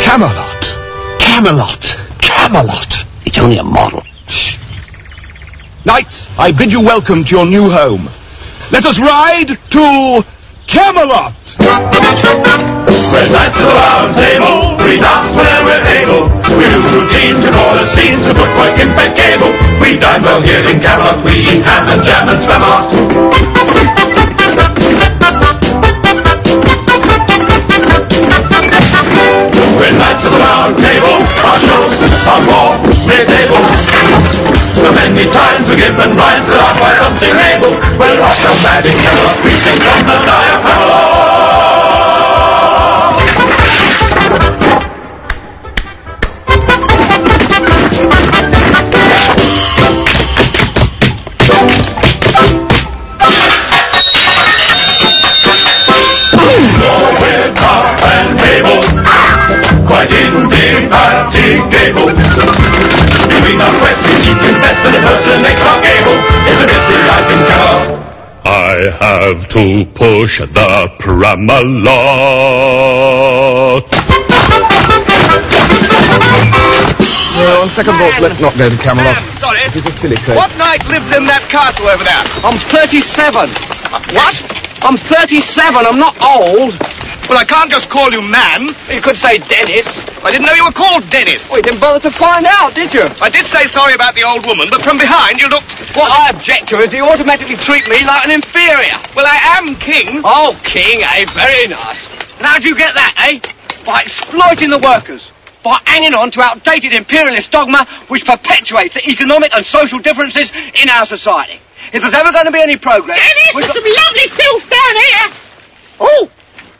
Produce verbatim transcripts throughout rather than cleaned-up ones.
Camelot. Camelot. Camelot. It's only a model. Shh. Knights, I bid you welcome to your new home. Let us ride to Camelot. We're knights of the round table, we dance whenever we're able. We do routines to call the scenes to footwork impeccable. We dine well here in Camelot, we eat ham and jam and Spamalot. We're knights of the round table, our shows are more mid-table. So many times we give and rhymes that are quite unsingable. We're rock and mad in Camelot, we sing from the diaphragm. Quite indefatigable. Doing our quest, we seek confess and impersonate our gable. It's a busy life in Camelot. I have to push the Pramalot. Well, on second thought, let's not go to Camelot. Man, sorry. It is a silly place. What knight lives in that castle over there? I'm thirty-seven. Uh, what? I'm thirty-seven. I'm not old. Well, I can't just call you man. You could say Dennis. I didn't know you were called Dennis. Well, you didn't bother to find out, did you? I did say sorry about the old woman, but from behind you looked... What I object to is you automatically treat me like an inferior. Well, I am king. Oh, king, eh? Very nice. And how'd you get that, eh? By exploiting the workers. By hanging on to outdated imperialist dogma which perpetuates the economic and social differences in our society. If there's ever going to be any progress... Dennis, there's some lovely filth down here. Oh.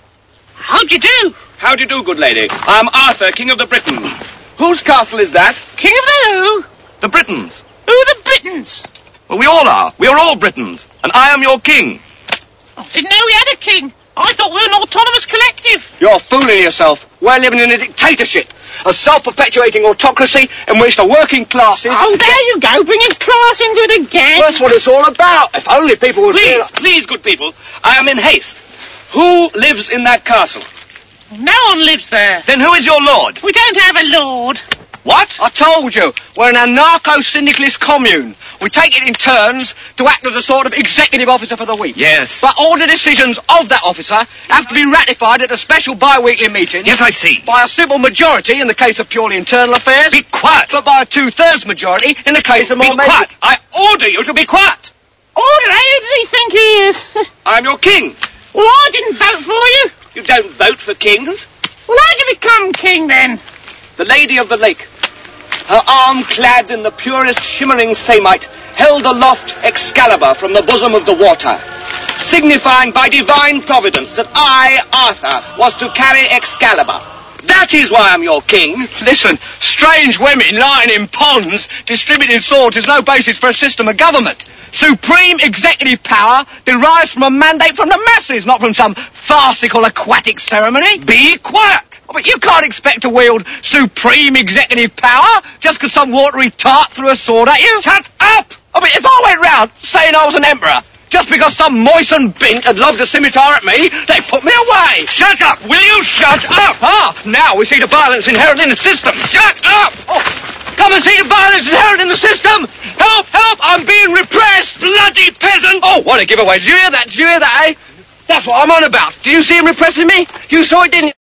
How do you do? How do you do, good lady? I'm Arthur, King of the Britons. Whose castle is that? King of the who? The Britons. Who are the Britons? Well, we all are. We are all Britons. And I am your king. I didn't know we had a king. I thought we were an autonomous collective. You're fooling yourself. We're living in a dictatorship. A self-perpetuating autocracy in which the working classes... Oh, there you go, bringing class into it again. That's what it's all about. If only people would... Please, realize... please, good people. I am in haste. Who lives in that castle? No one lives there. Then who is your lord? We don't have a lord. What? I told you, we're an anarcho-syndicalist commune. We take it in turns to act as a sort of executive officer for the week. Yes. But all the decisions of that officer have to be ratified at a special bi-weekly meeting. Yes, I see. By a simple majority in the case of purely internal affairs. Be quiet. But by a two-thirds majority in the case of more... Be quiet. I order you to be quiet. Order, who does he think he is? I'm your king. Well, I didn't vote for you. You don't vote for kings. Well, how'd you become king, then? The Lady of the Lake, her arm clad in the purest shimmering samite, held aloft Excalibur from the bosom of the water, signifying by divine providence that I, Arthur, was to carry Excalibur. That is why I'm your king. Listen, strange women lying in ponds distributing swords is no basis for a system of government. Supreme executive power derives from a mandate from the masses, not from some farcical aquatic ceremony. Be quiet. Oh, but you can't expect to wield supreme executive power just because some watery tart threw a sword at you. Shut up! Oh, but if I went round saying I was an emperor, just because some moistened bint had lobbed a scimitar at me, they put me away. Shut up! Will you shut up? Ah, now we see the violence inherent in the system. Shut up! Oh, come and see the violence inherent in the system. Help, help, I'm being repressed. Bloody peasant! Oh, what a giveaway. Did you hear that? Did you hear that, eh? That's what I'm on about. Did you see him repressing me? You saw it, didn't you?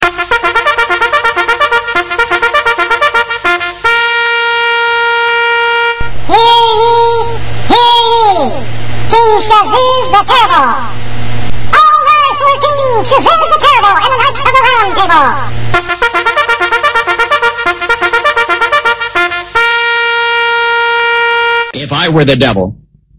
King Shazuz the Terrible. All rise for King Shazuz the Terrible and the Knights of the Round Table. If I were the devil,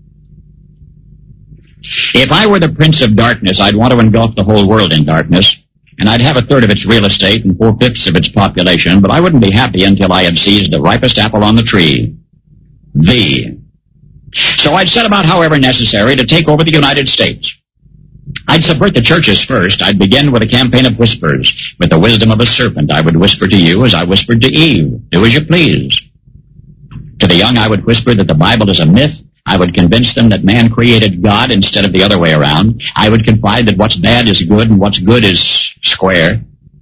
if I were the Prince of Darkness, I'd want to engulf the whole world in darkness, and I'd have a third of its real estate and four-fifths of its population, but I wouldn't be happy until I had seized the ripest apple on the tree. Thee. So I'd set about, however necessary, to take over the United States. I'd subvert the churches first. I'd begin with a campaign of whispers. With the wisdom of a serpent, I would whisper to you as I whispered to Eve, do as you please. To the young, I would whisper that the Bible is a myth. I would convince them that man created God instead of the other way around. I would confide that what's bad is good and what's good is square.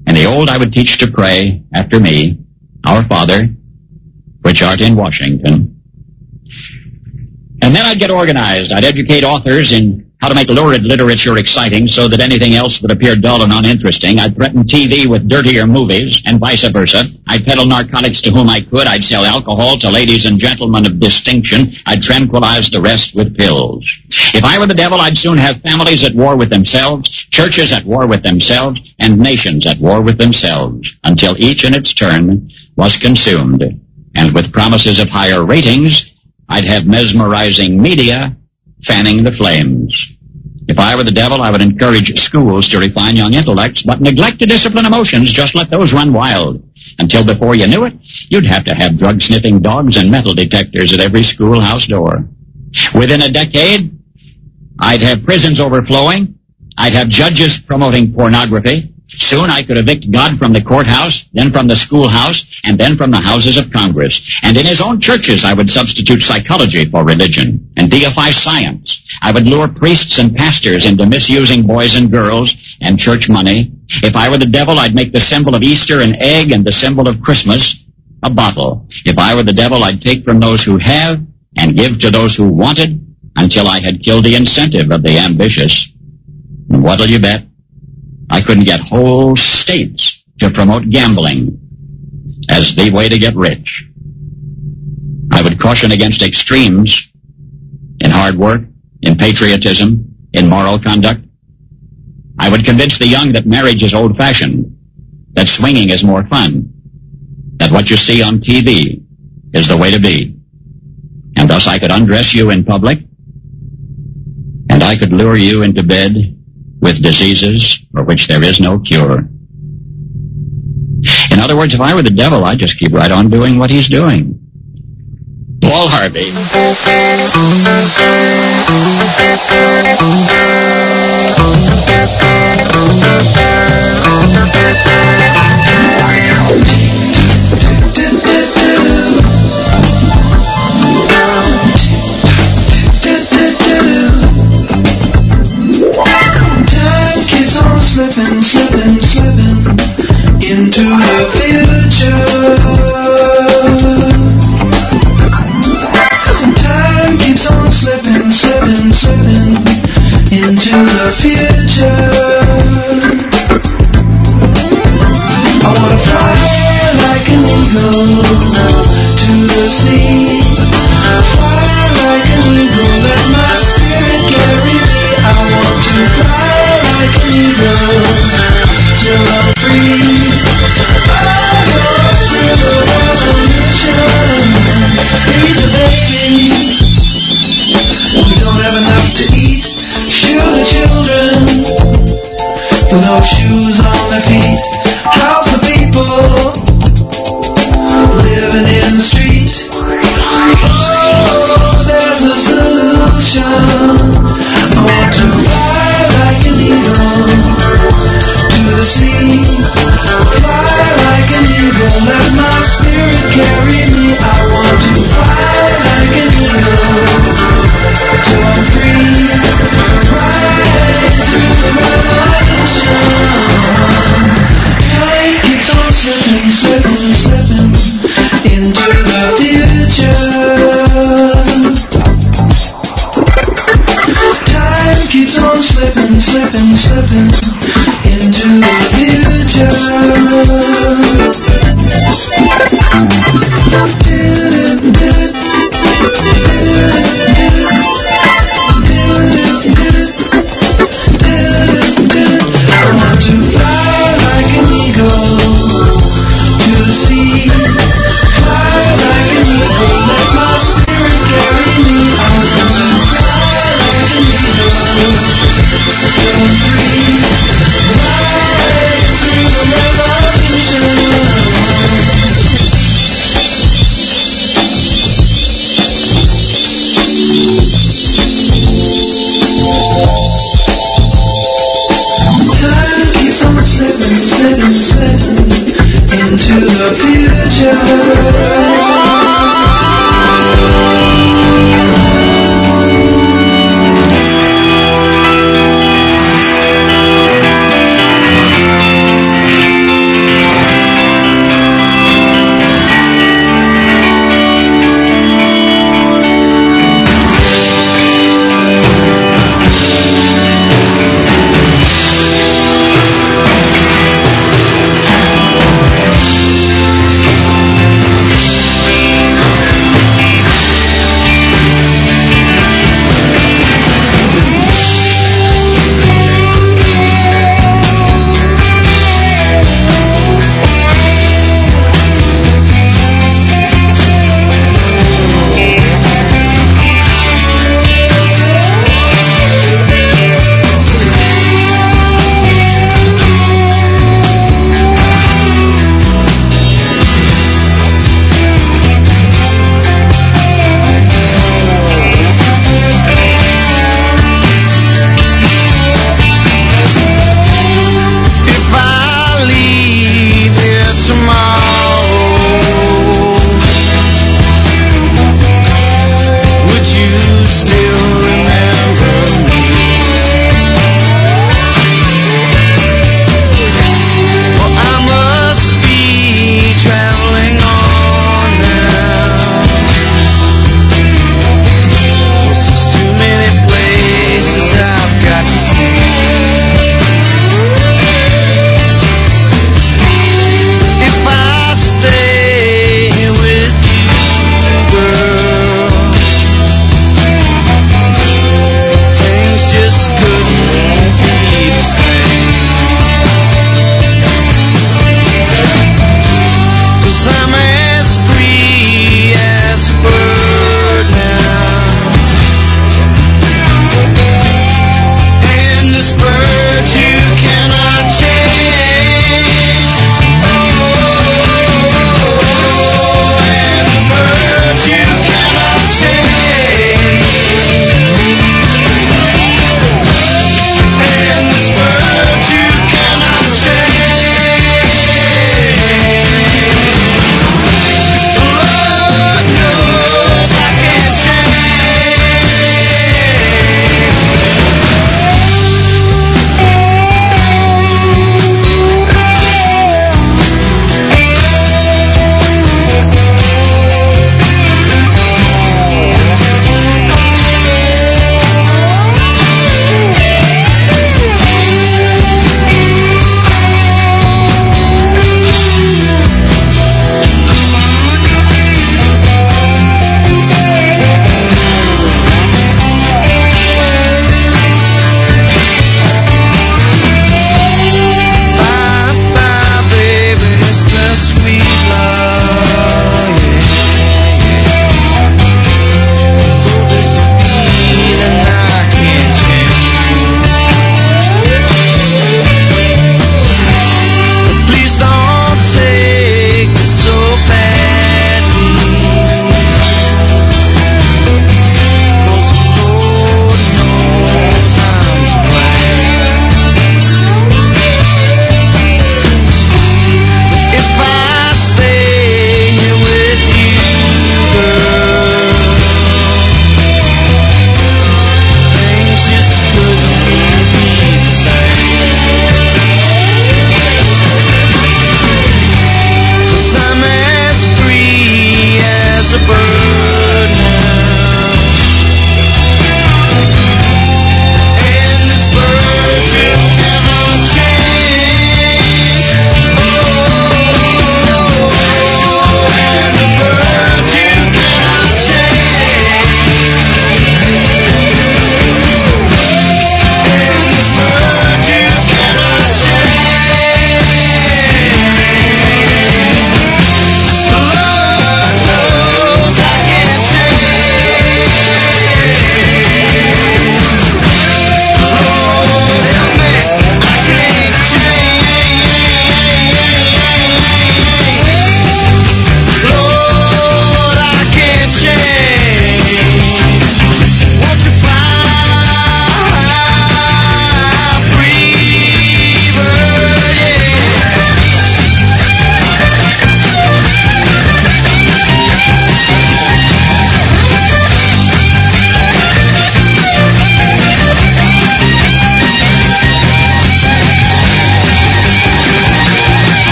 And the old I would teach to pray after me, Our Father, which art in Washington. And then I'd get organized. I'd educate authors in how to make lurid literature exciting so that anything else would appear dull and uninteresting. I'd threaten T V with dirtier movies and vice versa. I'd peddle narcotics to whom I could. I'd sell alcohol to ladies and gentlemen of distinction. I'd tranquilize the rest with pills. If I were the devil, I'd soon have families at war with themselves, churches at war with themselves, and nations at war with themselves, until each in its turn was consumed. And with promises of higher ratings, I'd have mesmerizing media fanning the flames. If I were the devil, I would encourage schools to refine young intellects, but neglect to discipline emotions. Just let those run wild. Until before you knew it, you'd have to have drug-sniffing dogs and metal detectors at every schoolhouse door. Within a decade, I'd have prisons overflowing. I'd have judges promoting pornography. Soon I could evict God from the courthouse, then from the schoolhouse, and then from the houses of Congress. And in his own churches I would substitute psychology for religion and deify science. I would lure priests and pastors into misusing boys and girls and church money. If I were the devil, I'd make the symbol of Easter an egg and the symbol of Christmas a bottle. If I were the devil, I'd take from those who have and give to those who wanted until I had killed the incentive of the ambitious. And what'll you bet? I couldn't get whole states to promote gambling as the way to get rich. I would caution against extremes in hard work, in patriotism, in moral conduct. I would convince the young that marriage is old-fashioned, that swinging is more fun, that what you see on T V is the way to be. And thus I could undress you in public, and I could lure you into bed with diseases for which there is no cure. In other words, if I were the devil, I'd just keep right on doing what he's doing. Paul Harvey. Slipping, slipping, slipping into the future. Time keeps on slipping, slipping, slipping into the future. I wanna fly like an eagle to the sea. Fly like an eagle, let my spirit carry me. I want to fly like an eagle till I'm free. I go through the world on mission. Hey, the baby, we don't have enough to eat. Sugar children with no shoes on their feet. How's the people living in the street? Oh, there's a solution. I want to fly like an eagle to the sea. Fly like an eagle, let my spirit carry me. I want to fly like an eagle till I'm free. Right through the revolution. Time keeps on slipping, slipping, slipping into the future. Time keeps on slipping, slipping, slipping into the future. I want to fly like an eagle to the sea. Fly like an eagle, let my spirit carry me. I want to fly like an eagle till I'm free. Right through the revolution. Time keeps on slipping, slipping, slipping into the future.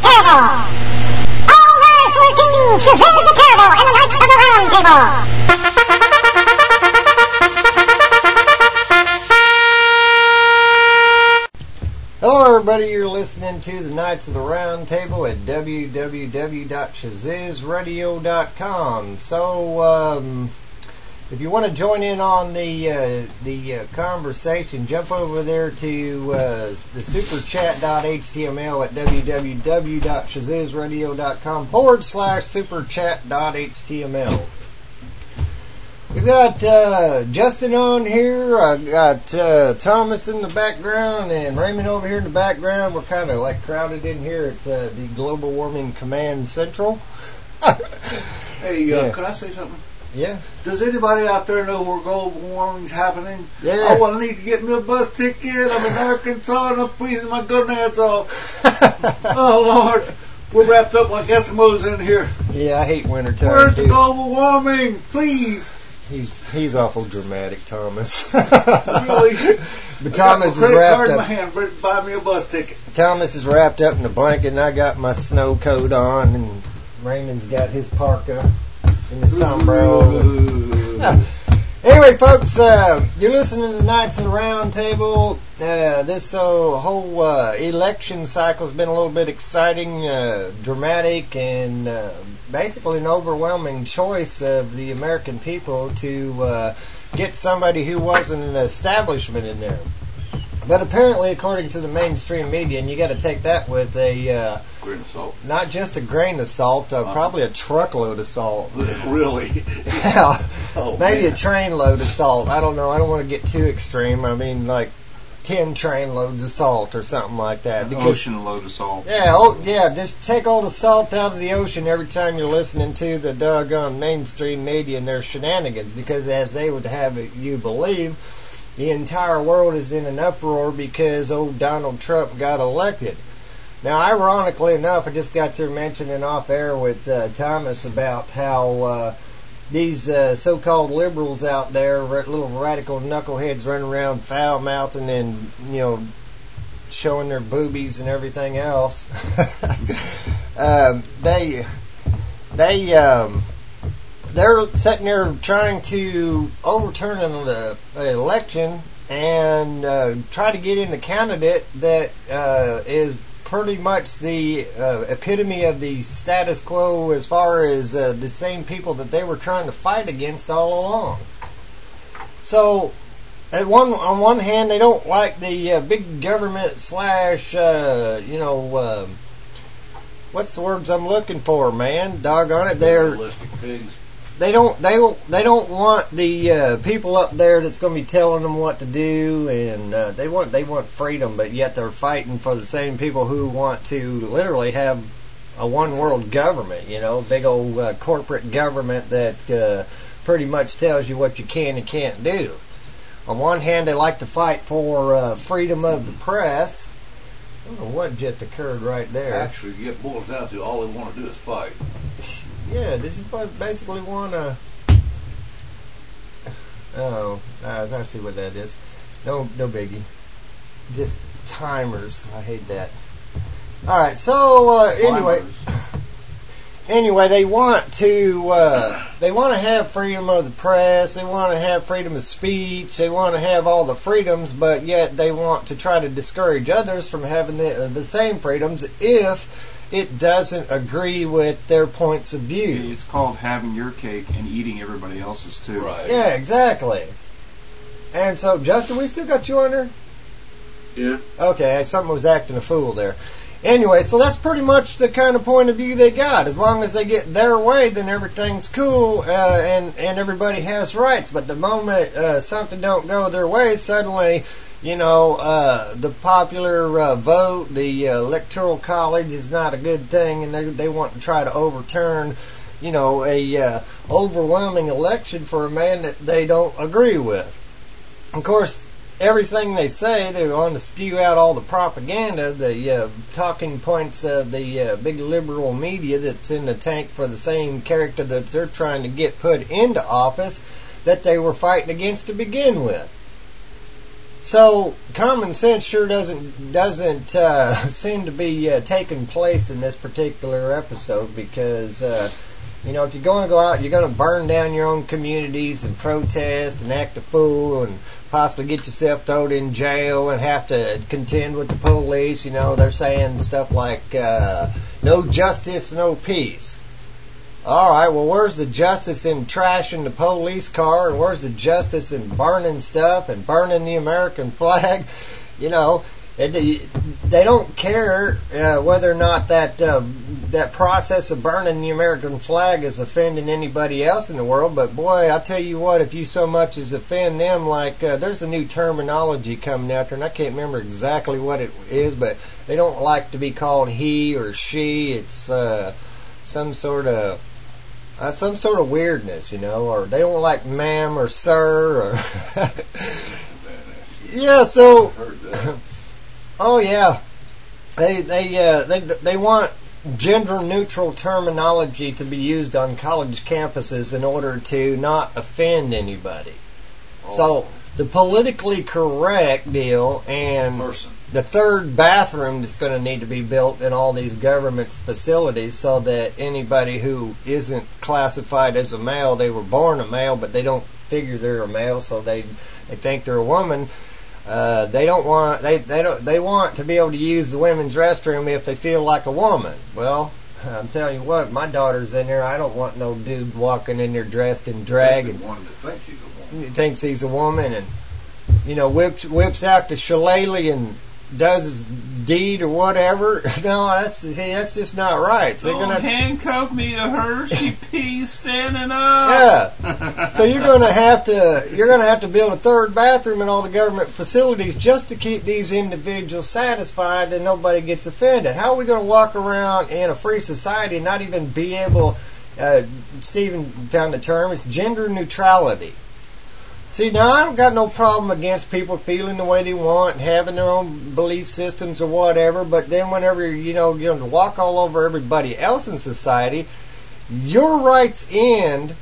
Terrible. Always working Shazam the Terrible and the Knights of the Round Table. Hello everybody, you're listening to the Knights of the Round Table at w w w dot shaziz radio dot com. So, um, if you want to join in on the uh, the uh, conversation, jump over there to uh, the superchat dot h t m l at w w w dot shaziz radio dot com forward slash superchat dot h t m l. We've got uh, Justin on here. I got uh, Thomas in the background and Raymond over here in the background. We're kind of like crowded in here at uh, the Global Warming Command Central. Hey, uh, Yeah. could I say something? Yeah. Does anybody out there know where global warming's happening? Yeah. I want to need to get me a bus ticket. I'm in Arkansas and I'm freezing my gonads off. Oh, Lord. We're wrapped up like Eskimos in here. Yeah, I hate winter time. Where's the too. global warming? Please. He's he's awful dramatic, Thomas. Really? But I got Thomas my is credit wrapped card in my up. hand. Ready to buy me a bus ticket. Thomas is wrapped up in a blanket, and I got my snow coat on, and Raymond's got his parka and his sombrero. Yeah. Anyway, folks, uh, you're listening to the Knights of the Round Table. Uh, this uh, whole uh, election cycle's been a little bit exciting, uh, dramatic, and uh, basically an overwhelming choice of the American people to uh, get somebody who wasn't an establishment in there. But apparently, according to the mainstream media, and you got to take that with a uh, Grain of salt. not just a grain of salt, uh, probably a truckload of salt. Really? Yeah, Oh, maybe man. a train load of salt. I don't know. I don't want to get too extreme. I mean, like ten train loads of salt or something like that. An Because, ocean load of salt. yeah, oh, yeah. Just take all the salt out of the ocean every time you're listening to the doggone mainstream media and their shenanigans. Because as they would have it, you believe, the entire world is in an uproar because old Donald Trump got elected. Now, ironically enough, I just got through mentioning off air with uh, Thomas about how uh, these uh, so-called liberals out there, ra- little radical knuckleheads running around foul-mouthing and, you know, showing their boobies and everything else. um, they, they, um, they're sitting there trying to overturn an, uh, an election and uh, try to get in the candidate that uh, is pretty much the uh, epitome of the status quo as far as uh, the same people that they were trying to fight against all along. So, at one on one hand, they don't like the uh, big government slash, uh, you know, uh, what's the words I'm looking for, man? Doggone it, they're Realistic pigs. they don't they don't they don't want the uh, people up there that's going to be telling them what to do, and uh, they want they want freedom, but yet they're fighting for the same people who want to literally have a one world government, you know, big old uh, corporate government that uh, pretty much tells you what you can and can't do. On one hand, they like to fight for uh, freedom of the press. I don't know what just occurred right there. Actually, it boils down to all they want to do is fight. Yeah, this is what basically one. Uh, oh, I, I see what that is. No, no biggie. Just timers. I hate that. All right. So uh, anyway, anyway, they want to. Uh, they want to have freedom of the press. They want to have freedom of speech. They want to have all the freedoms, but yet they want to try to discourage others from having the, the same freedoms if it doesn't agree with their points of view. It's called having your cake and eating everybody else's too. Right. Yeah, exactly. And so, Justin, we still got you on there? Yeah. Okay, something was acting a fool there. Anyway, so that's pretty much the kind of point of view they got. As long as they get their way, then everything's cool, uh, and, and everybody has rights. But the moment uh, something don't go their way, suddenly, you know, uh, the popular uh, vote, the uh, electoral college is not a good thing, and they they want to try to overturn, you know, a uh, overwhelming election for a man that they don't agree with. Of course, everything they say, they're going to spew out all the propaganda, the uh, talking points of the uh, big liberal media that's in the tank for the same character that they're trying to get put into office that they were fighting against to begin with. So common sense sure doesn't doesn't uh, seem to be uh, taking place in this particular episode because uh, you know if you're going to go out, you're going to burn down your own communities and protest and act a fool and possibly get yourself thrown in jail and have to contend with the police. You know they're saying stuff like uh, no justice, no peace. All right, well, where's the justice in trashing the police car, and where's the justice in burning stuff and burning the American flag? You know, it, they don't care uh, whether or not that uh, that process of burning the American flag is offending anybody else in the world. But boy, I tell you what, if you so much as offend them, like uh, there's a new terminology coming out there, and I can't remember exactly what it is, but they don't like to be called he or she. It's uh, some sort of Uh, some sort of weirdness, you know, or they don't like ma'am or sir, or yeah. So, oh yeah, they they uh, they they want gender neutral terminology to be used on college campuses in order to not offend anybody. Oh. So the politically correct deal and Person. the third bathroom is going to need to be built in all these government facilities so that anybody who isn't classified as a male, they were born a male, but they don't figure they're a male, so they they think they're a woman. Uh, they don't want they they don't they want to be able to use the women's restroom if they feel like a woman. Well, I'm telling you what, my daughter's in there. I don't want no dude walking in there dressed in drag and one that thinks he's a woman. thinks he's a woman and you know whips whips out the shillelagh and does his deed or whatever. No, that's see, that's just not right. So Don't you're gonna handcuff me to her. She pees standing up. Yeah. So you're gonna have to you're gonna have to build a third bathroom in all the government facilities just to keep these individuals satisfied and nobody gets offended. How are we gonna walk around in a free society and not even be able? Uh, Stephen found the term. It's gender neutrality. See, now I don't got no problem against people feeling the way they want and having their own belief systems or whatever, but then whenever, you know, you're going to walk all over everybody else in society, your rights end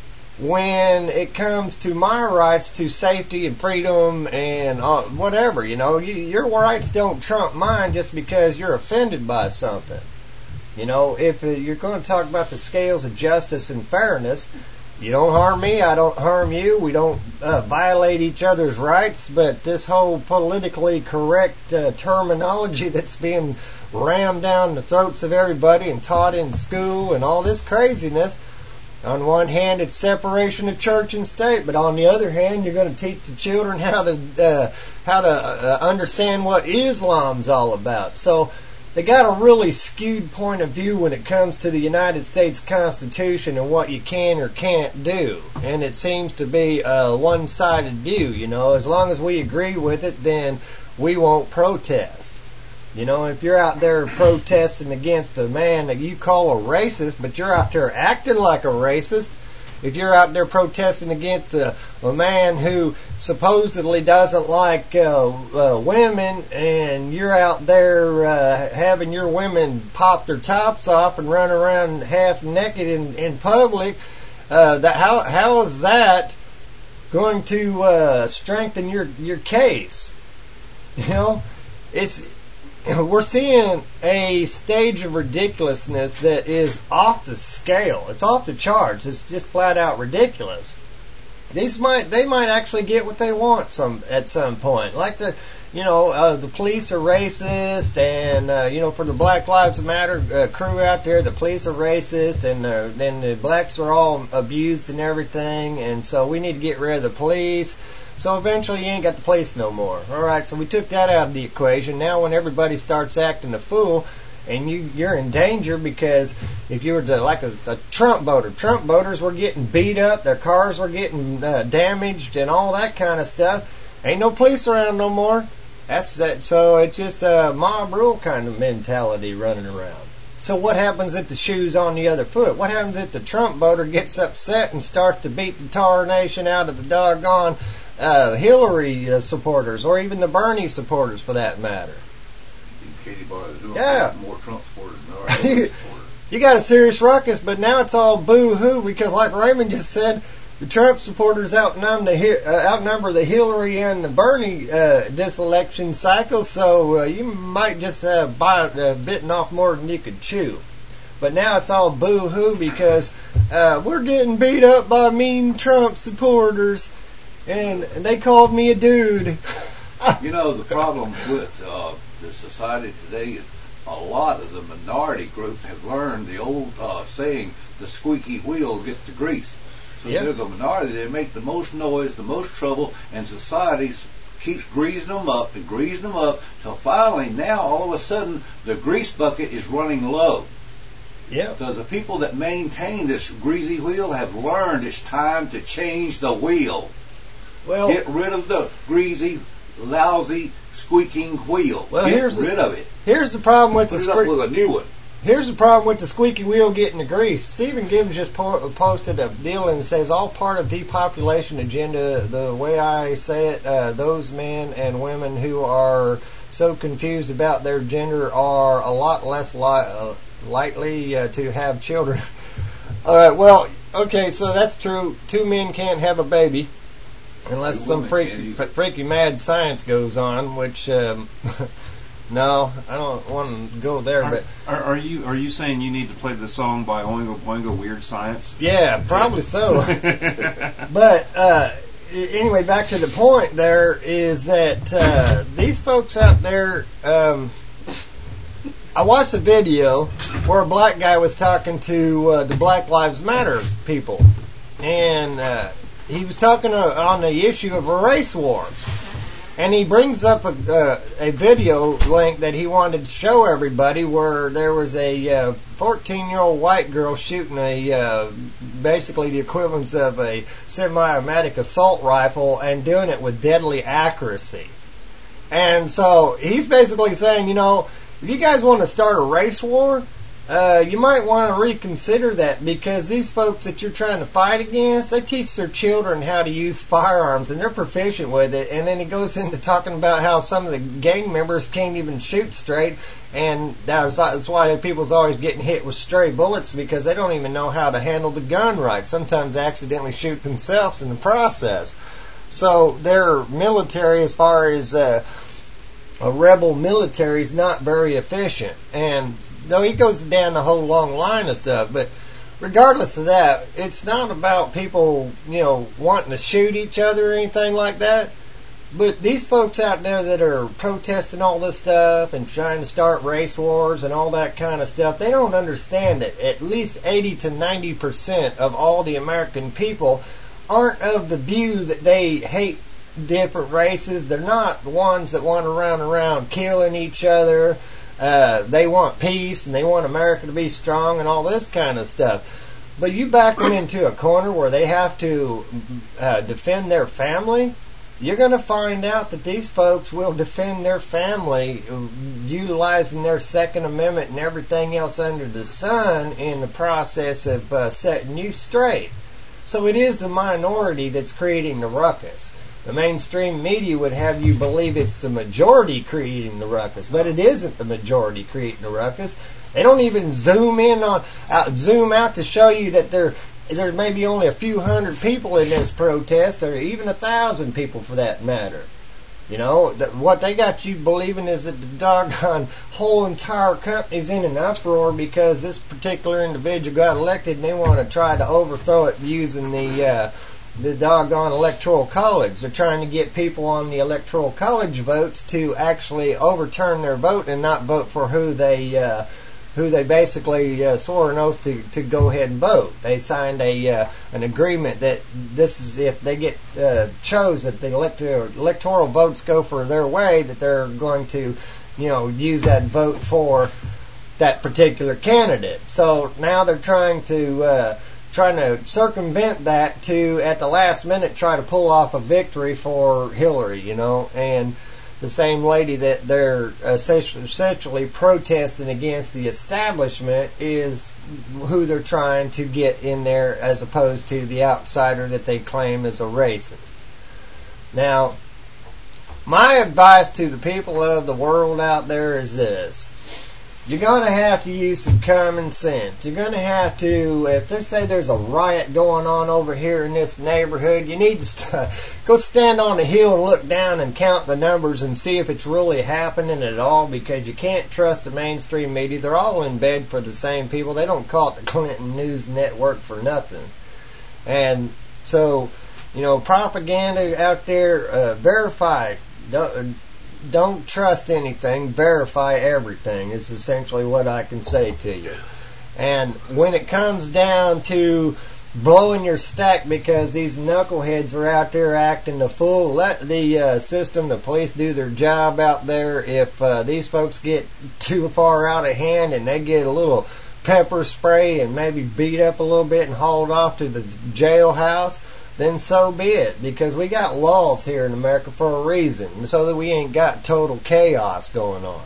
when it comes to my rights to safety and freedom and uh, whatever, you know. You, your rights don't trump mine just because you're offended by something. You know, if you're going to talk about the scales of justice and fairness, you don't harm me, I don't harm you, we don't uh, violate each other's rights, but this whole politically correct uh, terminology that's being rammed down the throats of everybody and taught in school and all this craziness, on one hand it's separation of church and state, but on the other hand you're going to teach the children how to uh, how to uh, understand what Islam's all about. So they got a really skewed point of view when it comes to the United States Constitution and what you can or can't do. And it seems to be a one-sided view, you know. As long as we agree with it, then we won't protest. You know, if you're out there protesting against a man that you call a racist, but you're out there acting like a racist, if you're out there protesting against a, a man who supposedly doesn't like uh, uh, women, and you're out there uh, having your women pop their tops off and run around half naked in, in public, uh, that how how is that going to uh, strengthen your your case? You know, it's we're seeing a stage of ridiculousness that is off the scale. It's off the charts. It's just flat out ridiculous. These might they might actually get what they want some at some point. Like the you know uh, the police are racist, and uh, you know for the Black Lives Matter uh, crew out there, the police are racist, and uh, then the blacks are all abused and everything, and so we need to get rid of the police. So eventually you ain't got the police no more. All right, so we took that out of the equation. Now when everybody starts acting a fool, and you, you're in danger because if you were to, like a, a Trump voter, Trump voters were getting beat up, their cars were getting uh, damaged and all that kind of stuff. Ain't no police around no more. That's that. So it's just a mob rule kind of mentality running around. So what happens if the shoe's on the other foot? What happens if the Trump voter gets upset and starts to beat the tar nation out of the doggone Uh, Hillary uh, supporters, or even the Bernie supporters, for that matter? Katie Boy is doing yeah. more Trump supporters than there are you, you got a serious ruckus, but now it's all boo-hoo because, like Raymond just said, the Trump supporters outnumber the, uh, outnumber the Hillary and the Bernie uh, this election cycle, so uh, you might just uh, buy uh, bitten off more than you could chew. But now it's all boo-hoo because uh, we're getting beat up by mean Trump supporters, and they called me a dude. You know, the problem with uh, the society today is a lot of the minority groups have learned the old uh, saying, the squeaky wheel gets the grease. So Yep. they're the minority. They make the most noise, the most trouble, and society keeps greasing them up and greasing them up till finally now all of a sudden the grease bucket is running low. Yeah. So the people that maintain this greasy wheel have learned it's time to change the wheel. Well, Get rid of the greasy, lousy, squeaking wheel. Well, Get here's the- rid of it. here's the problem with Put the it up squeak. with a new one. Here's the problem with the squeaky wheel getting the grease. Stephen Gibbs just po- posted a deal and says all part of depopulation agenda. The way I say it, uh, those men and women who are so confused about their gender are a lot less li- uh, likely uh, to have children. All right, well, okay, so that's true. Two men can't have a baby unless Two some women freaky, can't freaky mad science goes on, which... Um, No, I don't want to go there, Are, but are, are you are you saying you need to play the song by Oingo Boingo, Weird Science? yeah, probably so. But uh, anyway, back to the point. There is that uh, these folks out there. Um, I watched a video where a black guy was talking to uh, the Black Lives Matter people, and uh, he was talking uh, on the issue of a race war. And he brings up a, uh, a video link that he wanted to show everybody where there was a uh, fourteen-year-old white girl shooting a uh, basically the equivalent of a semi-automatic assault rifle and doing it with deadly accuracy. And so he's basically saying, you know, if you guys want to start a race war, uh, you might want to reconsider that because these folks that you're trying to fight against, they teach their children how to use firearms and they're proficient with it. And then he goes into talking about how some of the gang members can't even shoot straight, and that's that's why people's always getting hit with stray bullets because they don't even know how to handle the gun right. Sometimes they accidentally shoot themselves in the process. So their military, as far as uh, a rebel military, is not very efficient. And though he goes down the whole long line of stuff, but regardless of that, it's not about people, you know, wanting to shoot each other or anything like that. But these folks out there that are protesting all this stuff and trying to start race wars and all that kind of stuff, they don't understand that at least eighty to ninety percent of all the American people aren't of the view that they hate different races. They're not the ones that want to run around killing each other. Uh, they want peace and they want America to be strong and all this kind of stuff. But you back them into a corner where they have to uh, defend their family, you're going to find out that these folks will defend their family utilizing their Second Amendment and everything else under the sun in the process of uh, setting you straight. So it is the minority that's creating the ruckus. The mainstream media would have you believe it's the majority creating the ruckus, but it isn't the majority creating the ruckus. They don't even zoom in on, out, zoom out to show you that there, there may be only a few hundred people in this protest, or even a thousand people for that matter. You know, that what they got you believing is that the doggone whole entire company's in an uproar because this particular individual got elected and they want to try to overthrow it using the, uh, the doggone electoral college. They're trying to get people on the electoral college votes to actually overturn their vote and not vote for who they uh, who they basically uh, swore an oath to, to go ahead and vote. They signed a uh, an agreement that this is if they get uh, chose that the electoral electoral votes go for their way, that they're going to, you know, use that vote for that particular candidate. So now they're trying to uh, trying to circumvent that to, at the last minute, try to pull off a victory for Hillary, you know, and the same lady that they're essentially protesting against the establishment is who they're trying to get in there as opposed to the outsider that they claim is a racist. Now, my advice to the people of the world out there is this. you're going to have to use some common sense. You're going to have to, if they say there's a riot going on over here in this neighborhood, you need to st- go stand on the hill and look down and count the numbers and see if it's really happening at all, because you can't trust the mainstream media. They're all in bed for the same people. They don't call it the Clinton News Network for nothing. And so, you know, propaganda out there, uh, verify. Don't, Don't trust anything, verify everything is essentially what I can say to you. And when it comes down to blowing your stack because these knuckleheads are out there acting the fool, let the uh, system, the police do their job out there. If uh, these folks get too far out of hand and they get a little pepper spray and maybe beat up a little bit and hauled off to the jailhouse, then so be it, because we got laws here in America for a reason, so that we ain't got total chaos going on.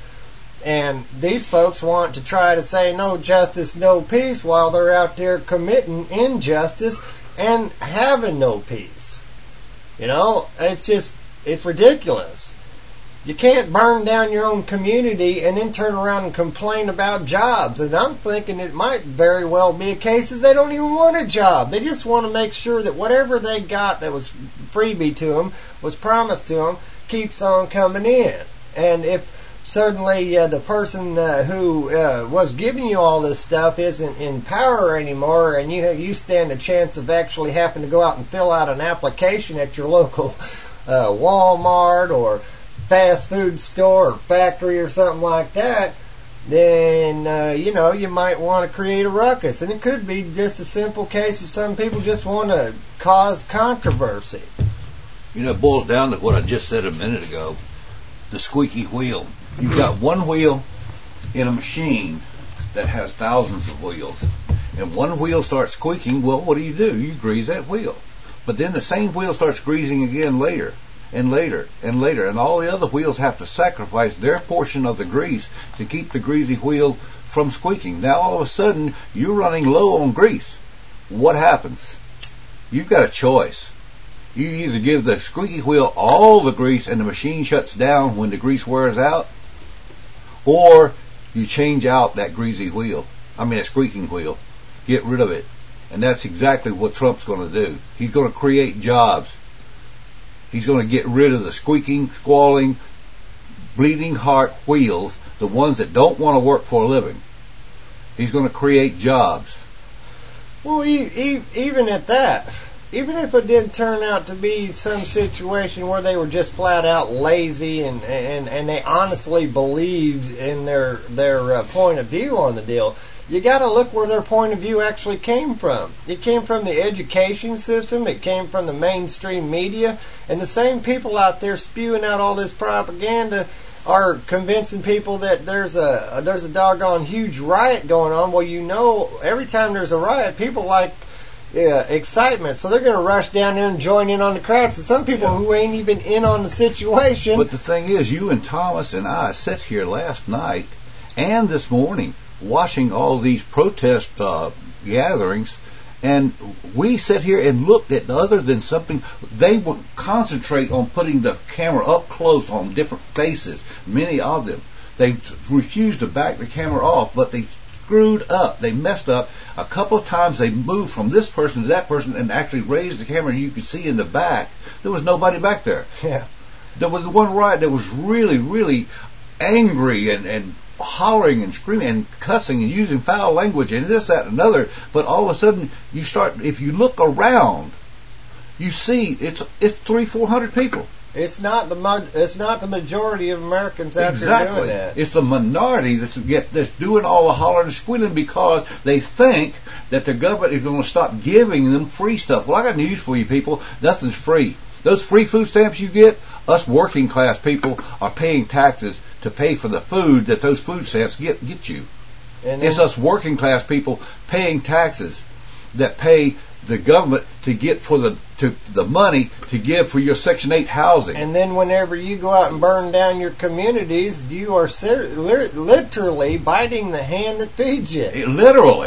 And these folks want to try to say no justice, no peace, while they're out there committing injustice and having no peace. You know, it's just, it's ridiculous. You can't burn down your own community and then turn around and complain about jobs. And I'm thinking it might very well be a case that they don't even want a job. They just want to make sure that whatever they got that was freebie to them, was promised to them, keeps on coming in. And if suddenly uh, the person uh, who uh, was giving you all this stuff isn't in power anymore, and you you stand a chance of actually having to go out and fill out an application at your local uh, Walmart or fast food store or factory or something like that, then, uh, you know, you might want to create a ruckus. And it could be just a simple case of some people just want to cause controversy. You know, it boils down to what I just said a minute ago, the squeaky wheel. You've got one wheel in a machine that has thousands of wheels. And one wheel starts squeaking, well, what do you do? You grease that wheel. But then the same wheel starts greasing again later. And later, and later, and all the other wheels have to sacrifice their portion of the grease to keep the greasy wheel from squeaking. Now all of a sudden, you're running low on grease. What happens? You've got a choice. You either give the squeaky wheel all the grease and the machine shuts down when the grease wears out, or you change out that greasy wheel. I mean, a squeaking wheel. Get rid of it. And that's exactly what Trump's going to do. He's going to create jobs. He's going to get rid of the squeaking, squalling, bleeding heart wheels, the ones that don't want to work for a living. He's going to create jobs. Well, e- e- even at that, even if it did turn out to be some situation where they were just flat out lazy and and, and they honestly believed in their their uh, point of view on the deal, you got to look where their point of view actually came from. It came from the education system. It came from the mainstream media. And the same people out there spewing out all this propaganda are convincing people that there's a, a there's a doggone huge riot going on. Well, you know, every time there's a riot, people like uh, excitement. So they're going to rush down there and join in on the crowd. So some people yeah. who ain't even in on the situation. But the thing is, you and Thomas and I sat here last night and this morning watching all these protest uh, gatherings, and we sit here and looked at, other than something, they would concentrate on putting the camera up close on different faces, many of them. They refused to back the camera off, but they screwed up. They messed up. A couple of times they moved from this person to that person and actually raised the camera, and you could see in the back, there was nobody back there. Yeah. There was one riot that was really, really angry and, and hollering and screaming and cussing and using foul language and this, that, and another. But all of a sudden, you start, if you look around, you see it's it's three, four hundred people. It's not the it's not the majority of Americans out exactly. there doing that. It's the minority that's get that's doing all the hollering and squealing because they think that the government is going to stop giving them free stuff. Well, I got news for you people. Nothing's free. Those free food stamps you get, us working class people are paying taxes to pay for the food that those food stamps get get you. And it's us working class people paying taxes that pay the government to get for the to the money to give for your Section eight housing. And then whenever you go out and burn down your communities, you are ser- li- literally biting the hand that feeds you. It, literally.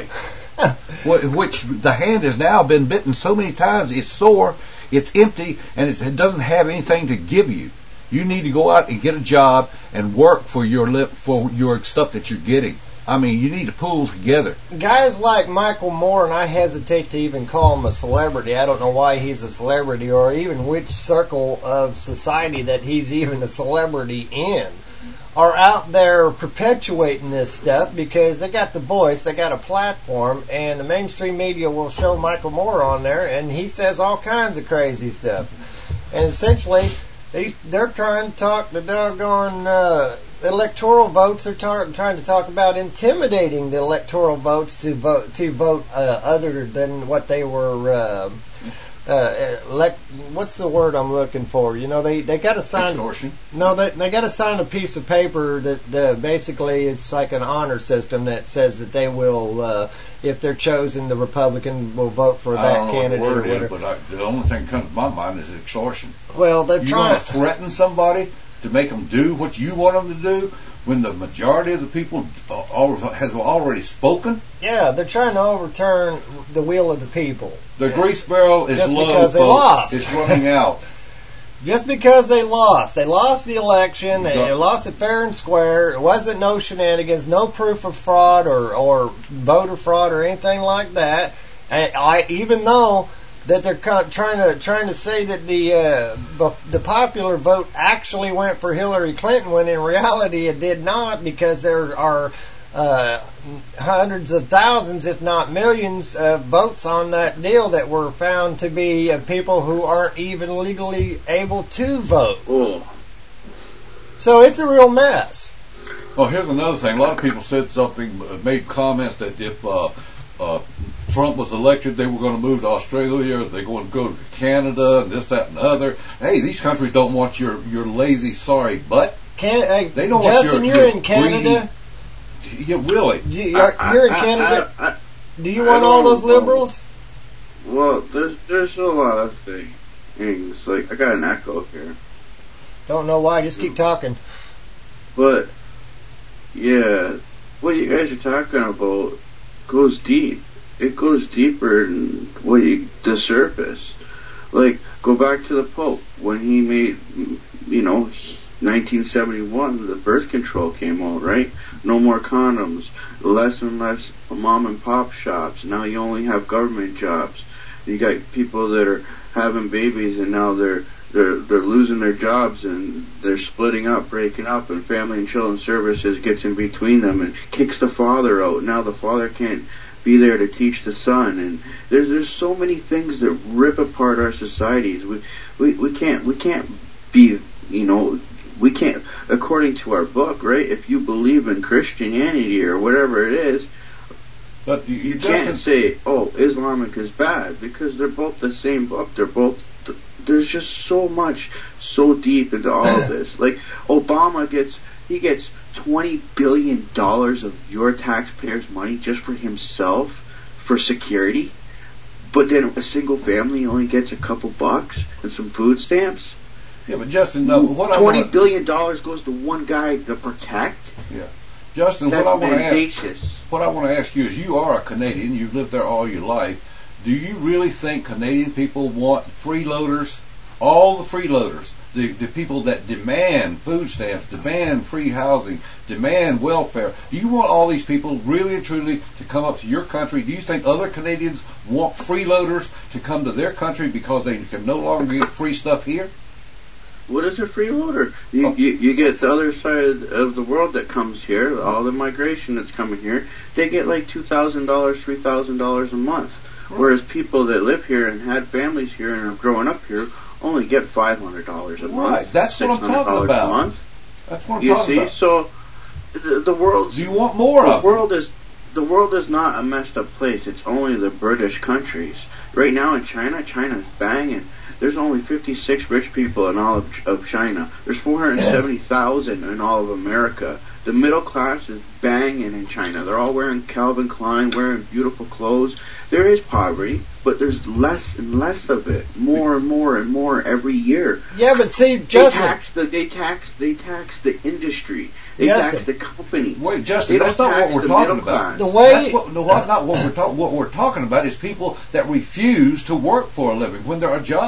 Which the hand has now been bitten so many times, it's sore, it's empty, and it's, it doesn't have anything to give you. You need to go out and get a job and work for your lip for your stuff that you're getting. I mean, you need to pull together. Guys like Michael Moore, and I hesitate to even call him a celebrity. I don't know why he's a celebrity or even which circle of society that he's even a celebrity in, are out there perpetuating this stuff because they got the voice, they got a platform, and the mainstream media will show Michael Moore on there, and he says all kinds of crazy stuff. And essentially, they, they're trying to talk the doggone uh, electoral votes. They're tar- trying to talk about intimidating the electoral votes to vote to vote uh, other than what they were. Uh, uh, elect- what's the word I'm looking for? You know, they they got to sign. Extortion. No, they they got to sign a piece of paper that uh, basically it's like an honor system that says that they will, uh, if they're chosen, the Republican will vote for that I don't know candidate what the word or whatever. is, but I, the only thing that comes to my mind is extortion. Well, they're you trying want to threaten somebody to make them do what you want them to do when the majority of the people uh, has already spoken? Yeah, they're trying to overturn the will of the people. The grease barrel is Just low, because they folks. lost. It's running out. Just because they lost. They lost the election. They, Go- they lost it fair and square. It wasn't no shenanigans, no proof of fraud or, or voter fraud or anything like that. And I, even though that they're co- trying to trying to say that the uh, bu- the popular vote actually went for Hillary Clinton, when in reality it did not, because there are uh, hundreds of thousands, if not millions, of votes on that deal that were found to be of people who aren't even legally able to vote. Oh. So it's a real mess. Well, here's another thing. A lot of people said something, uh, made comments that if uh, uh, Trump was elected, they were going to move to Australia, they're going to go to Canada, and this, that, and the other. Hey, these countries don't want your, your lazy, sorry butt. Can, uh, They don't Justin, want your, you're your in Canada. greedy, yeah, really. You, you're, you're in I- I- Canada. I- I- Do you I want all don't those know. liberals? Well, there's there's a lot of things. Like, I got an echo here. Don't know why. Just keep talking. But, yeah, what you guys are talking about goes deep. It goes deeper than what you, the surface. Like, go back to the Pope. When he made, you know, nineteen seventy-one, the birth control came out, right? No more condoms. Less and less mom and pop shops. Now you only have government jobs. You got people that are having babies and now they're they're they're losing their jobs and they're splitting up, breaking up, and Family and Children Services gets in between them and kicks the father out. Now the father can't be there to teach the son, and there's there's so many things that rip apart our societies. We we we can't we can't be, you know, we can't, according to our book, right? If you believe in Christianity or whatever it is, but you, you you can't just, say, oh, Islamic is bad, because they're both the same book. They're both, there's just so much, so deep into all of this. Like, Obama gets, he gets twenty billion dollars of your taxpayers' money just for himself, for security, but then a single family only gets a couple bucks and some food stamps. Yeah, but Justin, no, what I Twenty wanna, billion dollars goes to one guy to protect. Yeah, Justin, That's what I want to ask, mendacious. what I want to ask you is, you are a Canadian. You've lived there all your life. Do you really think Canadian people want freeloaders? All the freeloaders, the the people that demand food stamps, demand free housing, demand welfare. Do you want all these people really and truly to come up to your country? Do you think other Canadians want freeloaders to come to their country because they can no longer get free stuff here? What is a freeloader? You, you you get the other side of the world that comes here, all the migration that's coming here, they get like two thousand dollars, three thousand dollars a month. Whereas people that live here and had families here and are growing up here only get five hundred dollars a month. Right, that's what I'm talking about. A month. That's what I'm you talking see, about. so the, the world. Do you want more the of it? world is the world is not a messed up place. It's only the British countries. Right now in China, China's banging. There's only fifty-six rich people in all of, of China. There's four hundred seventy thousand in all of America. The middle class is banging in China. They're all wearing Calvin Klein, wearing beautiful clothes. There is poverty, but there's less and less of it. More and more and more every year. Yeah, but see, They Justin, tax the they tax they tax the industry. They Justin. tax the company. Wait, Justin, They that's don't not what tax we're the talking middle about. class. The way- That's what, no, what, not what we're talking. What we're talking about is people that refuse to work for a living when there are jobs.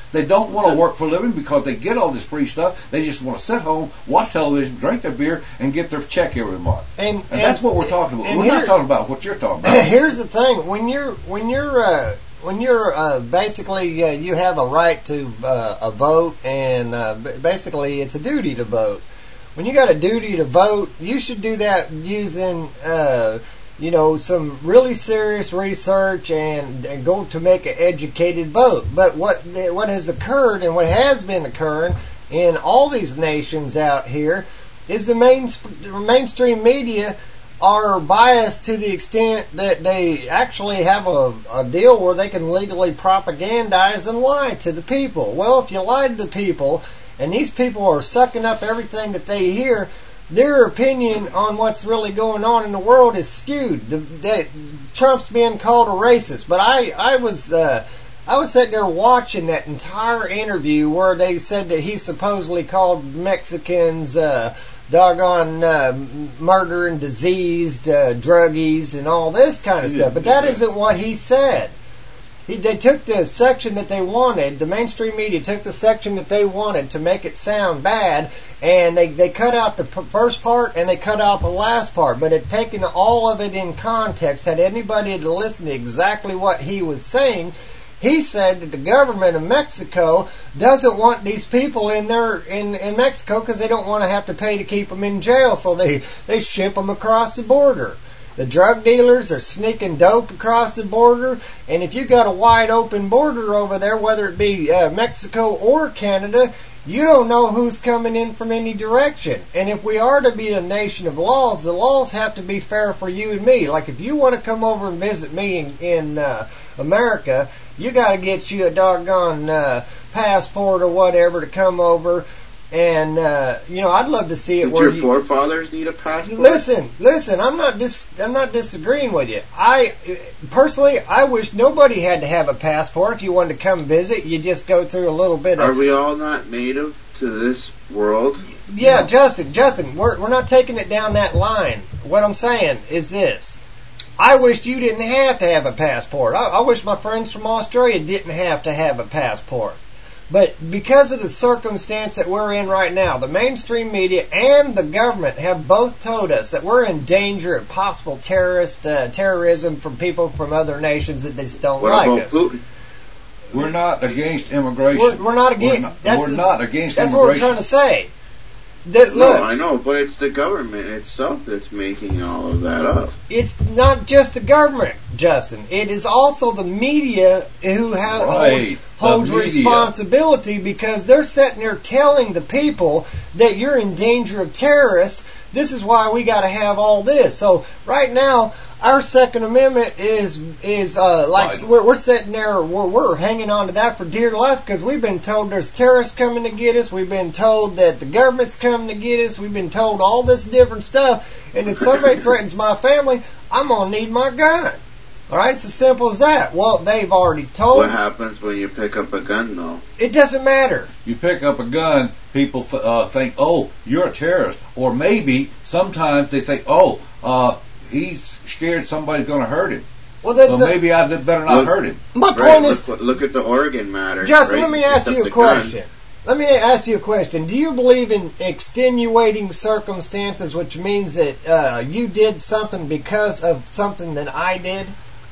They don't want to work for a living because they get all this free stuff. They just want to sit home, watch television, drink their beer, and get their check every month. And, and, and that's what we're talking about. We're here, not talking about what you're talking about. Here's the thing: when you're when you're uh, when you're uh, basically uh, you have a right to uh, a vote, and uh, basically it's a duty to vote. When you got a duty to vote, you should do that using. Uh, you know, some really serious research and, and go to make an educated vote. But what what has occurred and what has been occurring in all these nations out here is the main, mainstream media are biased to the extent that they actually have a, a deal where they can legally propagandize and lie to the people. Well, if you lie to the people and these people are sucking up everything that they hear, their opinion on what's really going on in the world is skewed. The, the, Trump's being called a racist, but I, I was, uh, I was sitting there watching that entire interview where they said that he supposedly called Mexicans, uh, doggone, uh, murder and diseased, uh, druggies and all this kind of stuff. But that isn't what he said. He, they took the section that they wanted, the mainstream media took the section that they wanted to make it sound bad, and they, they cut out the p- first part and they cut out the last part, but it taken all of it in context, had anybody to listen to exactly what he was saying. He said that the government of Mexico doesn't want these people in there in, in Mexico because they don't want to have to pay to keep them in jail, so they, they ship them across the border. The drug dealers are sneaking dope across the border, and if you got a wide open border over there, whether it be uh, Mexico or Canada, you don't know who's coming in from any direction. And if we are to be a nation of laws, the laws have to be fair for you and me. Like if you want to come over and visit me in, in uh, America, you got to get you a doggone uh, passport or whatever to come over. And, uh, you know, I'd love to see it Did where your you... forefathers need a passport? Listen, listen, I'm not dis- I'm not disagreeing with you. I, personally, I wish nobody had to have a passport. If you wanted to come visit, you just go through a little bit of... Are we all not native to this world? Yeah, Justin, Justin, we're, we're not taking it down that line. What I'm saying is this. I wish you didn't have to have a passport. I, I wish my friends from Australia didn't have to have a passport. But because of the circumstance that we're in right now, the mainstream media and the government have both told us that we're in danger of possible terrorist uh, terrorism from people from other nations that just don't what like about us. Putin? We're not against immigration. We're, we're not against. We're not, that's we're not against that's immigration. what we're trying to say. That, no, look, I know, but it's the government itself that's making all of that up. It's not just the government, Justin. It is also the media who has, right. holds, holds media. responsibility because they're sitting there telling the people that you're in danger of terrorists. This is why we got to have all this. So right now, our Second Amendment is is uh, like right. we're, we're sitting there, we're, we're hanging on to that for dear life because we've been told there's terrorists coming to get us. We've been told that the government's coming to get us. We've been told all this different stuff. And if somebody threatens my family, I'm gonna need my gun. All right, it's as simple as that. Well, they've already told. What happens when you pick up a gun, though? It doesn't matter. You pick up a gun, people uh, think, "Oh, you're a terrorist," or maybe sometimes they think, "Oh, uh, he's scared somebody's going to hurt him." Well, that's so a, maybe I better not look, hurt him. My right, point is, look, look at the Oregon matter. Justin, right? let me ask you a question. Gun. Let me ask you a question. Do you believe in extenuating circumstances, which means that uh, you did something because of something that I did?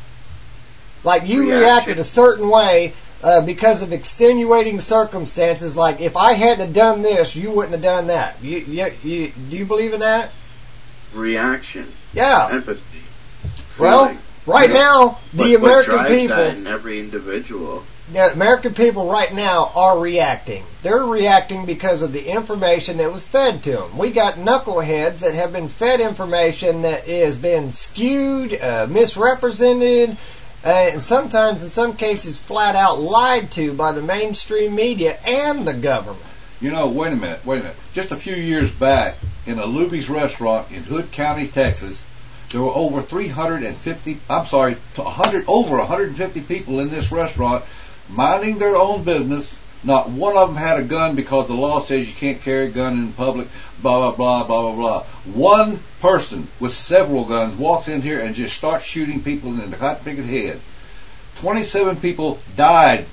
Like you Reaction. reacted a certain way uh, because of extenuating circumstances. Like if I hadn't done this, you wouldn't have done that. You, you, you, do you believe in that? Reaction. Yeah. Empathy. Well, feeling. right now, the what, American what drives people... that in every individual? The American people right now are reacting. They're reacting because of the information that was fed to them. We got knuckleheads that have been fed information that has been skewed, uh, misrepresented, uh, and sometimes, in some cases, flat out lied to by the mainstream media and the government. You know, wait a minute, wait a minute. Just a few years back, in a Luby's restaurant in Hood County, Texas, there were over three hundred fifty, I'm sorry, to one hundred, over one hundred fifty people in this restaurant minding their own business. Not one of them had a gun because the law says you can't carry a gun in public, blah, blah, blah, blah, blah, blah. One person with several guns walks in here and just starts shooting people in the hot big head. twenty-seven people died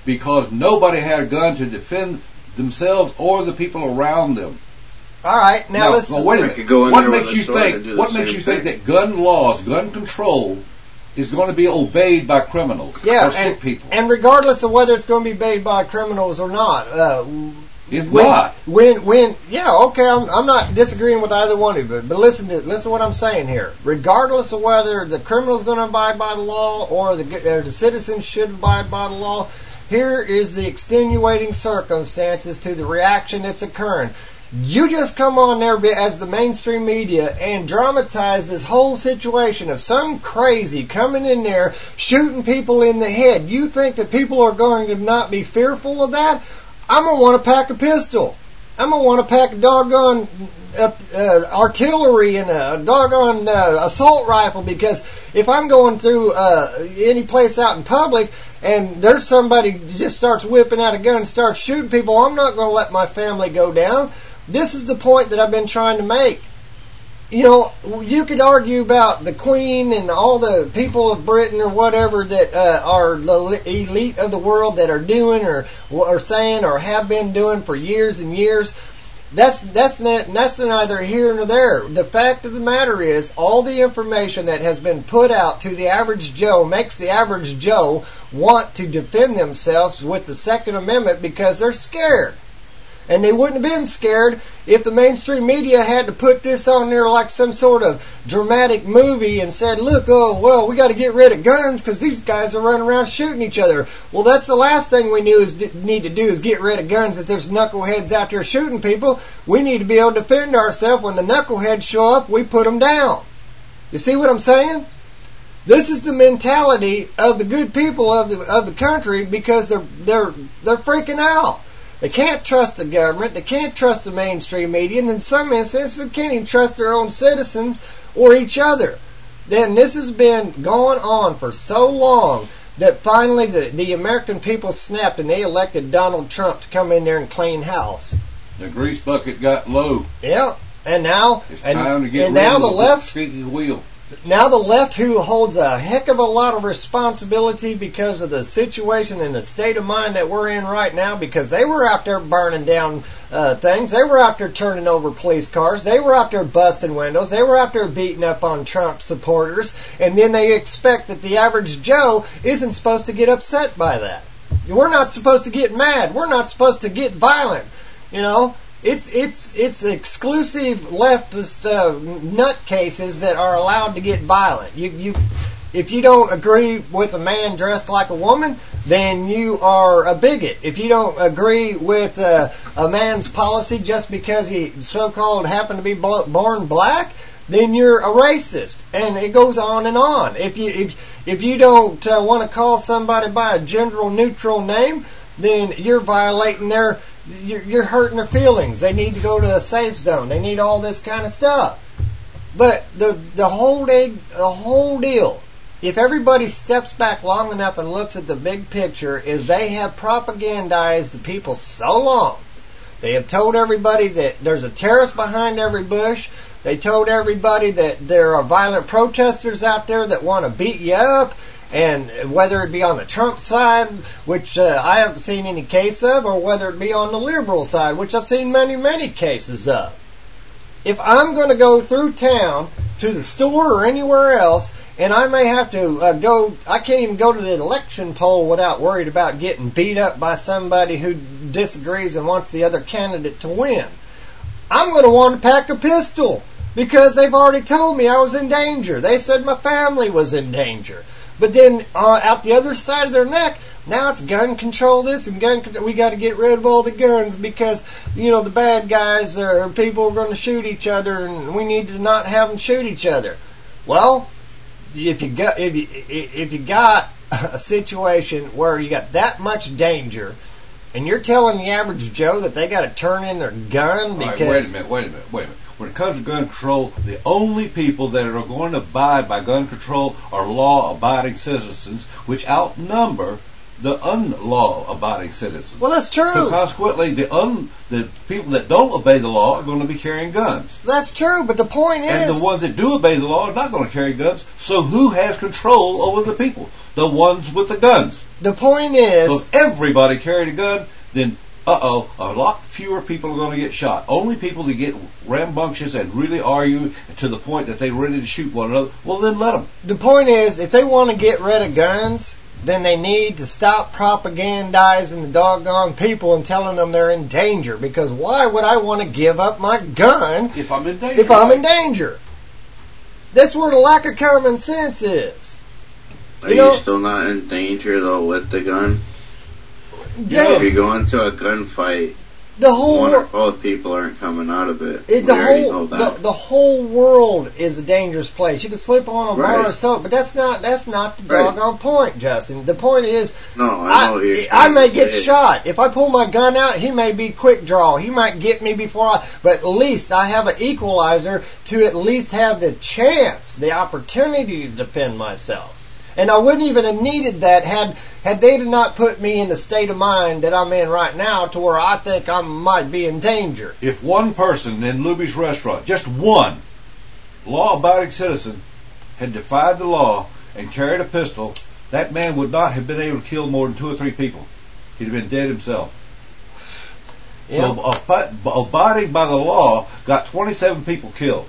because nobody had a gun to defend themselves or the people around them. All right, now, now let's. well, wait a minute. What makes you think? What makes you think that gun laws, gun control, is going to be obeyed by criminals yeah, or sick and, people? And regardless of whether it's going to be obeyed by criminals or not, uh, it's when, not. When, when, yeah, okay, I'm, I'm not disagreeing with either one of you, but listen to listen to what I'm saying here. Regardless of whether the criminal's going to abide by the law or the, or the citizens should abide by the law, here is the extenuating circumstances to the reaction that's occurring. You just come on there as the mainstream media and dramatize this whole situation of some crazy coming in there shooting people in the head. You think that people are going to not be fearful of that? I'm going to want to pack a pistol. I'm going to want to pack a doggone uh, uh, artillery and a doggone uh, assault rifle, because if I'm going through uh, any place out in public and there's somebody who just starts whipping out a gun and starts shooting people, I'm not going to let my family go down. This is the point that I've been trying to make. You know, you could argue about the Queen and all the people of Britain or whatever that uh, are the elite of the world that are doing or or saying or have been doing for years and years. That's that's not, that's neither here nor there. The fact of the matter is, all the information that has been put out to the average Joe makes the average Joe want to defend themselves with the Second Amendment because they're scared. And they wouldn't have been scared if the mainstream media had to put this on there like some sort of dramatic movie and said, look, oh, well, we got to get rid of guns because these guys are running around shooting each other. Well, that's the last thing we knew is, need to do is get rid of guns. If there's knuckleheads out there shooting people, we need to be able to defend ourselves. When the knuckleheads show up, we put them down. You see what I'm saying? This is the mentality of the good people of the of the country because they're they're they're freaking out. They can't trust the government. They can't trust the mainstream media. And in some instances, they can't even trust their own citizens or each other. Then this has been going on for so long that finally the, the American people snapped and they elected Donald Trump to come in there and clean house. The grease bucket got low. Yeah. And now, it's and, time to get and rid now of the the left, squeaky wheel. Now the left, who holds a heck of a lot of responsibility because of the situation and the state of mind that we're in right now, because they were out there burning down uh, things. They were out there turning over police cars. They were out there busting windows. They were out there beating up on Trump supporters. And then they expect that the average Joe isn't supposed to get upset by that. We're not supposed to get mad. We're not supposed to get violent. You know? It's it's it's exclusive leftist uh, nutcases that are allowed to get violent. You you, if you don't agree with a man dressed like a woman, then you are a bigot. If you don't agree with uh, a man's policy just because he so-called happened to be born black, then you're a racist. And it goes on and on. If you if if you don't uh, want to call somebody by a gender neutral name, then you're violating their. You're, you're hurting their feelings. They need to go to a safe zone. They need all this kind of stuff. But the the whole day, the whole deal, if everybody steps back long enough and looks at the big picture, is they have propagandized the people so long. They have told everybody that there's a terrorist behind every bush. They told everybody that there are violent protesters out there that want to beat you up. And whether it be on the Trump side, which uh, I haven't seen any case of, or whether it be on the liberal side, which I've seen many, many cases of. If I'm going to go through town to the store or anywhere else, and I may have to uh, go, I can't even go to the election poll without worried about getting beat up by somebody who disagrees and wants the other candidate to win. I'm going to want to pack a pistol because they've already told me I was in danger. They said my family was in danger. But then uh, out the other side of their neck, now it's gun control this and gun control. We got to get rid of all the guns because, you know, the bad guys or people are going to shoot each other and we need to not have them shoot each other. Well, if you got if you if you got a situation where you got that much danger and you're telling the average Joe that they got to turn in their gun because... All right, wait a minute, wait a minute, wait a minute. When it comes to gun control, the only people that are going to abide by gun control are law-abiding citizens, which outnumber the unlaw-abiding citizens. Well, that's true. So consequently, the un the people that don't obey the law are going to be carrying guns. That's true, but the point is... And the ones that do obey the law are not going to carry guns. So who has control over the people? The ones with the guns. The point is... So if everybody carried a gun, then, uh-oh, a lot fewer people are going to get shot. Only people that get rambunctious and really argue to the point that they're ready to shoot one another, well, then let them. The point is, if they want to get rid of guns, then they need to stop propagandizing the doggone people and telling them they're in danger. Because why would I want to give up my gun if I'm in danger? If I'm in danger? That's where the lack of common sense is. Are you, you know, still not in danger though with the gun? Yeah. If you go into a gunfight, the whole one or both people aren't coming out of it. It, we the already whole know that. the, the whole world is a dangerous place. You can slip on a Right. bar of soap, but that's not that's not the Right. doggone point, Justin. The point is, No, I know what you're I, I trying may to get say. shot. If I pull my gun out, he may be quick draw. He might get me before I. But at least I have an equalizer to at least have the chance, the opportunity to defend myself. And I wouldn't even have needed that had had they not put me in the state of mind that I'm in right now, to where I think I might be in danger. If one person in Luby's restaurant, just one law-abiding citizen, had defied the law and carried a pistol, that man would not have been able to kill more than two or three people. He'd have been dead himself. Yeah. So ab- abiding by the law got twenty-seven people killed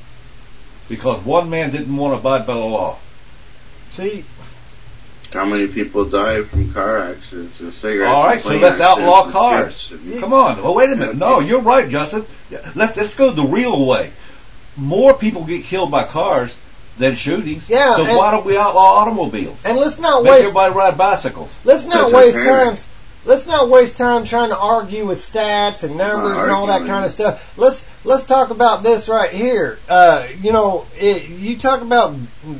because one man didn't want to abide by the law. See, How many people die from car accidents and cigarettes? All right, and so plane let's outlaw accidents cars. and trips? Come on. Oh, wait a minute. No, you're right, Justin. Let's, let's go the real way. More people get killed by cars than shootings. Yeah, So and- why don't we outlaw automobiles? and let's not Make waste everybody ride bicycles. let's not That's waste okay. time. Let's not waste time trying to argue with stats and numbers Not and all that arguing. kind of stuff. Let's let's talk about this right here. Uh, you know, it, you talk about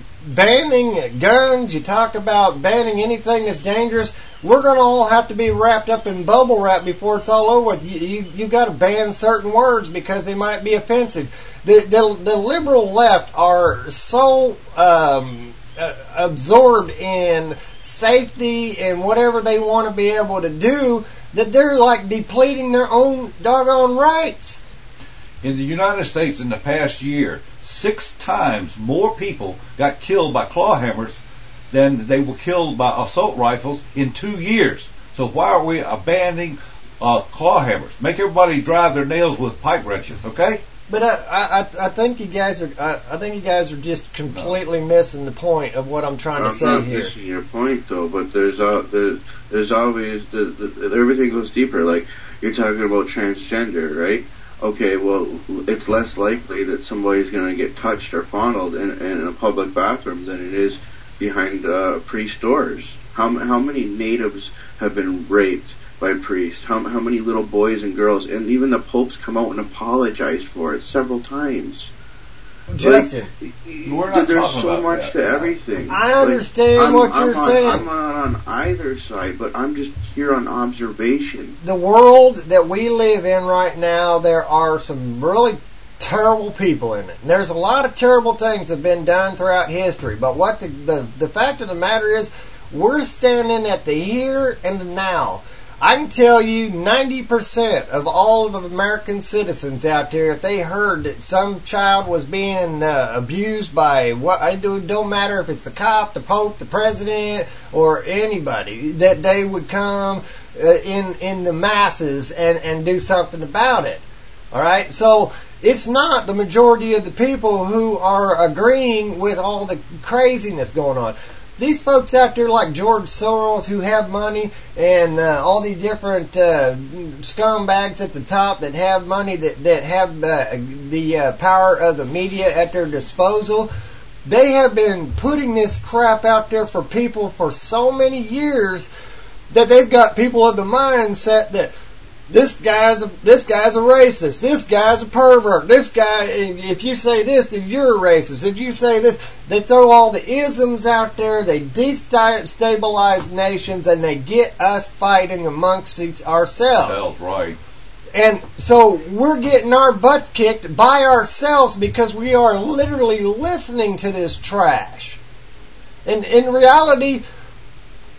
banning guns. You talk about banning anything that's dangerous. We're going to all have to be wrapped up in bubble wrap before it's all over with. You you, you got to ban certain words because they might be offensive. The the, the liberal left are so um, uh, absorbed in safety and whatever they want to be able to do that they're like depleting their own doggone rights. In the United States in the past year, six times more people got killed by claw hammers than they were killed by assault rifles in two years. So why are we abandoning uh, claw hammers? Make everybody drive their nails with pipe wrenches, okay? But I, I, I think you guys are, I, I think you guys are just completely missing the point of what I'm trying to I'm say not here. missing your point though, but there's uh, there's, there's always the, the, everything goes deeper. Like you're talking about transgender, right? Okay, well, it's less likely that somebody's going to get touched or fondled in, in a public bathroom than it is behind uh, priest doors. How how many natives have been raped by priests? How how many little boys and girls, and even the popes come out and apologize for it several times. Justin, Like, We're not there's talking so about much that. to everything. I Like, understand I'm- what I'm you're on- saying. I'm not on either side, but I'm just here on observation. The world that we live in right now, there are some really terrible people in it. And there's a lot of terrible things that have been done throughout history. But what the, the, the fact of the matter is, we're standing at the here and the now. I can tell you ninety percent of all of the American citizens out there, if they heard that some child was being uh, abused by what I do, don't matter if it's the cop, the pope, the president, or anybody, that they would come uh, in in the masses and and do something about it. All right, so it's not the majority of the people who are agreeing with all the craziness going on. These folks out there like George Soros who have money and uh, all these different uh, scumbags at the top that have money, that, that have uh, the uh, power of the media at their disposal, they have been putting this crap out there for people for so many years that they've got people of the mindset that this guy's a, this guy's a racist. This guy's a pervert. This guy, if you say this, then you're a racist. If you say this, they throw all the isms out there. They destabilize nations, and they get us fighting amongst each ourselves. That's right. And so we're getting our butts kicked by ourselves because we are literally listening to this trash. And in reality,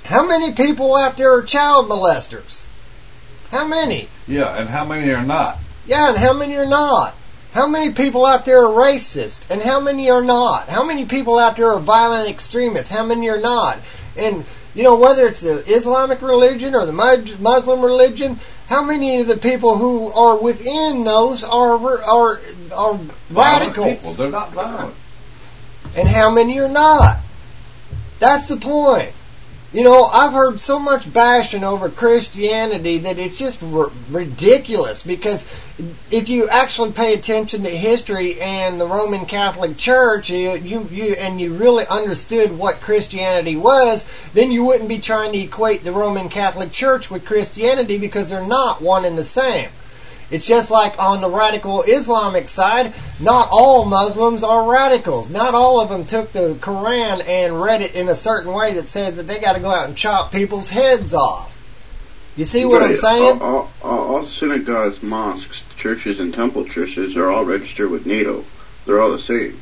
How many people out there are child molesters? How many? Yeah, and how many are not? Yeah, and how many are not? How many people out there are racist? And how many are not? How many people out there are violent extremists? How many are not? And, you know, whether it's the Islamic religion or the Muslim religion, how many of the people who are within those are are are radicals? People. They're not violent. And how many are not? That's the point. You know, I've heard so much bashing over Christianity that it's just r- ridiculous, because if you actually pay attention to history and the Roman Catholic Church, you, you, you and you really understood what Christianity was, then you wouldn't be trying to equate the Roman Catholic Church with Christianity, because they're not one and the same. It's just like on the radical Islamic side, not all Muslims are radicals. Not all of them took the Quran and read it in a certain way that says that they got to go out and chop people's heads off. You see what right. I'm saying? All, all, all synagogues, mosques, churches, and temple churches are all registered with NATO. They're all the same.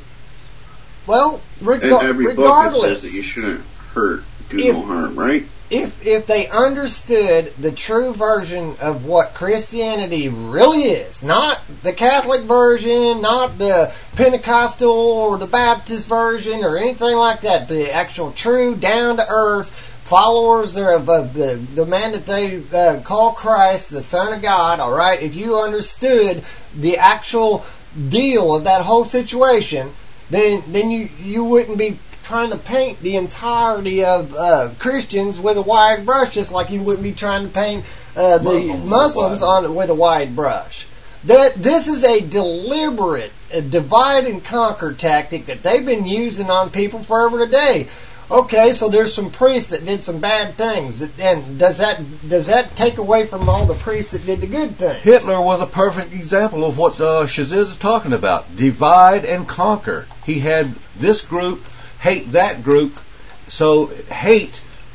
Well, reg- and every regardless, book that says that you shouldn't hurt, do if, no harm, right? If if they understood the true version of what Christianity really is, not the Catholic version, not the Pentecostal or the Baptist version or anything like that, the actual true down-to-earth followers of, of the, the man that they uh, call Christ, the Son of God, all right, if you understood the actual deal of that whole situation, then then you, you wouldn't be trying to paint the entirety of uh, Christians with a wide brush, just like you wouldn't be trying to paint uh, the Muslims, Muslims on with a wide brush. That this is a deliberate uh, divide and conquer tactic that they've been using on people forever today. Okay, so there's some priests that did some bad things, and does that does that take away from all the priests that did the good things? Hitler was a perfect example of what uh, Shaziz is talking about. Divide and conquer. He had this group hate that group, so hate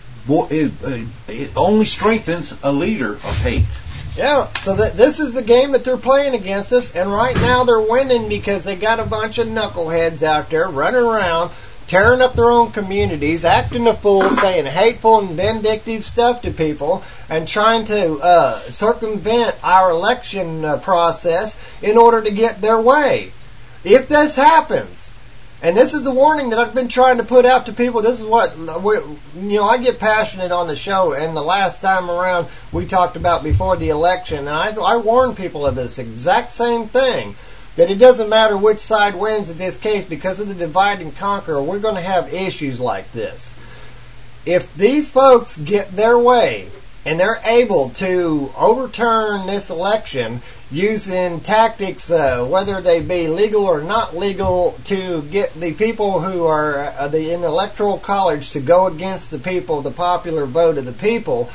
it only strengthens a leader of hate. Yeah, so that this is the game that they're playing against us, and right now they're winning because they got a bunch of knuckleheads out there running around, tearing up their own communities, acting a fool, saying hateful and vindictive stuff to people, and trying to uh, circumvent our election uh, process in order to get their way. If this happens, and this is the warning that I've been trying to put out to people. This is what, we, you know, I get passionate on the show, and the last time around we talked about before the election, and I, I warned people of this exact same thing, that it doesn't matter which side wins in this case, because of the divide and conquer, we're going to have issues like this. If these folks get their way, and they're able to overturn this election using tactics, uh, whether they be legal or not legal, to get the people who are uh, the, in the electoral college to go against the people, the popular vote of the people,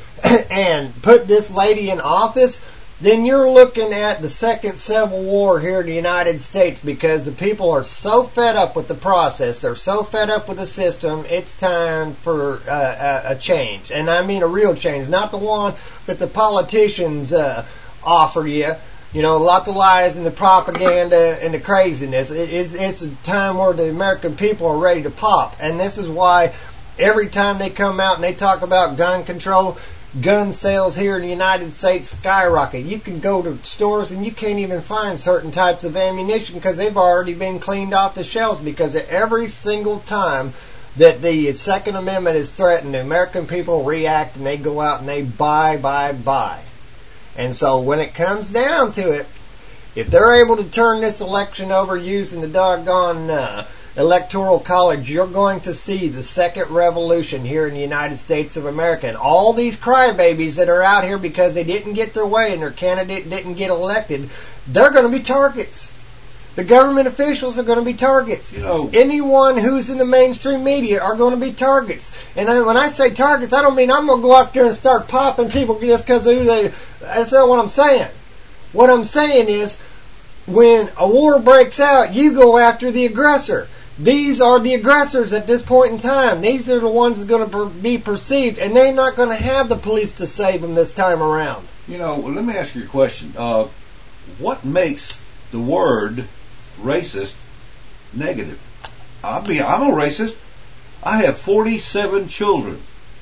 and put this lady in office, then you're looking at the second Civil War here in the United States, because the people are so fed up with the process, they're so fed up with the system, it's time for uh, a, a change. And I mean a real change, not the one that the politicians uh, offer you. You know, a lot of lies and the propaganda and the craziness. It, it's, it's a time where the American people are ready to pop. And this is why every time they come out and they talk about gun control, gun sales here in the United States skyrocket. You can go to stores and you can't even find certain types of ammunition because they've already been cleaned off the shelves, because every single time that the Second Amendment is threatened, the American people react and they go out and they buy, buy, buy. And so when it comes down to it, if they're able to turn this election over using the doggone uh, Electoral College, you're going to see the second revolution here in the United States of America. And all these crybabies that are out here because they didn't get their way and their candidate didn't get elected, they're going to be targets. The government officials are going to be targets. You know, anyone who's in the mainstream media are going to be targets. And I, when I say targets, I don't mean I'm going to go out there and start popping people just because of who they. That's not what I'm saying. What I'm saying is, when a war breaks out, you go after the aggressor. These are the aggressors at this point in time. These are the ones that are going to be perceived, and they're not going to have the police to save them this time around. You know, well, let me ask you a question. Uh, what makes the word racist negative? I'll be, I'm a racist. I have forty-seven children.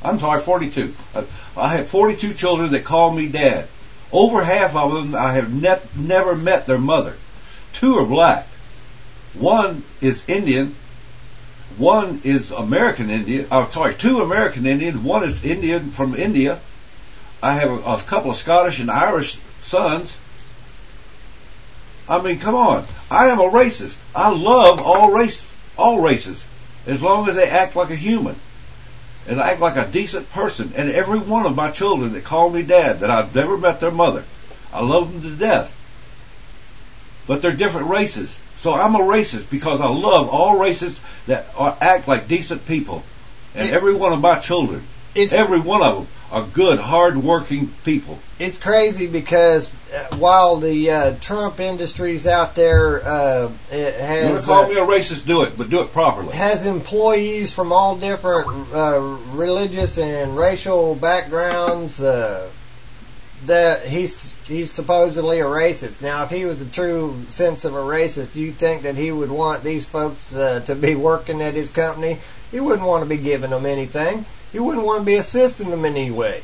I'm sorry, forty-two. I have forty-two children that call me dad. Over half of them I have ne- never met their mother. Two are black. One is Indian. One is American Indian. I'm sorry, two American Indians. One is Indian from India. I have a, a couple of Scottish and Irish sons. I mean, come on. I am a racist. I love all race, all races, as long as they act like a human and act like a decent person. And every one of my children that call me dad, that I've never met their mother, I love them to death. But they're different races. So I'm a racist because I love all races that are, act like decent people. And every one of my children, every one of them, are good, hard-working people. It's crazy because uh, while the uh, Trump Industries out there uh, it has... You want to call uh, me a racist, do it, but do it properly. Has employees from all different uh, religious and racial backgrounds uh, that he's he's supposedly a racist. Now, if he was a true sense of a racist, you think that he would want these folks uh, to be working at his company? He wouldn't want to be giving them anything. He wouldn't want to be assisting them in any way.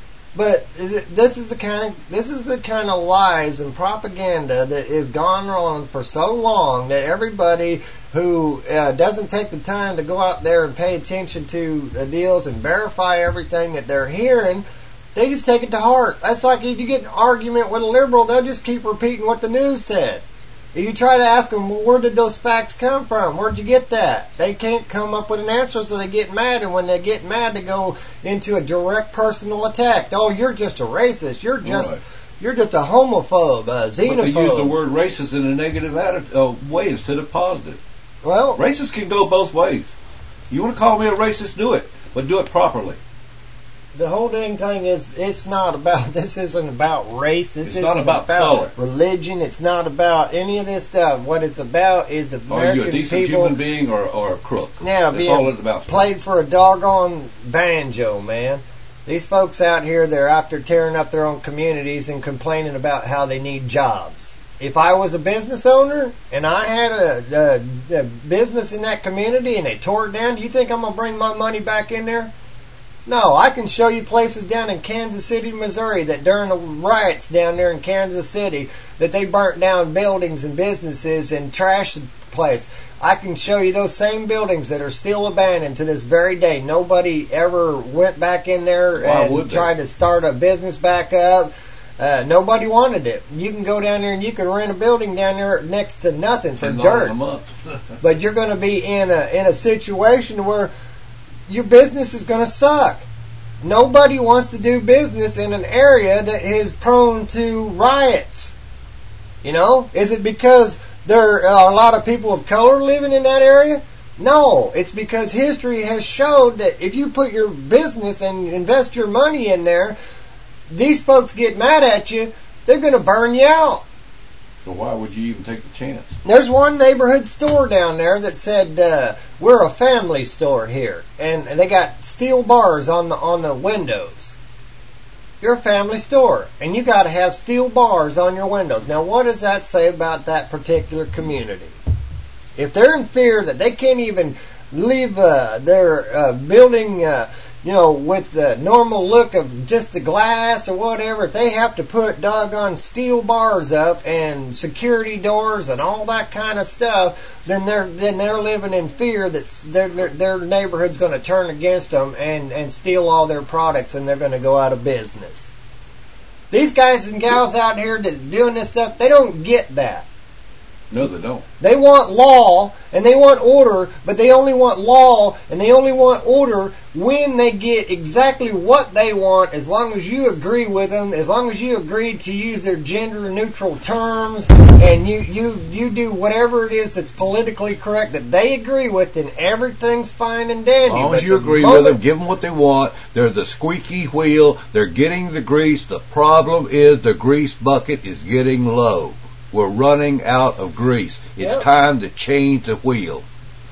But this is the kind of this is the kind of lies and propaganda that has gone on for so long that everybody who uh, doesn't take the time to go out there and pay attention to the deals and verify everything that they're hearing, they just take it to heart. That's like if you get in an argument with a liberal, they'll just keep repeating what the news said. If you try to ask them, well, where did those facts come from? Where'd you get that? They can't come up with an answer, so they get mad. And when they get mad, they go into a direct personal attack. Oh, you're just a racist. You're just Right. you're just a homophobe, a xenophobe. But they use the word racist in a negative atti- uh, way instead of positive. Well, racist can go both ways. You want to call me a racist, do it, but do it properly. The whole dang thing is, it's not about, this isn't about race. This It's isn't not about color. religion. It's not about any of this stuff. What it's about is the American Are you a decent people. human being or, or a crook? Yeah, That's being all it's about. played for a doggone banjo, man. These folks out here, they're out there tearing up their own communities and complaining about how they need jobs. If I was a business owner and I had a, a, a business in that community and they tore it down, do you think I'm going to bring my money back in there? No, I can show you places down in Kansas City, Missouri, that during the riots down there in Kansas City, that they burnt down buildings and businesses and trashed the place. I can show you those same buildings that are still abandoned to this very day. Nobody ever went back in there Why would and they? tried to start a business back up. Uh, nobody wanted it. You can go down there and you can rent a building down there next to nothing for ten dollars dirt. a month. But you're going to be in a in a situation where your business is going to suck. Nobody wants to do business in an area that is prone to riots. You know, is it because there are a lot of people of color living in that area? No, it's because history has showed that if you put your business and invest your money in there, these folks get mad at you, they're going to burn you out. So why would you even take the chance? There's one neighborhood store down there that said, uh, we're a family store here. And they got steel bars on the on the windows. You're a family store, and you got to have steel bars on your windows. Now, what does that say about that particular community? If they're in fear that they can't even leave uh, their uh, building, uh, you know, with the normal look of just the glass or whatever, if they have to put doggone steel bars up and security doors and all that kind of stuff, then they're then they're living in fear that their their, their neighborhood's going to turn against them and and steal all their products, and they're going to go out of business. These guys and gals out here that doing this stuff, they don't get that. No, they don't. They want law and they want order, but they only want law and they only want order when they get exactly what they want, as long as you agree with them, as long as you agree to use their gender neutral terms and you, you, you do whatever it is that's politically correct that they agree with, then everything's fine and dandy. As long But as you the agree moment- with them, give them what they want. They're the squeaky wheel. They're getting the grease. The problem is the grease bucket is getting low. We're running out of grease. It's Yep. time to change the wheel.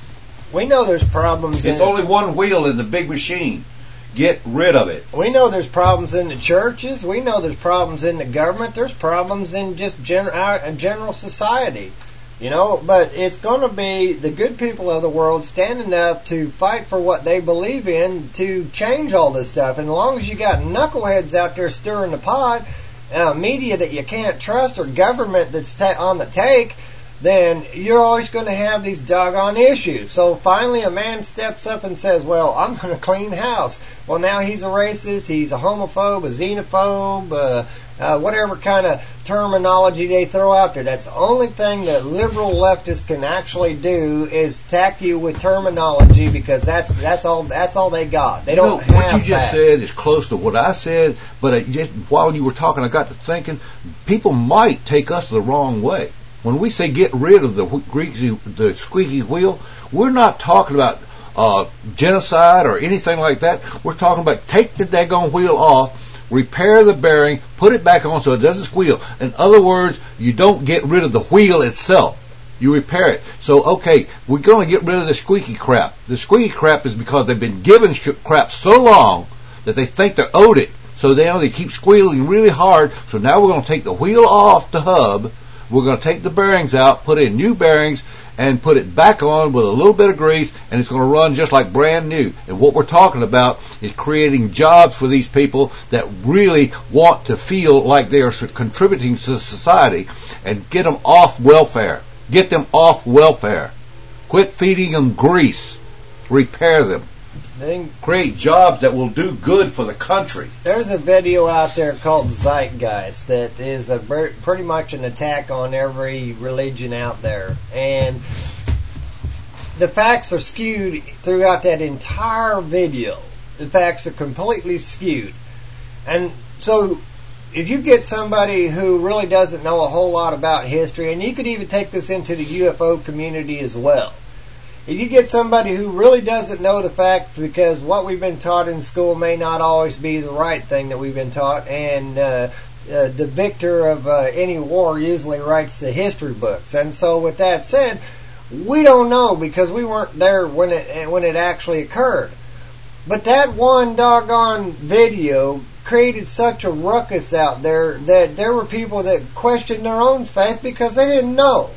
We know there's problems It's in only one wheel in the big machine. Get rid of it. We know there's problems in the churches. We know there's problems in the government. There's problems in just gen- our, uh, general society. You know, but it's going to be the good people of the world standing up to fight for what they believe in to change all this stuff. And as long as you got knuckleheads out there stirring the pot, uh, media that you can't trust, or government that's ta- on the take, then you're always going to have these doggone issues. So finally a man steps up and says, well, I'm going to clean house. Well, now he's a racist, he's a homophobe, a xenophobe, uh, uh, whatever kind of terminology they throw out there. That's the only thing that liberal leftists can actually do is attack you with terminology, because that's that's all that's all they got. They you don't know, have what you just facts. said is close to what I said, but it just, while you were talking, I got to thinking, people might take us the wrong way. When we say get rid of the greasy, the squeaky wheel, we're not talking about uh, genocide or anything like that. We're talking about take the daggone wheel off, repair the bearing, put it back on so it doesn't squeal. In other words, you don't get rid of the wheel itself. You repair it. So, okay, we're going to get rid of the squeaky crap. The squeaky crap is because they've been given sh- crap so long that they think they're owed it. So they, they keep squealing really hard. So now we're going to take the wheel off the hub. We're going to take the bearings out, put in new bearings, and put it back on with a little bit of grease, and it's going to run just like brand new. And what we're talking about is creating jobs for these people that really want to feel like they are contributing to society, and get them off welfare. Get them off welfare. Quit feeding them grease. Repair them. Then create jobs that will do good for the country. There's a video out there called Zeitgeist that is a pretty much an attack on every religion out there, and the facts are skewed throughout that entire video. The facts are completely skewed, and so if you get somebody who really doesn't know a whole lot about history, and you could even take this into the U F O community as well. If you get somebody who really doesn't know the fact, because what we've been taught in school may not always be the right thing that we've been taught, and uh, uh, the victor of uh, any war usually writes the history books. And so with that said, we don't know because we weren't there when it when it actually occurred. But that one doggone video created such a ruckus out there that there were people that questioned their own faith because they didn't know.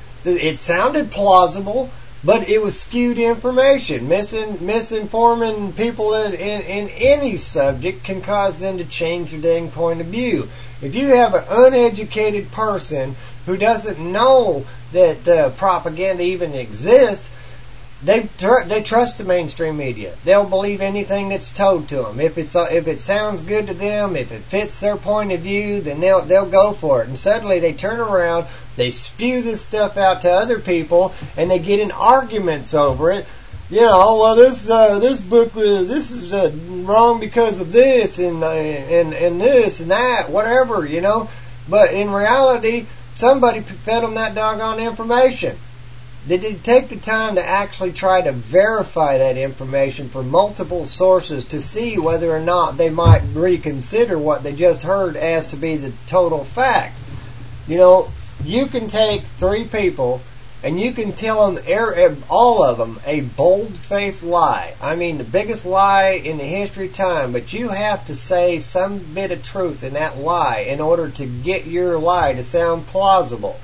It sounded plausible, but it was skewed information. Misin, misinforming people in, in, in any subject can cause them to change their dang point of view. If you have an uneducated person who doesn't know that uh, propaganda even exists, they tr- they trust the mainstream media. They'll believe anything that's told to them. If it's uh, if it sounds good to them, if it fits their point of view, then they'll they'll go for it. And suddenly they turn around, they spew this stuff out to other people, and they get in arguments over it. You know, well, this uh, this book was this is uh, wrong because of this and uh, and and this and that, whatever, you know. But in reality, somebody fed them that doggone information. They did take the time to actually try to verify that information from multiple sources to see whether or not they might reconsider what they just heard as to be the total fact. You know, you can take three people and you can tell them, all of them, a bold-faced lie. I mean, the biggest lie in the history of time, but you have to say some bit of truth in that lie in order to get your lie to sound plausible,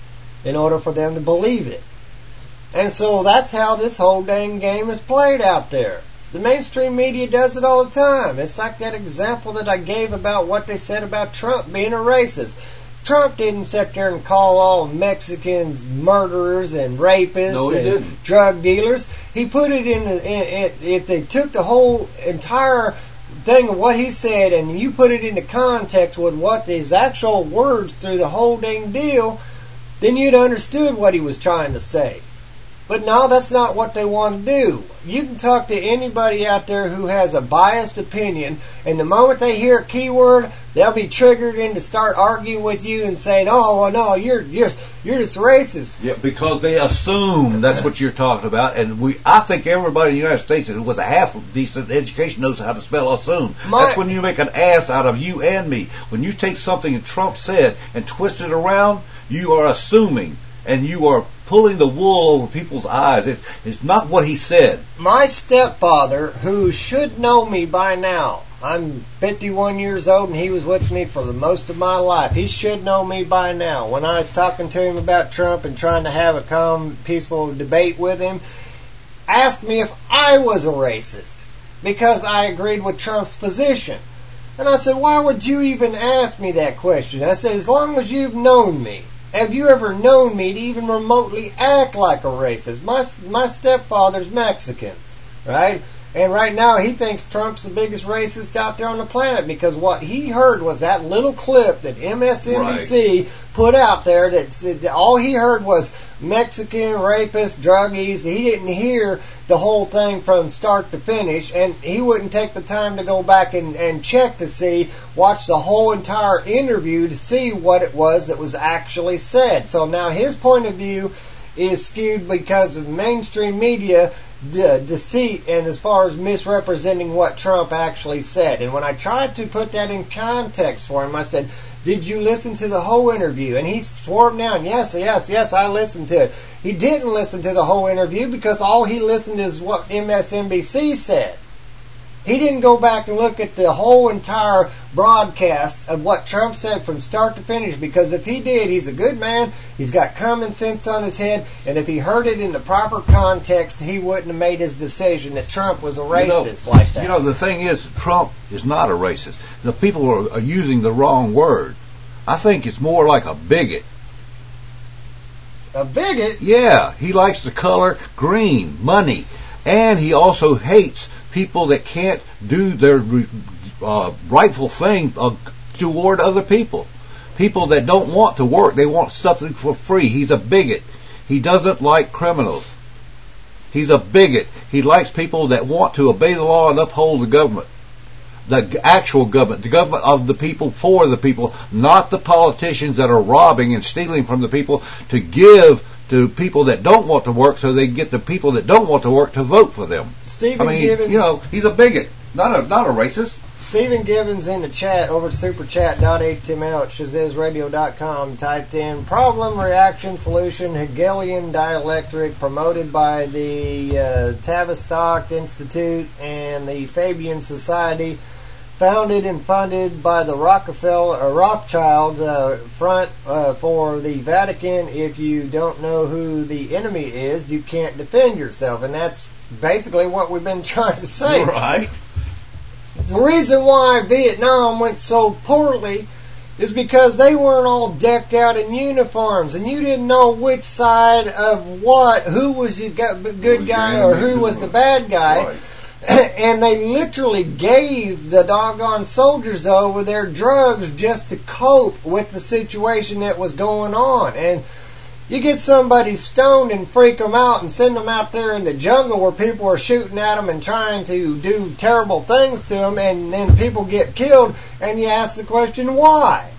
in order for them to believe it. And so that's how this whole dang game is played out there. The mainstream media does it all the time. It's like that example that I gave about what they said about Trump being a racist. Trump didn't sit there and call all Mexicans murderers and rapists no, he and didn't. drug dealers. He put it in, the, in it, if they took the whole entire thing of what he said and you put it into context with what his actual words through the whole dang deal, then you'd understood what he was trying to say. But no, that's not what they want to do. You can talk to anybody out there who has a biased opinion, and the moment they hear a keyword, they'll be triggered into start arguing with you and saying, "Oh, well, no, you're you're you're just racist." Yeah, because they assume that's what you're talking about, and we I think everybody in the United States with a half decent education knows how to spell assume. My, that's when you make an ass out of you and me. When you take something that Trump said and twist it around, you are assuming. And you are pulling the wool over people's eyes. It, it's not what he said. My stepfather, who should know me by now, I'm fifty-one years old, and he was with me for the most of my life. He should know me by now. When I was talking to him about Trump and trying to have a calm, peaceful debate with him, asked me if I was a racist because I agreed with Trump's position. And I said, why would you even ask me that question? I said, as long as you've known me, have you ever known me to even remotely act like a racist? My my stepfather's Mexican, right? And right now he thinks Trump's the biggest racist out there on the planet because what he heard was that little clip that M S N B C right. put out there that said all he heard was Mexican, rapist, druggies. He didn't hear the whole thing from start to finish, and he wouldn't take the time to go back and, and check to see, watch the whole entire interview to see what it was that was actually said. So now his point of view is skewed because of mainstream media de- deceit and as far as misrepresenting what Trump actually said. And when I tried to put that in context for him, I said, did you listen to the whole interview? And he swore down, yes, yes, yes, I listened to it. He didn't listen to the whole interview because all he listened to is what M S N B C said. He didn't go back and look at the whole entire broadcast of what Trump said from start to finish, because if he did, he's a good man, he's got common sense on his head, and if he heard it in the proper context, he wouldn't have made his decision that Trump was a racist you know, like that. You know, the thing is, Trump is not a racist. The people are, are using the wrong word. I think it's more like a bigot. A bigot? Yeah, he likes the color green, money, and he also hates people that can't do their uh, rightful thing uh, toward other people. People that don't want to work, they want something for free. He's a bigot. He doesn't like criminals. He's a bigot. He likes people that want to obey the law and uphold the government. The actual government, the government of the people, for the people, not the politicians that are robbing and stealing from the people to give to people that don't want to work, so they get the people that don't want to work to vote for them. Stephen I mean, Givens, you know, he's a bigot, not a not a racist. Stephen Givens in the chat over at superchat dot h t m l at shazez radio dot com typed in problem, reaction, solution, Hegelian dialectic promoted by the uh, Tavistock Institute and the Fabian Society, founded and funded by the Rockefeller uh, Rothschild uh, Front uh, for the Vatican. If you don't know who the enemy is, you can't defend yourself, and that's basically what we've been trying to say. Right. The reason why Vietnam went so poorly is because they weren't all decked out in uniforms, and you didn't know which side of what, who was the good guy or who was the bad guy. Right. And they literally gave the doggone soldiers over their drugs just to cope with the situation that was going on. And you get somebody stoned and freak them out and send them out there in the jungle where people are shooting at them and trying to do terrible things to them, and then people get killed, and you ask the question, why?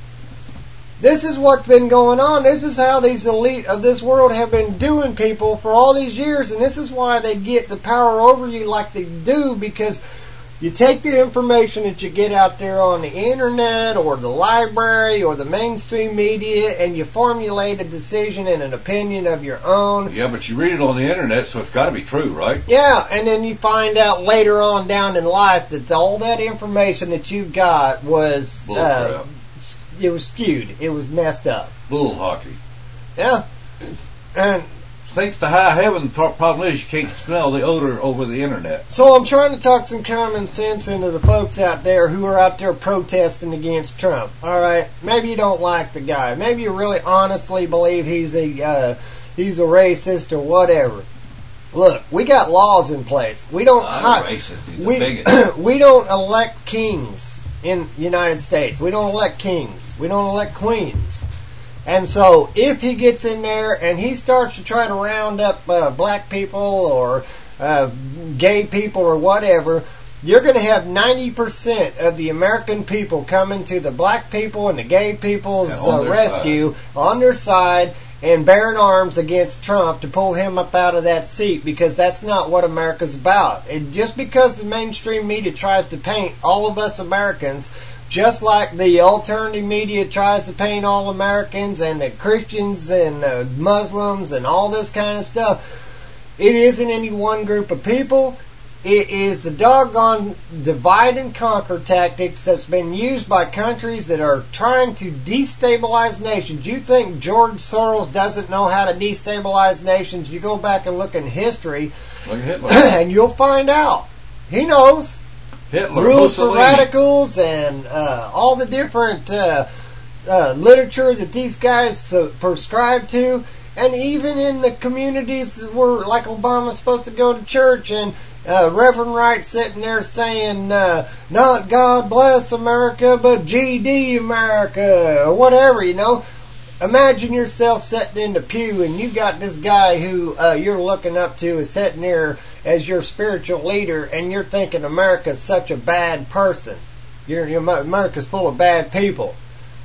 This is what's been going on. This is how these elite of this world have been doing people for all these years, and this is why they get the power over you like they do, because you take the information that you get out there on the internet or the library or the mainstream media, and you formulate a decision and an opinion of your own. Yeah, but you read it on the internet, so it's got to be true, right? Yeah, and then you find out later on down in life that all that information that you got was bull uh, crap. It was skewed. It was messed up. Bull hockey. Yeah. And thanks to high heaven, the problem is you can't smell the odor over the internet. So I'm trying to talk some common sense into the folks out there who are out there protesting against Trump. All right, maybe you don't like the guy. Maybe you really honestly believe he's a uh, he's a racist or whatever. Look, we got laws in place. We don't. Not a racist. He's we, a bigot. We don't elect kings in the United States. We don't elect kings. We don't elect queens. And so if he gets in there and he starts to try to round up uh, black people or uh, gay people or whatever, you're going to have ninety percent of the American people coming to the black people and the gay people's uh, rescue side. on their side and bearing arms against Trump to pull him up out of that seat, because that's not what America's about. And just because the mainstream media tries to paint all of us Americans, just like the alternative media tries to paint all Americans and the Christians and the Muslims and all this kind of stuff, it isn't any one group of people. It is the doggone divide and conquer tactics that's been used by countries that are trying to destabilize nations. You think George Soros doesn't know how to destabilize nations? You go back and look in history, Look at Hitler. and you'll find out. He knows. Hitler, Rules for Mussolini. radicals and uh, all the different uh, uh, literature that these guys uh, prescribe to. And even in the communities that were, like Obama's supposed to go to church, and uh, Reverend Wright sitting there saying, uh, not God bless America, but G D America, or whatever, you know. Imagine yourself sitting in the pew and you got this guy who uh, you're looking up to is sitting there as your spiritual leader, and you're thinking America's such a bad person. You're, you're, America's full of bad people.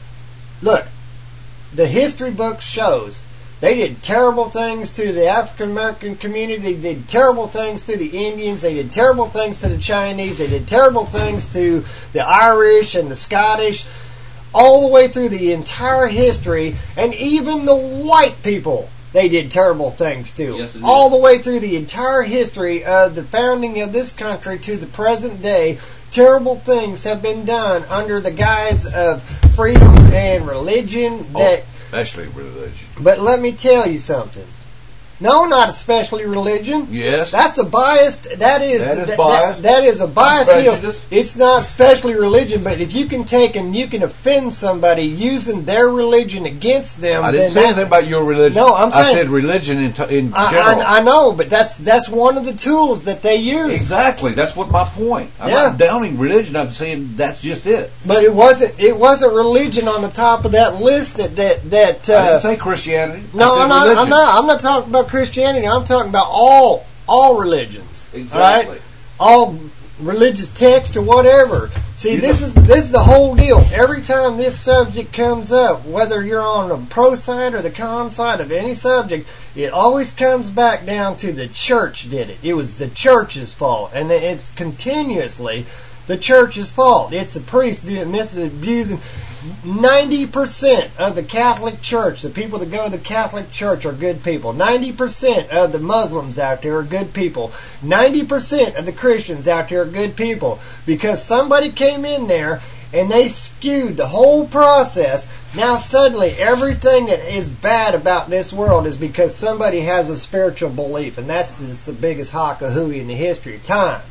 Look, the history book shows they did terrible things to the African American community. They did terrible things to the Indians. They did terrible things to the Chinese. They did terrible things to the Irish and the Scottish. All the way through the entire history, and even the white people they did terrible things to. Yes, it all did. the way through the entire history of the founding of this country to the present day, terrible things have been done under the guise of freedom and religion. That, Oh, especially religion. but let me tell you something. No, not especially religion. Yes. That's a biased. That is. That is that, biased. that is a biased deal. Prejudice. It's not especially religion, but if you can take and you can offend somebody using their religion against them, I didn't then say that- anything about your religion. No, I'm I saying- said religion in, t- in I, general. I, I know, but that's that's one of the tools that they use. Exactly. That's what my point. I'm Yeah. not downing religion. I'm saying that's just it. But it wasn't. It wasn't religion on the top of that list. That that that. Uh, I didn't say Christianity. no, I said I'm not. religion. I'm not. I'm not talking about Christianity. I'm talking about all all religions. Exactly. Right? All religious text or whatever. See, You this know- is this is the whole deal. Every time this subject comes up, whether you're on the pro side or the con side of any subject, it always comes back down to the church did it. It was the church's fault, and it's continuously the church's fault. It's the priest doing misabusing. ninety percent of the Catholic Church, the people that go to the Catholic Church are good people. ninety percent of the Muslims out there are good people. ninety percent of the Christians out there are good people. Because somebody came in there and they skewed the whole process. Now suddenly everything that is bad about this world is because somebody has a spiritual belief. And that's just the biggest hock-a-hooey in the history of time.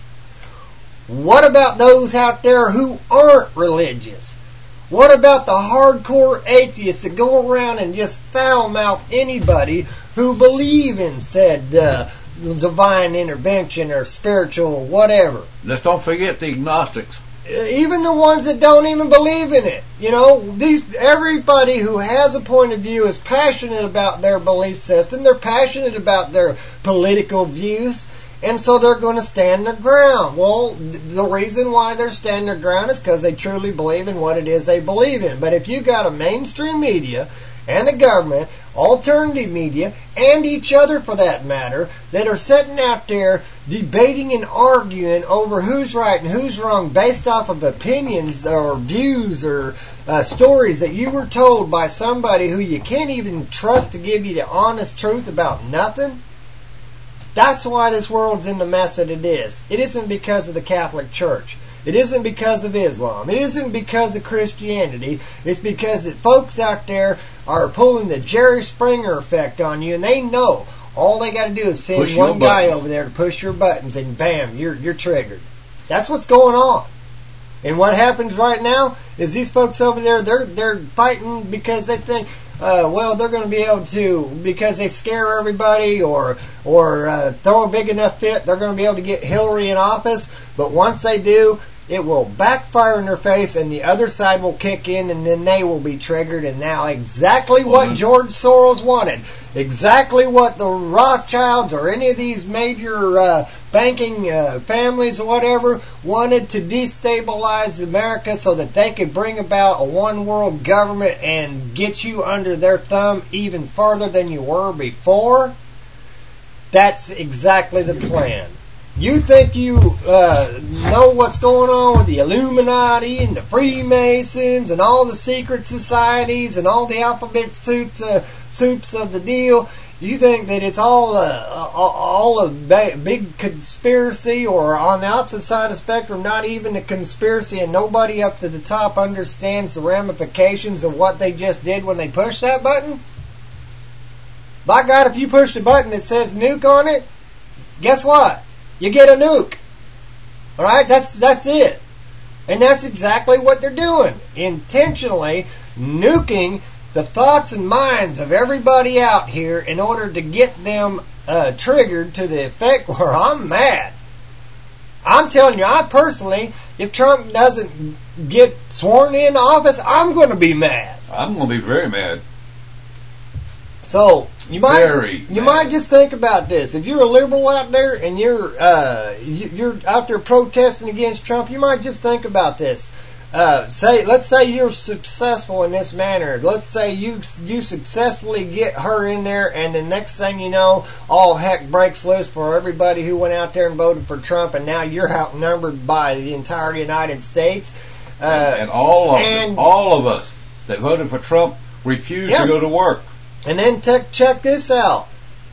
What about those out there who aren't religious? What about the hardcore atheists that go around and just foul-mouth anybody who believe in said uh, divine intervention or spiritual whatever? Let's don't forget the agnostics. Even the ones that don't even believe in it. You know, these everybody who has a point of view is passionate about their belief system. They're passionate about their political views. And so they're going to stand their ground. Well, the reason why they're standing their ground is because they truly believe in what it is they believe in. But if you got a mainstream media and the government, alternative media, and each other for that matter, that are sitting out there debating and arguing over who's right and who's wrong based off of opinions or views or uh, stories that you were told by somebody who you can't even trust to give you the honest truth about nothing, that's why this world's in the mess that it is. It isn't because of the Catholic Church. It isn't because of Islam. It isn't because of Christianity. It's because that folks out there are pulling the Jerry Springer effect on you, and they know all they got to do is send Push your one guy buttons. over there to push your buttons, and bam, you're you're triggered. That's what's going on. And what happens right now is these folks over there, they're they're fighting because they think, uh, well, they're going to be able to, because they scare everybody or or uh, throw a big enough fit, they're going to be able to get Hillary in office. But once they do, it will backfire in their face, and the other side will kick in, and then they will be triggered. And now exactly what George Soros wanted, exactly what the Rothschilds or any of these major uh, banking uh, families or whatever wanted to destabilize America so that they could bring about a one-world government and get you under their thumb even further than you were before. That's exactly the plan. You think you uh, know what's going on with the Illuminati and the Freemasons and all the secret societies and all the alphabet soups, uh, soups of the deal. You think that it's all uh, all a big conspiracy, or on the opposite side of the spectrum, not even a conspiracy, and nobody up to the top understands the ramifications of what they just did when they pushed that button? By God, if you push the button that says nuke on it, guess what? You get a nuke. All right, that's that's it, and that's exactly what they're doing, intentionally nuking the thoughts and minds of everybody out here in order to get them uh, triggered to the effect where I'm mad. I'm telling you, I personally, if Trump doesn't get sworn in office, I'm going to be mad. I'm going to be very mad. So you might very you mad. might just think about this. If you're a liberal out there and you're uh, you're out there protesting against Trump, you might just think about this. Uh, say, let's say you're successful in this manner. Let's say you you successfully get her in there, and the next thing you know, all heck breaks loose for everybody who went out there and voted for Trump, and now you're outnumbered by the entire United States. Uh, and, and all of and, them, all of us that voted for Trump refused yeah. to go to work. And then te- check this out.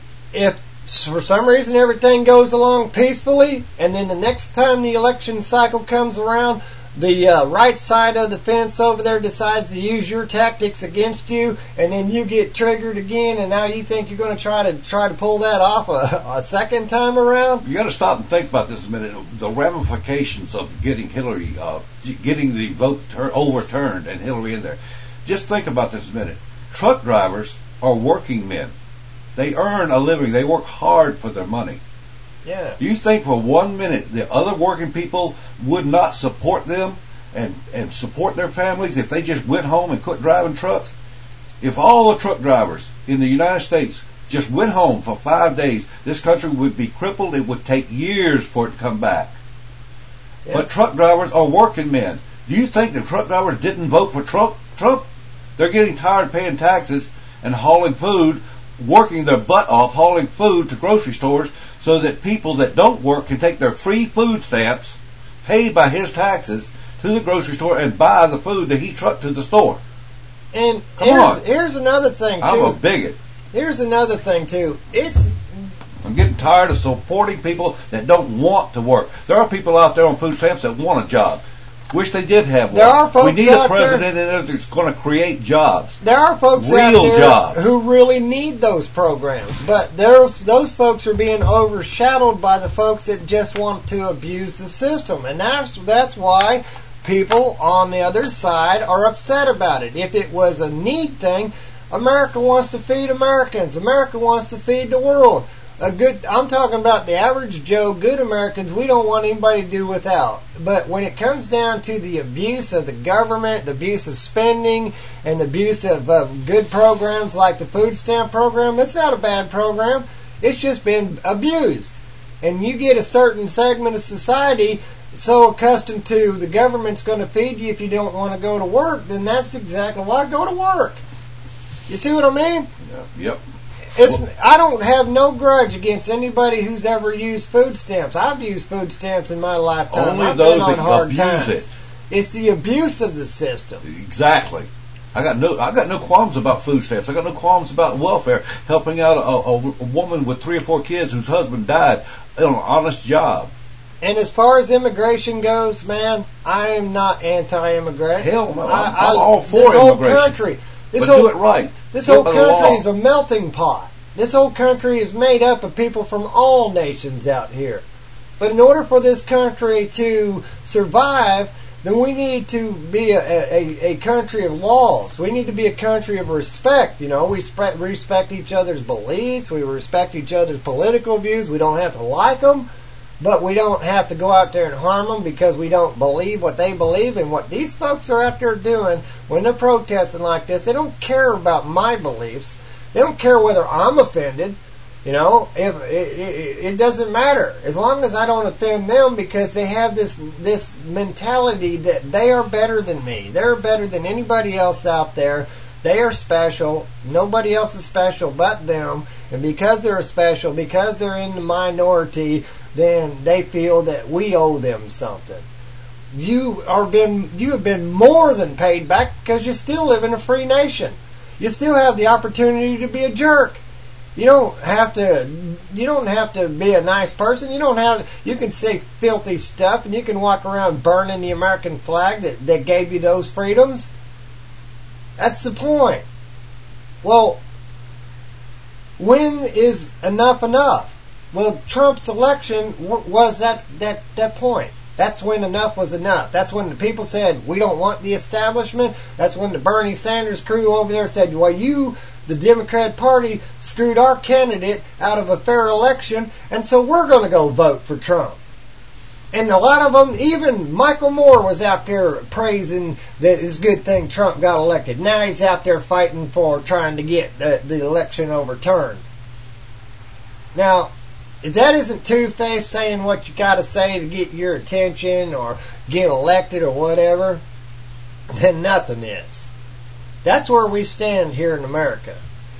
If for some reason everything goes along peacefully, and then the next time the election cycle comes around, the uh, right side of the fence over there decides to use your tactics against you, and then you get triggered again, and now you think you're going to try to try to pull that off a, a second time around? You got to stop and think about this a minute. The ramifications of getting Hillary, uh, getting the vote tur- overturned and Hillary in there. Just think about this a minute. Truck drivers are working men. They earn a living. They work hard for their money. Yeah. Do you think for one minute the other working people would not support them and, and support their families if they just went home and quit driving trucks? If all the truck drivers in the United States just went home for five days, this country would be crippled. It would take years for it to come back. Yeah. But truck drivers are working men. Do you think the truck drivers didn't vote for Trump? Trump? They're getting tired of paying taxes and hauling food, working their butt off, hauling food to grocery stores, so that people that don't work can take their free food stamps, paid by his taxes, to the grocery store and buy the food that he trucked to the store. And Come here's, on. here's another thing, too. I'm a bigot. Here's another thing, too. It's... I'm getting tired of supporting people that don't want to work. There are people out there on food stamps that want a job. Wish they did have one. There are folks we need out a president there, in there that's going to create jobs. There are folks Real out there jobs. who really need those programs, but there's, those folks are being overshadowed by the folks that just want to abuse the system, and that's that's why people on the other side are upset about it. If it was a need thing, America wants to feed Americans. America wants to feed the world. A good, I'm talking about the average Joe, good Americans, we don't want anybody to do without. But when it comes down to the abuse of the government, the abuse of spending, and the abuse of uh, good programs like the food stamp program, it's not a bad program. It's just been abused. And you get a certain segment of society so accustomed to the government's going to feed you if you don't want to go to work, then that's exactly why go to work. You see what I mean? Yeah, yep. It's, I don't have no grudge against anybody who's ever used food stamps. I've used food stamps in my lifetime. Only I've those been on that hard abuse times. it. It's the abuse of the system. Exactly. I got no, I got no qualms about food stamps. I got no qualms about welfare, helping out a, a, a woman with three or four kids whose husband died on an honest job. And as far as immigration goes, man, I am not anti-immigrant. Hell no, I'm, I, I, I'm all for this immigration. Whole country, this but whole, do it right. This do whole it by the country law. is a melting pot. This whole country is made up of people from all nations out here. But in order for this country to survive, then we need to be a, a, a country of laws. We need to be a country of respect. You know, we spe- respect each other's beliefs. We respect each other's political views. We don't have to like them, but we don't have to go out there and harm them because we don't believe what they believe. And what these folks are out there doing when they're protesting like this, they don't care about my beliefs. They don't care whether I'm offended. You know, if it, it, it doesn't matter as long as I don't offend them, because they have this this mentality that they are better than me. They're better than anybody else out there. They are special. Nobody else is special but them. And because they're special, because they're in the minority, then they feel that we owe them something. You are been you have been more than paid back because you still live in a free nation. You still have the opportunity to be a jerk. You don't have to. You don't have to be a nice person. You don't have. You can say filthy stuff, and you can walk around burning the American flag that that gave you those freedoms. That's the point. Well, when is enough enough? Well, Trump's election w- was that that that point. That's when enough was enough. That's when the people said, we don't want the establishment. That's when the Bernie Sanders crew over there said, well, you, the Democrat Party, screwed our candidate out of a fair election, and so we're going to go vote for Trump. And a lot of them, even Michael Moore was out there praising that it's a good thing Trump got elected. Now he's out there fighting for trying to get the, the election overturned. Now, if that isn't two-faced saying what you got to say to get your attention or get elected or whatever, then nothing is. That's where we stand here in America.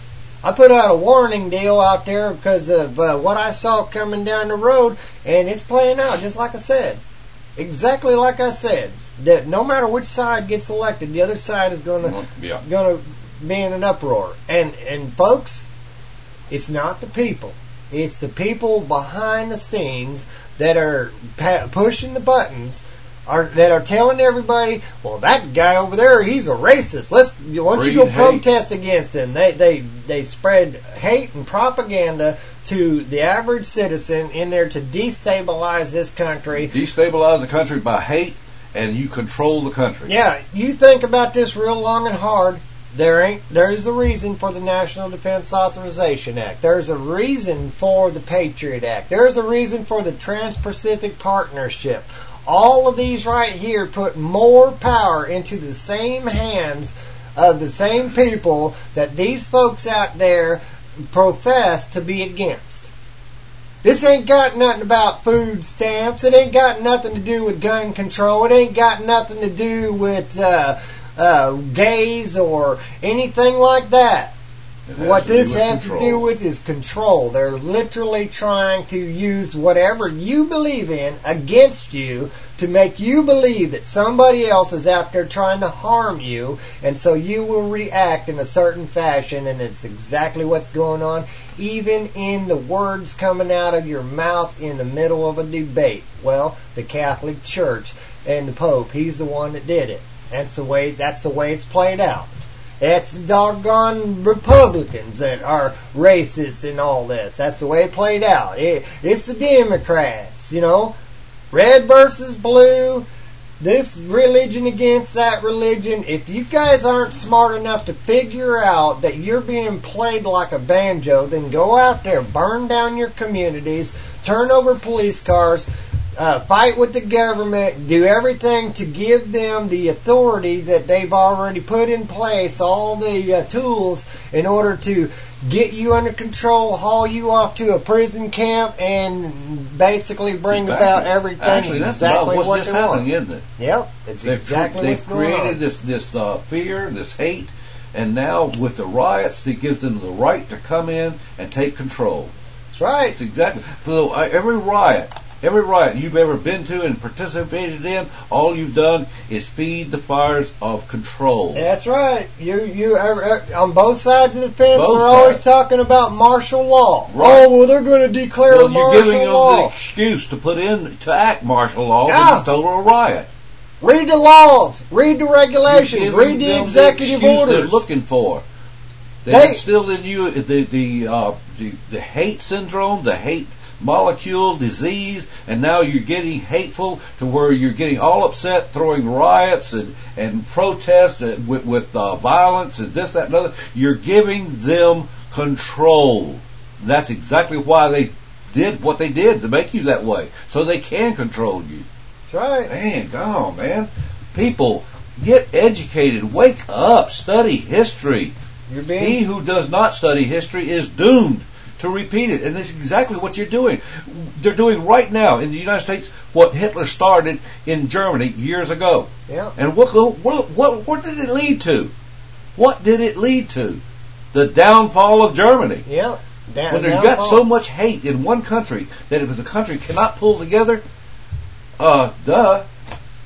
I put out a warning deal out there because of uh, what I saw coming down the road, and it's playing out just like I said. Exactly like I said. That no matter which side gets elected, the other side is going to yeah. going to be in an uproar. And and folks, it's not the people. It's the people behind the scenes that are pa- pushing the buttons, are that are telling everybody, well, that guy over there, he's a racist. Let's why don't you go Breed hate. protest against him? They they they spread hate and propaganda to the average citizen in there to destabilize this country. Destabilize the country by hate, and you control the country. Yeah, you think about this real long and hard. There ain't. There's a reason for the National Defense Authorization Act. There's a reason for the Patriot Act. There's a reason for the Trans-Pacific Partnership. All of these right here put more power into the same hands of the same people that these folks out there profess to be against. This ain't got nothing about food stamps. It ain't got nothing to do with gun control. It ain't got nothing to do with Uh, Uh, gays or anything like that. What this has to do with is control. They're literally trying to use whatever you believe in against you to make you believe that somebody else is out there trying to harm you, and so you will react in a certain fashion, and it's exactly what's going on, even in the words coming out of your mouth in the middle of a debate. Well, the Catholic Church and the Pope, he's the one that did it. That's the way. That's the way it's played out. It's the doggone Republicans that are racist and all this. That's the way it played out. It, it's the Democrats, you know, red versus blue. This religion against that religion. If you guys aren't smart enough to figure out that you're being played like a banjo, then go out there, burn down your communities, turn over police cars. Uh, fight with the government, do everything to give them the authority that they've already put in place, all the uh, tools in order to get you under control, haul you off to a prison camp, and basically bring exactly. about everything Actually, that's exactly about what's what just they happening, want. isn't it? Yep, it's they've, exactly they've what's going on. created this this uh, fear, this hate, and now with the riots, it gives them the right to come in and take control. That's right. It's exactly so. Uh, every riot. Every riot you've ever been to and participated in, all you've done is feed the fires of control. That's right. You, you, uh, uh, on both sides of the fence, Both they're always sides. talking about martial law. Right. Oh, well, they're going to declare Well, martial you're giving them law. the excuse to put in to act martial law, Yeah. which is total riot. Read the laws. Read the regulations. You're Read giving the them executive excuse orders. they're looking for. They, They- instilled in you the the, uh, the the hate syndrome, the hate molecule disease, and now you're getting hateful to where you're getting all upset, throwing riots and and protests and with, with uh, violence and this, that, and other. You're giving them control. That's exactly why they did what they did, to make you that way, so they can control you. That's right. Man, go on, man. People, get educated. Wake up. Study history. You're being He who does not study history is doomed to repeat it. And that's exactly what you're doing. They're doing right now in the United States what Hitler started in Germany years ago. Yeah. And what, what, what, what did it lead to? What did it lead to? The downfall of Germany. Yeah. Down, When they've got so much hate in one country that if the country cannot pull together, uh, duh.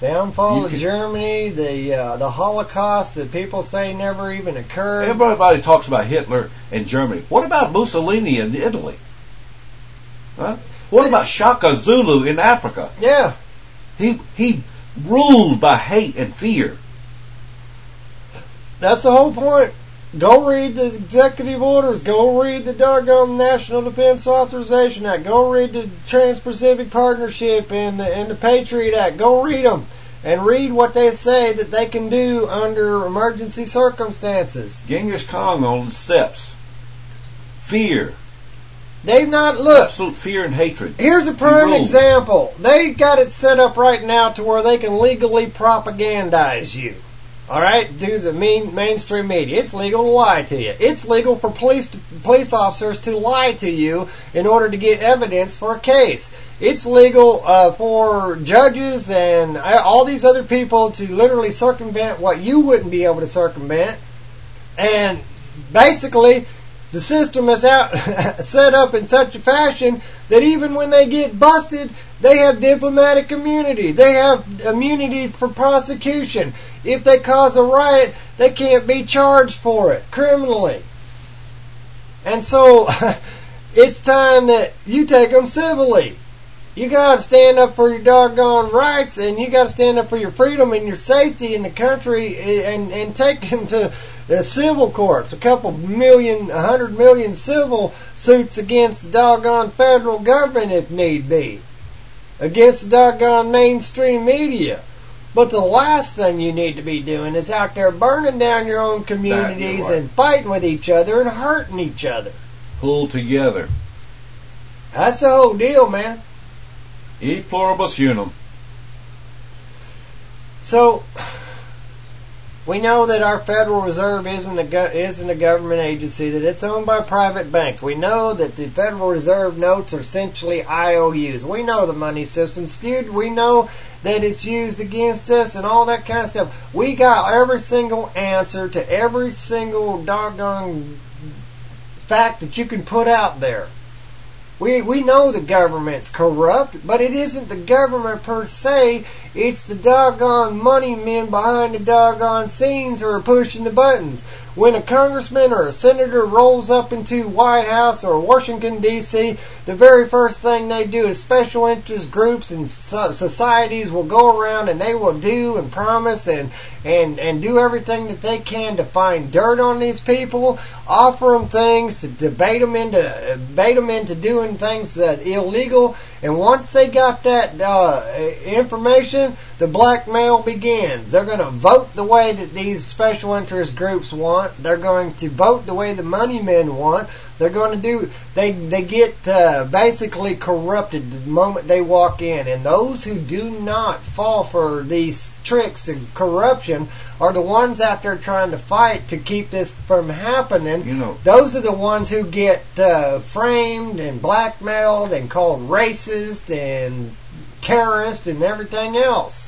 Downfall You of can- Germany, the uh, the Holocaust that people say never even occurred. Everybody talks about Hitler and Germany. What about Mussolini in Italy? Huh? What about Shaka Zulu in Africa? Yeah. He he ruled by hate and fear. That's the whole point. Go read the executive orders. Go read the doggone National Defense Authorization Act. Go read the Trans-Pacific Partnership and the, and the Patriot Act. Go read them. And read what they say that they can do under emergency circumstances. Genghis Khan on the steps. Fear. They've not looked. Absolute fear and hatred. Here's a He prime ruled. example. They got it set up right now to where they can legally propagandize you. All right, do the main, mainstream media. It's legal to lie to you. It's legal for police to, police officers to lie to you in order to get evidence for a case. It's legal uh, for judges and all these other people to literally circumvent what you wouldn't be able to circumvent. And basically, the system is out set up in such a fashion that even when they get busted, they have diplomatic immunity. They have immunity for prosecution. If they cause a riot, they can't be charged for it criminally. And so, it's time that you take them civilly. You gotta stand up for your doggone rights, and you gotta stand up for your freedom and your safety in the country, and, and take them to the civil courts. A couple million, a hundred million civil suits against the doggone federal government if need be. Against the doggone mainstream media. But the last thing you need to be doing is out there burning down your own communities right. and fighting with each other and hurting each other. Pull together. That's the whole deal, man. E pluribus unum. So, we know that our Federal Reserve isn't a, go- isn't a government agency, that it's owned by private banks. We know that the Federal Reserve notes are essentially I O Us. We know the money system's skewed. We know that it's used against us and all that kind of stuff. We got every single answer to every single doggone fact that you can put out there. We we know the government's corrupt, but it isn't the government per se. It's the doggone money men behind the doggone scenes who are pushing the buttons. When a congressman or a senator rolls up into White House or Washington, D C, the very first thing they do is special interest groups and so- societies will go around and they will do and promise and, and, and do everything that they can to find dirt on these people, offer them things, to debate them into, bait them into doing things that illegal. And once they got that uh, information, the blackmail begins. They're going to vote the way that these special interest groups want. They're going to vote the way the money men want. They're going to do, they, they get uh, basically corrupted the moment they walk in. And those who do not fall for these tricks and corruption are the ones out there trying to fight to keep this from happening. You know, those are the ones who get uh, framed and blackmailed and called racist and terrorist and everything else.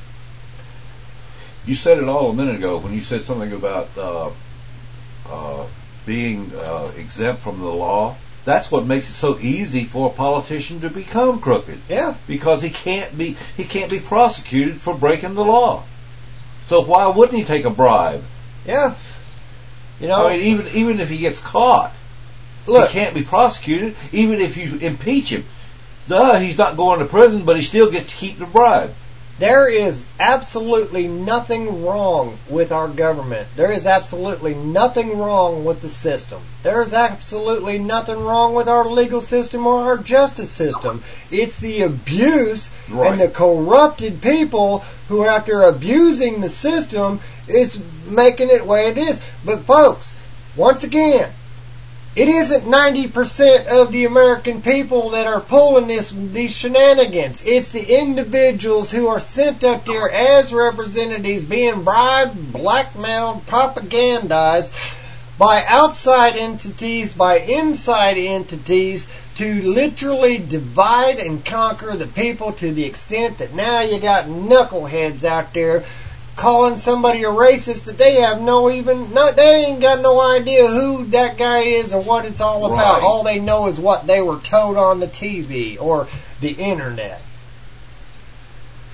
You said it all a minute ago when you said something about uh, uh, being uh, exempt from the law. That's what makes it so easy for a politician to become crooked. Yeah. Because he can't be he can't be prosecuted for breaking the law. So why wouldn't he take a bribe? Yeah. You know, I mean, even even if he gets caught, look, he can't be prosecuted. Even if you impeach him, duh, he's not going to prison, but he still gets to keep the bribe. There is absolutely nothing wrong with our government. There is absolutely nothing wrong with the system. There is absolutely nothing wrong with our legal system or our justice system. It's the abuse Right. and the corrupted people who are out there abusing the system is making it the way it is. But folks, once again, it isn't ninety percent of the American people that are pulling this these shenanigans. It's the individuals who are sent up there as representatives being bribed, blackmailed, propagandized by outside entities, by inside entities, to literally divide and conquer the people to the extent that now you got knuckleheads out there calling somebody a racist that they have no even, no, they ain't got no idea who that guy is or what it's all about. Right. All they know is what they were told on the T V or the internet.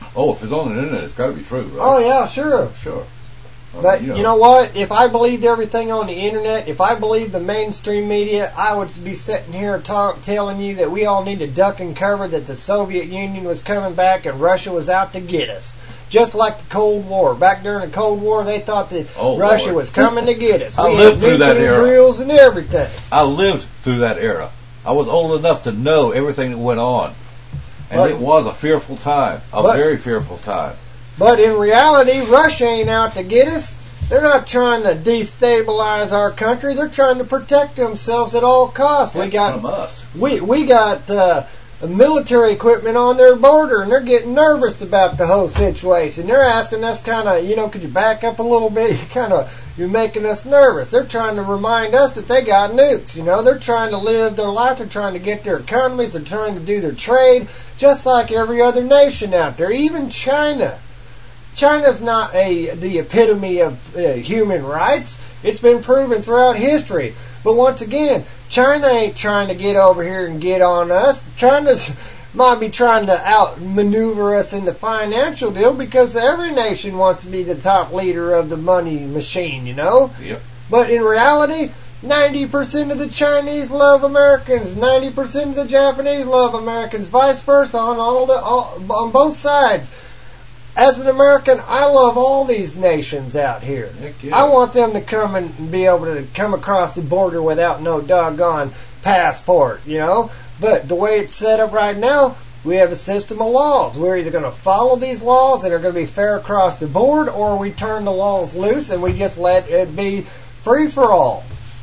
Oh, if it's on the internet, it's got to be true, right? Oh yeah, sure, sure. I But mean, you know. you know what? If I believed everything on the internet, if I believed the mainstream media, I would be sitting here talk, telling you that we all need to duck and cover, that the Soviet Union was coming back and Russia was out to get us. Just like the Cold War. Back during the Cold War, they thought that Oh, Russia Lord. was coming to get us. I We lived had through that nuclear era. drills and everything. I lived through that era. I was old enough to know everything that went on. And But- it was a fearful time. A but- very fearful time. But in reality, Russia ain't out to get us. They're not trying to destabilize our country. They're trying to protect themselves at all costs. We got From us. we we got uh, military equipment on their border, and they're getting nervous about the whole situation. They're asking us, kind of, you know, could you back up a little bit? You kind of you're making us nervous. They're trying to remind us that they got nukes. You know, they're trying to live their life. They're trying to get their economies. They're trying to do their trade, just like every other nation out there, even China. China's not a the epitome of uh, human rights. It's been proven throughout history. But once again, China ain't trying to get over here and get on us. China's might be trying to outmaneuver us in the financial deal because every nation wants to be the top leader of the money machine, you know? Yep. But in reality, ninety percent of the Chinese love Americans, ninety percent of the Japanese love Americans, vice versa on all the all, on both sides. As an American, I love all these nations out here. Heck yeah. I want them to come and be able to come across the border without no doggone passport, you know? But the way it's set up right now, we have a system of laws. We're either going to follow these laws and they're going to be fair across the board, or we turn the laws loose and we just let it be free for all.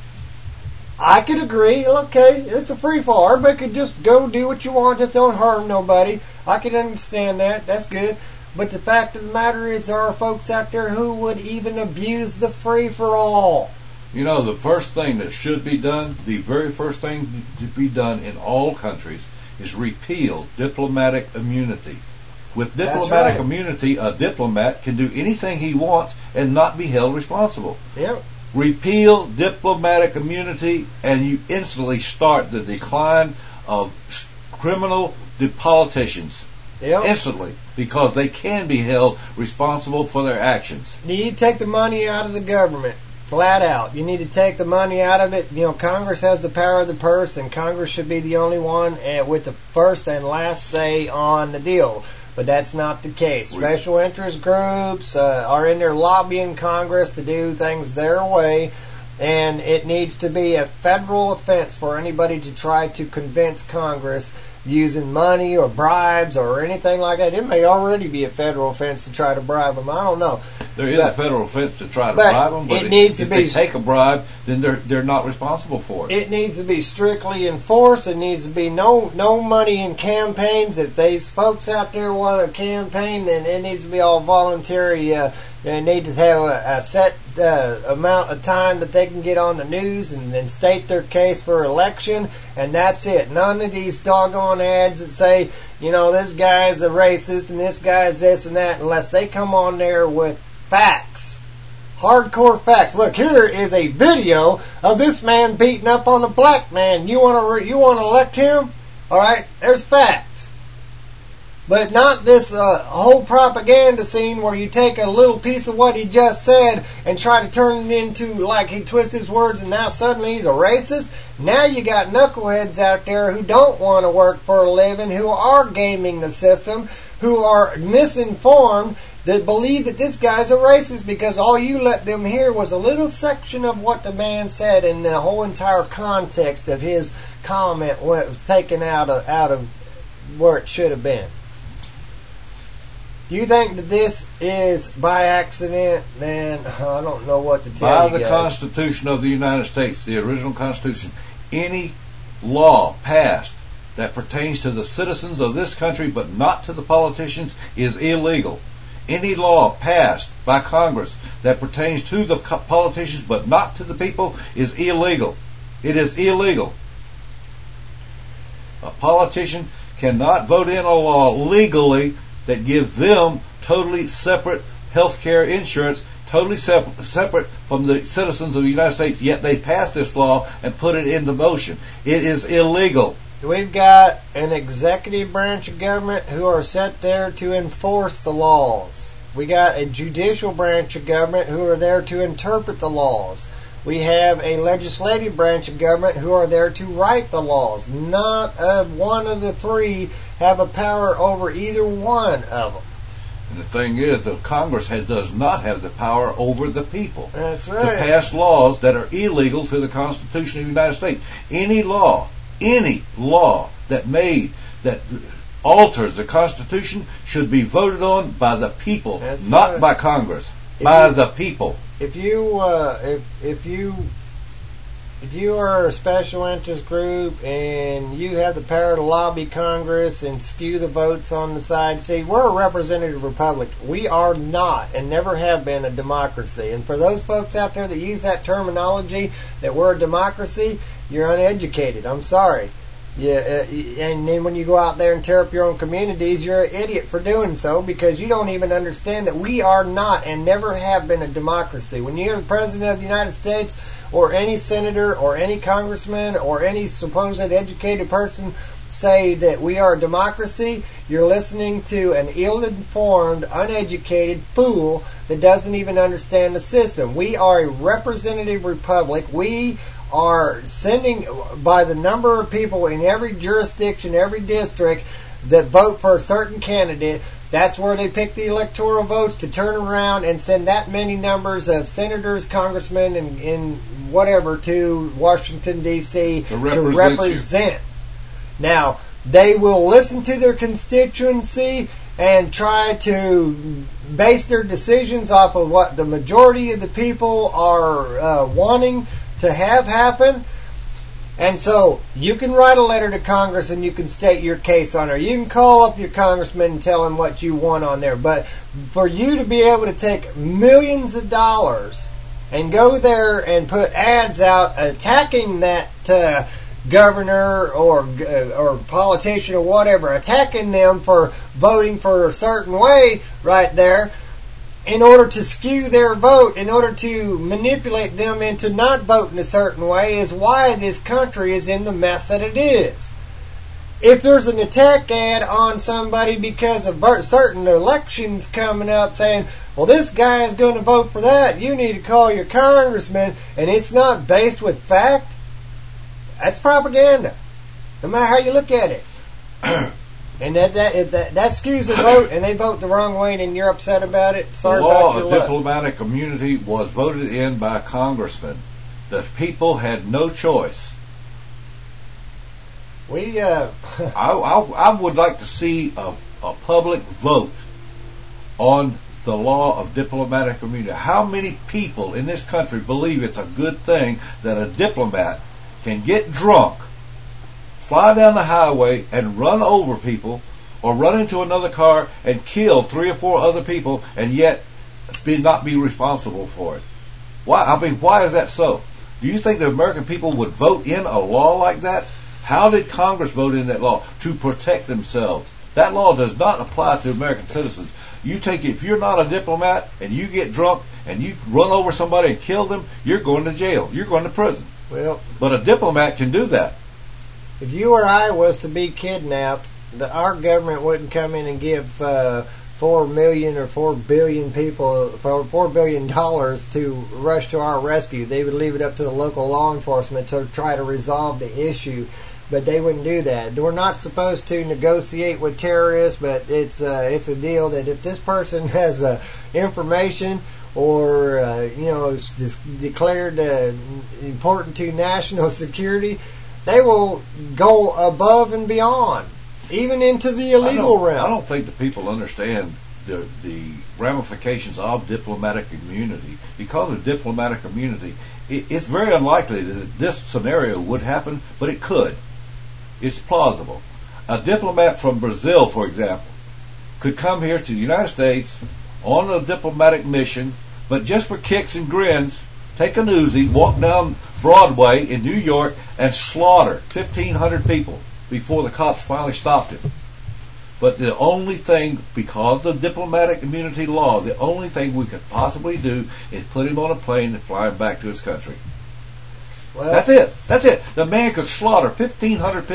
I could agree. Okay, it's a free for all. Everybody could just go do what you want. Just don't harm nobody. I can understand that. That's good. But the fact of the matter is, there are folks out there who would even abuse the free for all. You know, the first thing that should be done, the very first thing to be done in all countries, is repeal diplomatic immunity. With That's diplomatic right. immunity, a diplomat can do anything he wants and not be held responsible. Yep. Repeal diplomatic immunity, and you instantly start the decline of s- criminal de- politicians. Yep. Instantly, because they can be held responsible for their actions. You need to take the money out of the government, flat out. You need to take the money out of it. You know, Congress has the power of the purse, and Congress should be the only one uh, with the first and last say on the deal. But that's not the case. Special interest groups uh, are in there lobbying Congress to do things their way, and it needs to be a federal offense for anybody to try to convince Congress using money or bribes or anything like that. It may already be a federal offense to try to bribe them. I don't know. There is But- a federal offense to try to but bribe them, but it if, needs to if be- they take a bribe, then they're they're not responsible for it. It needs to be strictly enforced. It needs to be no no money in campaigns. If these folks out there want to campaign, then it needs to be all voluntary. Uh, they need to have a, a set uh, amount of time that they can get on the news and then state their case for election, and that's it. None of these doggone ads that say, you know, this guy's a racist and this guy's this and that, unless they come on there with facts. Hardcore facts. Look, here is a video of this man beating up on a black man. You want to re- you want to elect him? All right, there's facts. But not this uh, whole propaganda scene where you take a little piece of what he just said and try to turn it into like he twists his words and now suddenly he's a racist. Now you got knuckleheads out there who don't want to work for a living, who are gaming the system, who are misinformed, that believe that this guy's a racist because all you let them hear was a little section of what the man said, and the whole entire context of his comment was taken out of out of where it should have been. Do you think that this is by accident? Then I don't know what to tell By you the guys. Constitution of the United States, the original Constitution, any law passed that pertains to the citizens of this country but not to the politicians is illegal. Any law passed by Congress that pertains to the co- politicians but not to the people is illegal. It is illegal. A politician cannot vote in a law legally that gives them totally separate health care insurance, totally sep- separate from the citizens of the United States, yet they passed this law and put it into motion. It is illegal. we've got an executive branch of government who are set there to enforce the laws. We got a judicial branch of government who are there to interpret the laws. We have a legislative branch of government who are there to write the laws. Not of one of the three have a power over either one of them. And the thing is, the Congress has, does not have the power over the people. That's To right. pass laws that are illegal to the Constitution of the United States. Any law, any law that made, that alters the Constitution should be voted on by the people, That's not right. by Congress, If by you- the people. If you uh, if if you if you are a special interest group and you have the power to lobby Congress and skew the votes on the side, see, we're a representative republic. We are not and never have been a democracy. And for those folks out there that use that terminology that we're a democracy, you're uneducated. I'm sorry. Yeah, uh, and then when you go out there and tear up your own communities, you're an idiot for doing so because you don't even understand that we are not and never have been a democracy. When you hear the President of the United States or any senator or any congressman or any supposed educated person say that we are a democracy, you're listening to an ill-informed, uneducated fool that doesn't even understand the system. We are a representative republic. We are sending, by the number of people in every jurisdiction, every district that vote for a certain candidate, that's where they pick the electoral votes to turn around and send that many numbers of senators, congressmen, and, and whatever to Washington, D C To to represent you. represent. Now, they will listen to their constituency and try to base their decisions off of what the majority of the people are uh, wanting to have happen. And so you can write a letter to Congress and you can state your case on there. You can call up your congressman and tell him what you want on there. But for you to be able to take millions of dollars and go there and put ads out attacking that uh, governor or uh, or politician or whatever, attacking them for voting for a certain way right there, in order to skew their vote, in order to manipulate them into not voting a certain way, is why this country is in the mess that it is. If there's an attack ad on somebody because of certain elections coming up saying, well, this guy is going to vote for that, you need to call your congressman, and it's not based with fact, that's propaganda, no matter how you look at it. And that that, that that skews the vote, and they vote the wrong way, and you're upset about it. Sorry the law about your of luck. diplomatic immunity was voted in by congressmen. The people had no choice. We, uh, I, I, I would like to see a, a public vote on the law of diplomatic immunity. How many people in this country believe it's a good thing that a diplomat can get drunk, fly down the highway and run over people, or run into another car and kill three or four other people, and yet be not be responsible for it? Why? I mean, why is that so? Do you think the American people would vote in a law like that? How did Congress vote in that law? To protect themselves. That law does not apply to American citizens. You take if you're not a diplomat and you get drunk and you run over somebody and kill them, you're going to jail. You're going to prison. Well, but a diplomat can do that. If you or I was to be kidnapped, the, our government wouldn't come in and give uh, four million or four billion people, for four billion dollars to rush to our rescue. They would leave it up to the local law enforcement to try to resolve the issue, but they wouldn't do that. We're not supposed to negotiate with terrorists, but it's uh, it's a deal that if this person has uh, information or uh, you know is declared uh, important to national security, they will go above and beyond, even into the illegal I realm. I don't think the people understand the the ramifications of diplomatic immunity. Because of diplomatic immunity, it, it's very unlikely that this scenario would happen, but it could. It's plausible. A diplomat from Brazil, for example, could come here to the United States on a diplomatic mission, but just for kicks and grins, take an Uzi, walk down Broadway in New York, and slaughter fifteen hundred people before the cops finally stopped him. But the only thing, because of diplomatic immunity law, the only thing we could possibly do is put him on a plane and fly him back to his country. Well, That's it. That's it. The man could slaughter fifteen hundred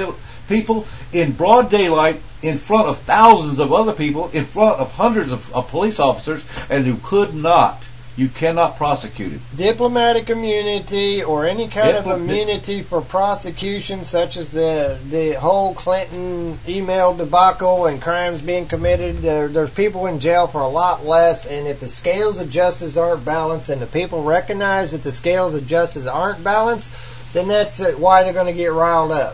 people in broad daylight, in front of thousands of other people, in front of hundreds of, of police officers, and who could not. You cannot prosecute it. Diplomatic immunity or any kind Diplo- of immunity for prosecution, such as the the whole Clinton email debacle and crimes being committed. There, there's people in jail for a lot less, and if the scales of justice aren't balanced and the people recognize that the scales of justice aren't balanced, then that's uh, why they're going to get riled up.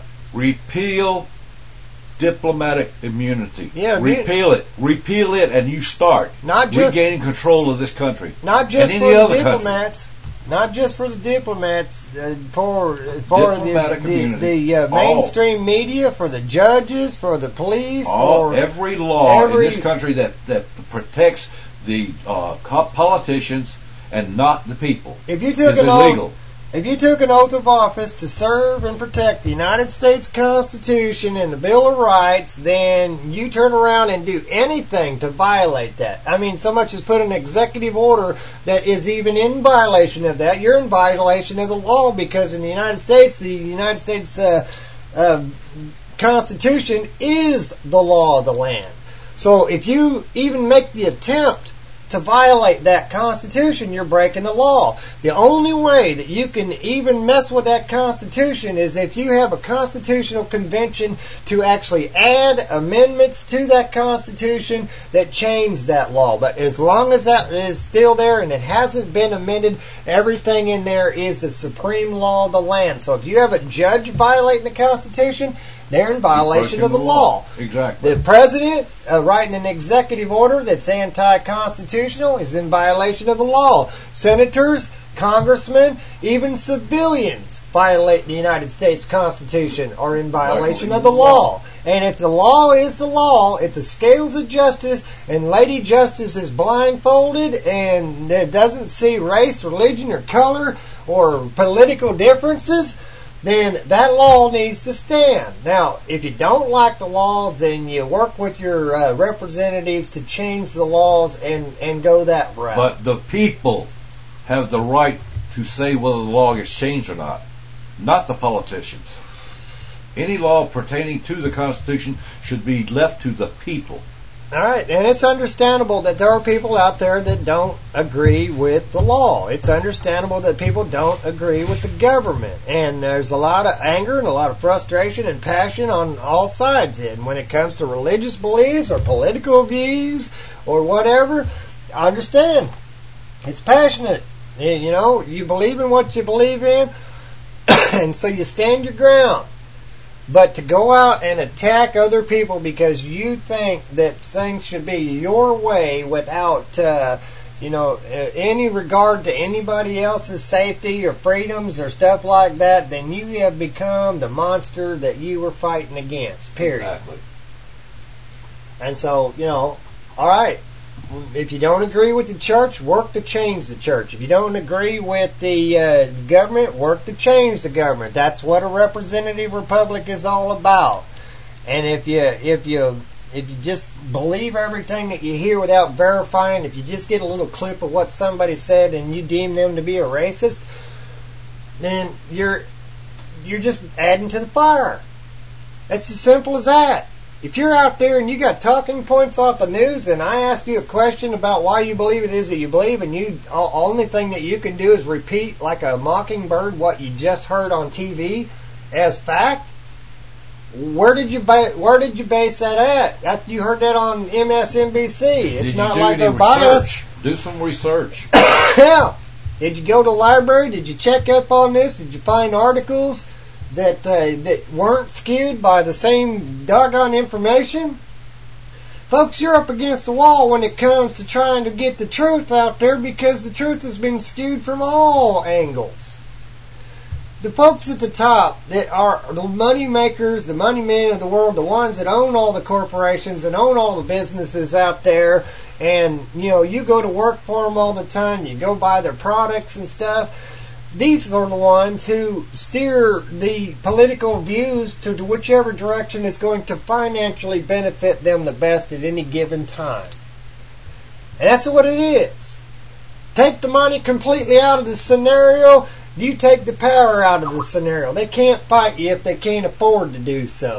Repeal diplomatic immunity. Yeah, repeal it. Repeal it, and you start Not just- regaining control of this country. Not just and for any the other country. diplomats, not just for the diplomats, uh, for for the Diplomatic the, immunity. the uh, All. mainstream media, for the judges, for the police, All, for every law every- in this country that, that protects the uh, co- politicians and not the people If you took is an illegal. oath, if you took an oath of office to serve and protect the United States Constitution and the Bill of Rights, then you turn around and do anything to violate that. I mean, so much as put an executive order that is even in violation of that. You're in violation of the law, because in the United States, the United States uh, uh, Constitution is the law of the land. So if you even make the attempt to violate that Constitution, you're breaking the law. The only way that you can even mess with that Constitution is if you have a constitutional convention to actually add amendments to that Constitution that change that law. But as long as that is still there and it hasn't been amended, everything in there is the supreme law of the land. So if you have a judge violating the Constitution, they're in violation of the law. Exactly. The president uh, writing an executive order that's anti-constitutional is in violation of the law. Senators, congressmen, even civilians violate the United States Constitution are in violation of the law. And if the law is the law, if the scales of justice and Lady Justice is blindfolded and doesn't see race, religion, or color or political differences, then that law needs to stand. Now, if you don't like the laws, then you work with your uh, representatives to change the laws and, and go that route. But the people have the right to say whether the law gets changed or not, not the politicians. Any law pertaining to the Constitution should be left to the people. All right, and it's understandable that there are people out there that don't agree with the law. It's understandable that people don't agree with the government. And there's a lot of anger and a lot of frustration and passion on all sides. And when it comes to religious beliefs or political views or whatever, I understand. It's passionate. You know, you believe in what you believe in, and so you stand your ground. But to go out and attack other people because you think that things should be your way without, uh, you know, uh, any regard to anybody else's safety or freedoms or stuff like that, then you have become the monster that you were fighting against, period. Exactly. And so, you know, all right, if you don't agree with the church, work to change the church. If you don't agree with the uh, government, work to change the government. That's what a representative republic is all about. And if you if you if you just believe everything that you hear without verifying, if you just get a little clip of what somebody said and you deem them to be a racist, then you're you're just adding to the fire. That's as simple as that. If you're out there and you got talking points off the news and I ask you a question about why you believe it is that you believe, and you only thing that you can do is repeat like a mockingbird what you just heard on T V as fact, where did you ba- where did you base that at? That's, you heard that on M S N B C. It's Did not you do like any they're biased. research? Do some research. Yeah. Did you go to the library? Did you check up on this? Did you find articles that uh, that weren't skewed by the same doggone information? Folks, you're up against the wall when it comes to trying to get the truth out there, because the truth has been skewed from all angles. The folks at the top that are the money makers, the money men of the world, the ones that own all the corporations and own all the businesses out there, and you know, you go to work for them all the time, you go buy their products and stuff. These are the ones who steer the political views to whichever direction is going to financially benefit them the best at any given time. And that's what it is. Take the money completely out of the scenario, you take the power out of the scenario. They can't fight you if they can't afford to do so.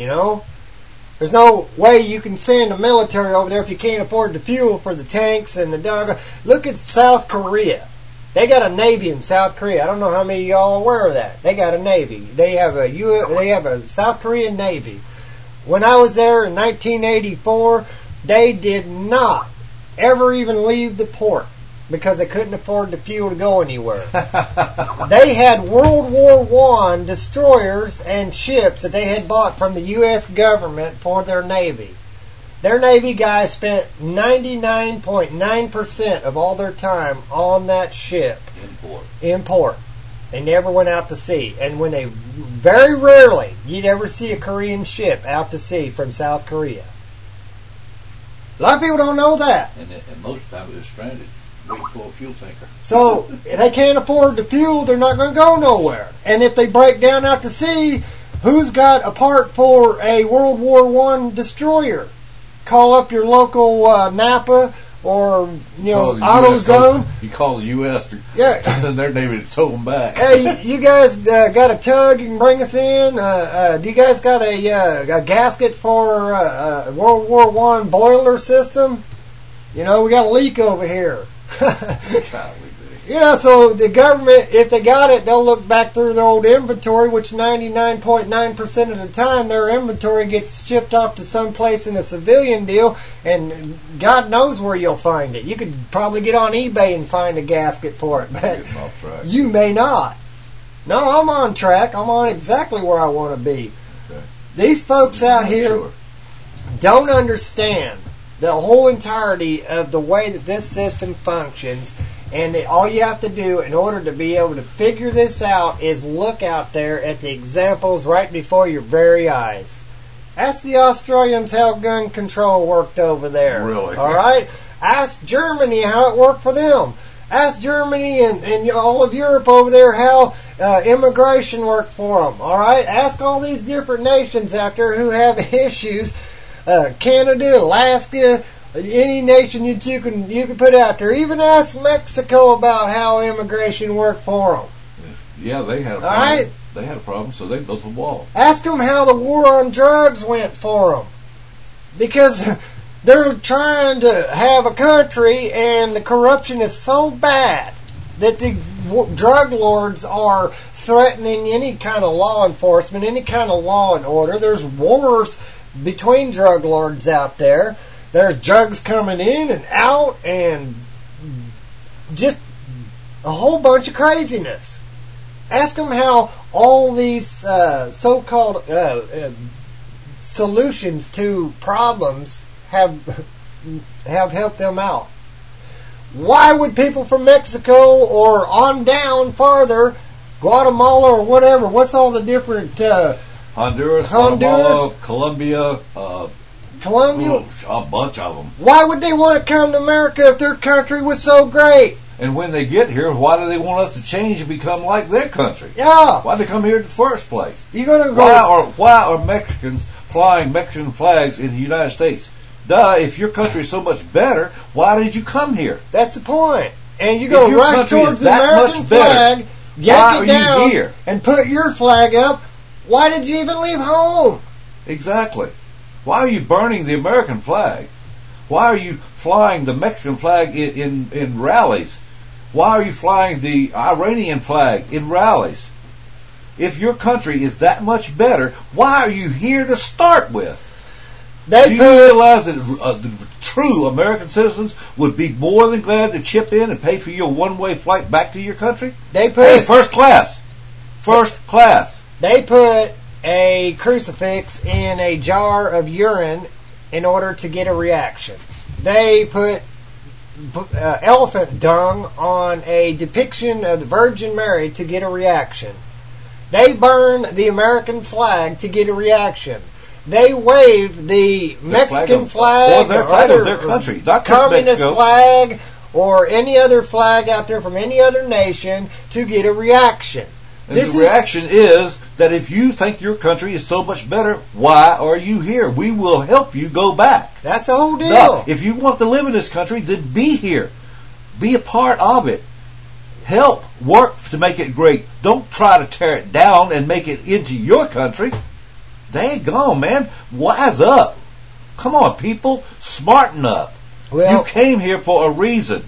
You know? There's no way you can send a military over there if you can't afford the fuel for the tanks and the dog. Look at South Korea. They got a navy in South Korea. I don't know how many of y'all are aware of that. They got a navy. They have a U. They have a South Korean navy. When I was there in nineteen eighty-four, they did not ever even leave the port because they couldn't afford the fuel to go anywhere. They had World War One destroyers and ships that they had bought from the U S government for their navy. Their Navy guys spent ninety-nine point nine percent of all their time on that ship. In port. In port. They never went out to sea. And when they, very rarely, you'd ever see a Korean ship out to sea from South Korea. A lot of people don't know that. And, and most of the time it was stranded, waiting for a fuel tanker. So, if they can't afford the fuel, they're not going to go nowhere. And if they break down out to sea, who's got a part for a World War One destroyer? Call up your local uh, Napa or, you know, AutoZone. You call the U S to, yeah. to send their navy to tow them back. Hey, you guys uh, got a tug you can bring us in? Uh, uh, do you guys got a, uh, a gasket for uh, uh, World War One boiler system? You know, we got a leak over here. Yeah, so the government, if they got it, they'll look back through their old inventory, which ninety-nine point nine percent of the time their inventory gets shipped off to some place in a civilian deal, and God knows where you'll find it. You could probably get on eBay and find a gasket for it, but you may not. No, I'm on track. I'm on exactly where I want to be. Okay. These folks out here sure. don't understand the whole entirety of the way that this system functions. And all you have to do in order to be able to figure this out is look out there at the examples right before your very eyes. Ask the Australians how gun control worked over there. Really? All right? Ask Germany how it worked for them. Ask Germany and, and all of Europe over there how uh, immigration worked for them. All right? Ask all these different nations out there who have issues. Uh, Canada, Alaska, any nation that you can you can put out there. Even ask Mexico about how immigration worked for them. Yeah, they had a All problem. right? They had a problem, so they built a wall. Ask them how the war on drugs went for them. Because they're trying to have a country and the corruption is so bad that the drug lords are threatening any kind of law enforcement, any kind of law and order. There's wars between drug lords out there. There's drugs coming in and out and just a whole bunch of craziness. Ask them how all these uh, so-called uh, uh, solutions to problems have have helped them out. Why would people from Mexico or on down farther, Guatemala or whatever, what's all the different... Uh, Honduras, Honduras, Guatemala, Colombia, uh, Colombia, a bunch of them. Why would they want to come to America if their country was so great? And when they get here, why do they want us to change and become like their country? Yeah. Why do they come here in the first place? You're gonna go. Why are why are Mexicans flying Mexican flags in the United States? Duh! If your country is so much better, why did you come here? That's the point. And you go If your rush country is towards the that American much better, flag, why yank are it you down, here? and put your flag up. Why did you even leave home? Exactly. Why are you burning the American flag? Why are you flying the Mexican flag in, in, in rallies? Why are you flying the Iranian flag in rallies? If your country is that much better, why are you here to start with? They Do you put, realize that uh, the true American citizens would be more than glad to chip in and pay for your one-way flight back to your country? They put Hey, first class. First class. They put a crucifix in a jar of urine in order to get a reaction. They put uh, elephant dung on a depiction of the Virgin Mary to get a reaction. They burn the American flag to get a reaction. They wave the Mexican flag, or their or flag other, of their country, not just communist Mexico. flag, or any other flag out there from any other nation to get a reaction. And This the is, reaction is that if you think your country is so much better, why are you here? We will help you go back. That's the whole deal. No, if you want to live in this country, then be here. Be a part of it. Help. Work to make it great. Don't try to tear it down and make it into your country. Daggone, man. Wise up. Come on, people. Smarten up. Well, you came here for a reason.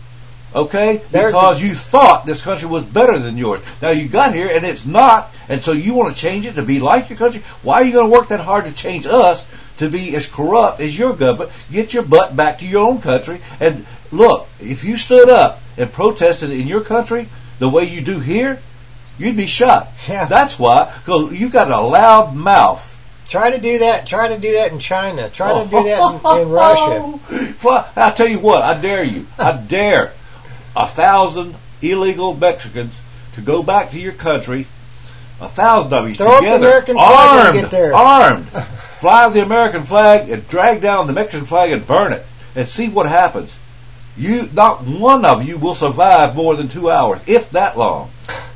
Okay? There's Because a- you thought this country was better than yours. Now you got here and it's not, and so you want to change it to be like your country? Why are you going to work that hard to change us to be as corrupt as your government? Get your butt back to your own country. And look, if you stood up and protested in your country the way you do here, you'd be shot. Yeah. That's why, because you've got a loud mouth. Try to do that. Try to do that in China. Try to do that in, in Russia. Well, I'll tell you what, I dare you. I dare a thousand illegal Mexicans to go back to your country, a thousand of you Throw up the together, American flag when armed, you get there. armed, fly the American flag and drag down the Mexican flag and burn it, and see what happens. You, not one of you will survive more than two hours, if that long,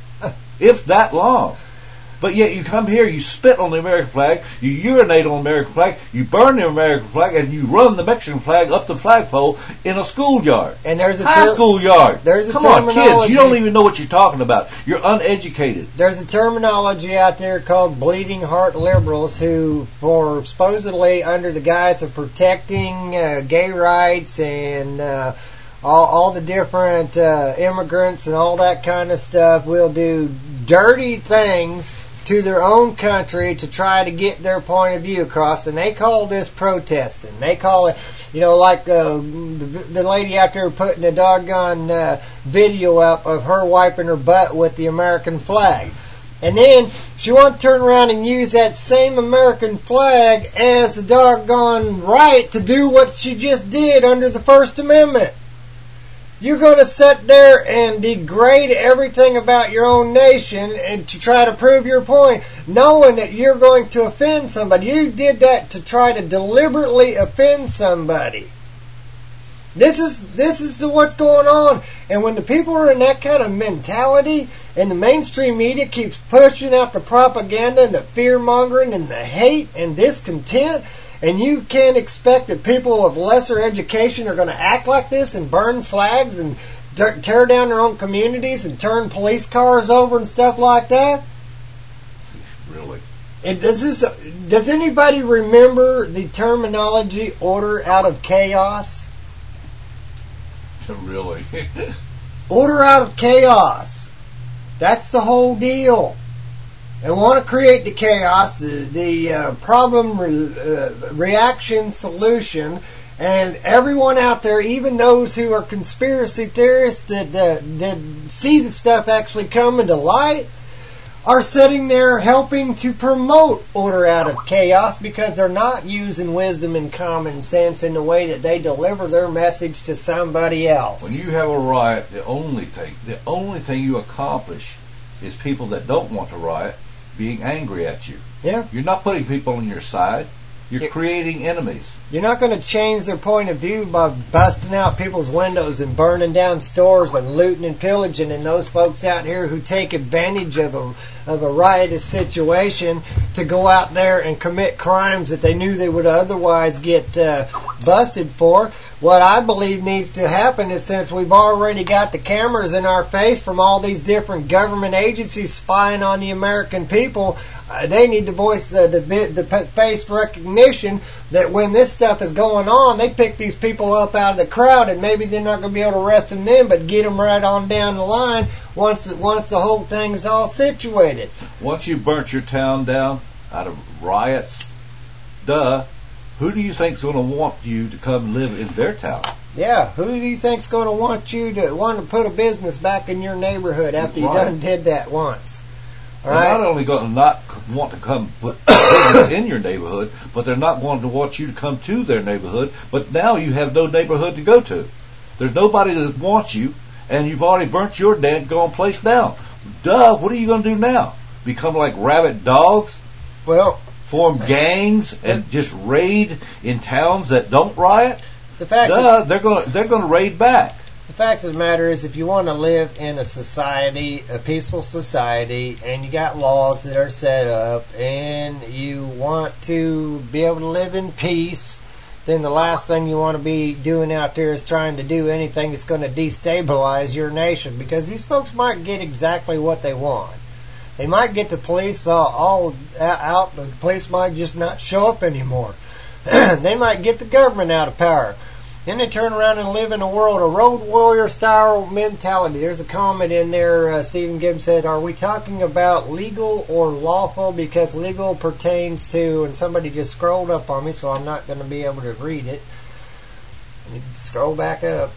if that long. But yet you come here, you spit on the American flag, you urinate on the American flag, you burn the American flag, and you run the Mexican flag up the flagpole in a schoolyard. And there's a high ter- schoolyard. There's a Come on, kids, terminology- you don't even know what you're talking about. You're uneducated. There's a terminology out there called bleeding heart liberals who, for supposedly under the guise of protecting uh, gay rights and uh, all, all the different uh, immigrants and all that kind of stuff, will do dirty things to their own country to try to get their point of view across, and they call this protesting. They call it, you know, like uh, the, the lady out there putting a doggone uh, video up of her wiping her butt with the American flag. And then she wants to turn around and use that same American flag as a doggone right to do what she just did under the First Amendment. You're going to sit there and degrade everything about your own nation and to try to prove your point, knowing that you're going to offend somebody. You did that to try to deliberately offend somebody. This is this is the, what's going on. And when the people are in that kind of mentality, and the mainstream media keeps pushing out the propaganda and the fear-mongering and the hate and discontent, and you can't expect that people of lesser education are going to act like this and burn flags and tear down their own communities and turn police cars over and stuff like that? Really? And does this? Does anybody remember the terminology "order out of chaos"? Really? Order out of chaos. That's the whole deal. And want to create the chaos, the, the uh, problem re, uh, reaction solution, and everyone out there, even those who are conspiracy theorists that, that, that see the stuff actually coming to light, are sitting there helping to promote order out of chaos because they're not using wisdom and common sense in the way that they deliver their message to somebody else. When you have a riot, the only thing, the only thing you accomplish is people that don't want to riot being angry at you. Yeah. You're not putting people on your side. You're You're- creating enemies. You're not going to change their point of view by busting out people's windows and burning down stores and looting and pillaging, and those folks out here who take advantage of a of a riotous situation to go out there and commit crimes that they knew they would otherwise get uh, busted for. What I believe needs to happen is, since we've already got the cameras in our face from all these different government agencies spying on the American people, uh, they need to voice uh, the, the face recognition that when this stuff is going on, they pick these people up out of the crowd, and maybe they're not going to be able to arrest them then, but get them right on down the line once once the whole thing's all situated. Once you burnt your town down out of riots, duh, who do you think's going to want you to come live in their town? Yeah, who do you think's going to want you to want to put a business back in your neighborhood after you Right. done did that once? All They're right. not only going to not want to come put business in your neighborhood, but they're not going to want you to come to their neighborhood. But now you have no neighborhood to go to. There's nobody that wants you, and you've already burnt your daggone place down. Duh, what are you going to do now? Become like rabid dogs? Well, form gangs and just raid in towns that don't riot? The fact Duh, they're going to they're going to raid back. The fact of the matter is, if you want to live in a society, a peaceful society, and you got laws that are set up, and you want to be able to live in peace, then the last thing you want to be doing out there is trying to do anything that's going to destabilize your nation, because these folks might get exactly what they want. They might get the police uh, all out, but the police might just not show up anymore. They might get the government out of power. Then they turn around and live in a world, a road warrior style mentality. There's a comment in there, uh, Stephen Gibbs said, are we talking about legal or lawful? Because legal pertains to, and somebody just scrolled up on me, so I'm not going to be able to read it. I need to scroll back up.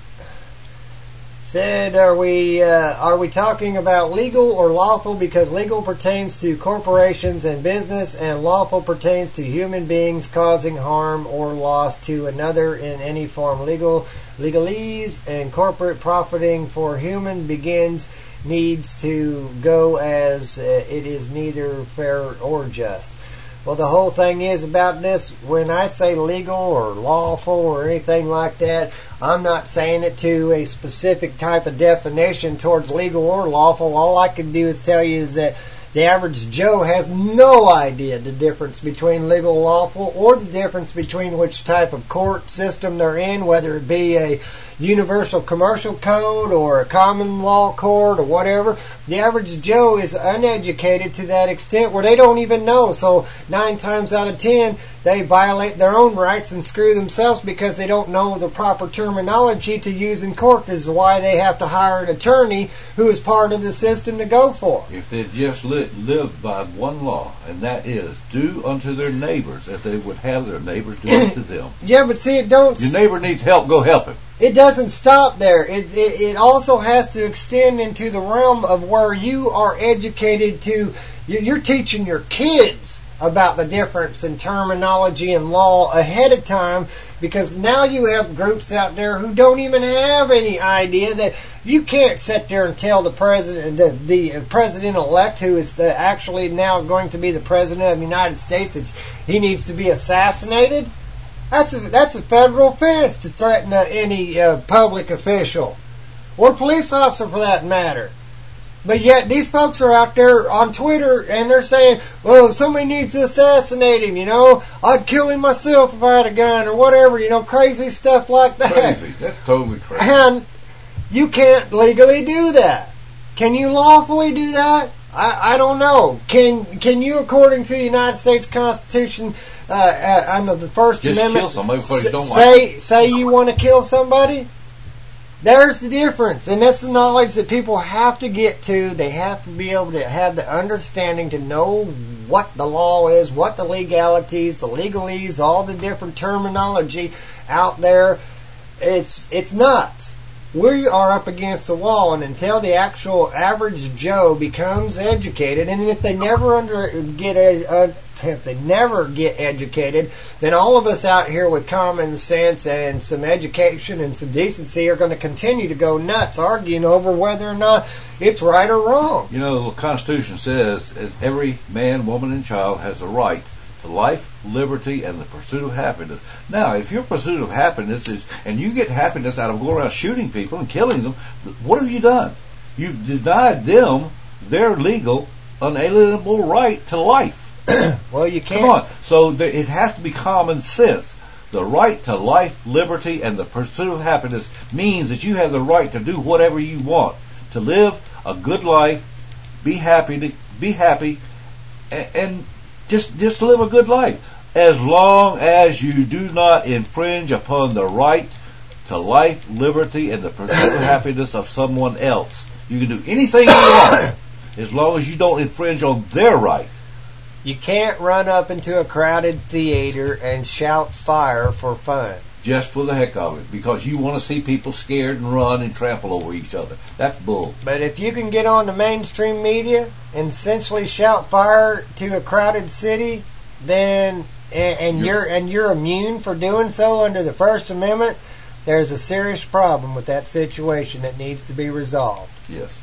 Said, are we uh, are we talking about legal or lawful? Because legal pertains to corporations and business, and lawful pertains to human beings causing harm or loss to another in any form. Legal, legalese and corporate profiting for human begins needs to go as uh, it is neither fair or just. Well, the whole thing is about this, when I say legal or lawful or anything like that, I'm not saying it to a specific type of definition towards legal or lawful. All I can do is tell you is that the average Joe has no idea the difference between legal and lawful, or the difference between which type of court system they're in, whether it be a universal commercial code or a common law court or whatever. The average Joe is uneducated to that extent where they don't even know. So nine times out of ten, they violate their own rights and screw themselves because they don't know the proper terminology to use in court. This is why they have to hire an attorney who is part of the system to go for. If they just li- lived by one law, and that is, do unto their neighbors as they would have their neighbors do unto them. Yeah, but see, it don't... Your neighbor needs help, go help him. It doesn't stop there. It, it, it also has to extend into the realm of where you are educated to... You're teaching your kids about the difference in terminology and law ahead of time, because now you have groups out there who don't even have any idea that you can't sit there and tell the president, the, the president-elect, who is the, actually now going to be the president of the United States, that he needs to be assassinated. That's a, that's a federal offense to threaten uh, any uh, public official or police officer for that matter. But yet these folks are out there on Twitter and they're saying, well, if somebody needs to assassinate him, you know, I'd kill him myself if I had a gun or whatever, you know, crazy stuff like that. Crazy. That's totally crazy. And you can't legally do that. Can you lawfully do that? I, I don't know. Can can you, according to the United States Constitution, uh, uh, under the First Just Amendment, kill somebody because you don't say, like say you want to kill somebody? There's the difference, and that's the knowledge that people have to get to. They have to be able to have the understanding to know what the law is, what the legalities, the legalese, all the different terminology out there. It's it's nuts. We are up against the wall, and until the actual average Joe becomes educated, and if they never under get a, a if they never get educated, then all of us out here with common sense and some education and some decency are going to continue to go nuts arguing over whether or not it's right or wrong. You know, the Constitution says that every man, woman, and child has a right to life, liberty, and the pursuit of happiness. Now, if your pursuit of happiness is, and you get happiness out of going around shooting people and killing them, what have you done? You've denied them their legal, unalienable right to life. Well, you can't. Come on. So there, it has to be common sense. The right to life, liberty, and the pursuit of happiness means that you have the right to do whatever you want, to live a good life, be happy, be happy, and, and just just live a good life, as long as you do not infringe upon the right to life, liberty, and the pursuit of happiness of someone else. You can do anything you want, as long as you don't infringe on their right. You can't run up into a crowded theater and shout fire for fun. Just for the heck of it, because you want to see people scared and run and trample over each other. That's bull. But if you can get on the mainstream media and essentially shout fire to a crowded city, then and, and you're, you're and you're immune for doing so under the First Amendment, there's a serious problem with that situation that needs to be resolved. Yes.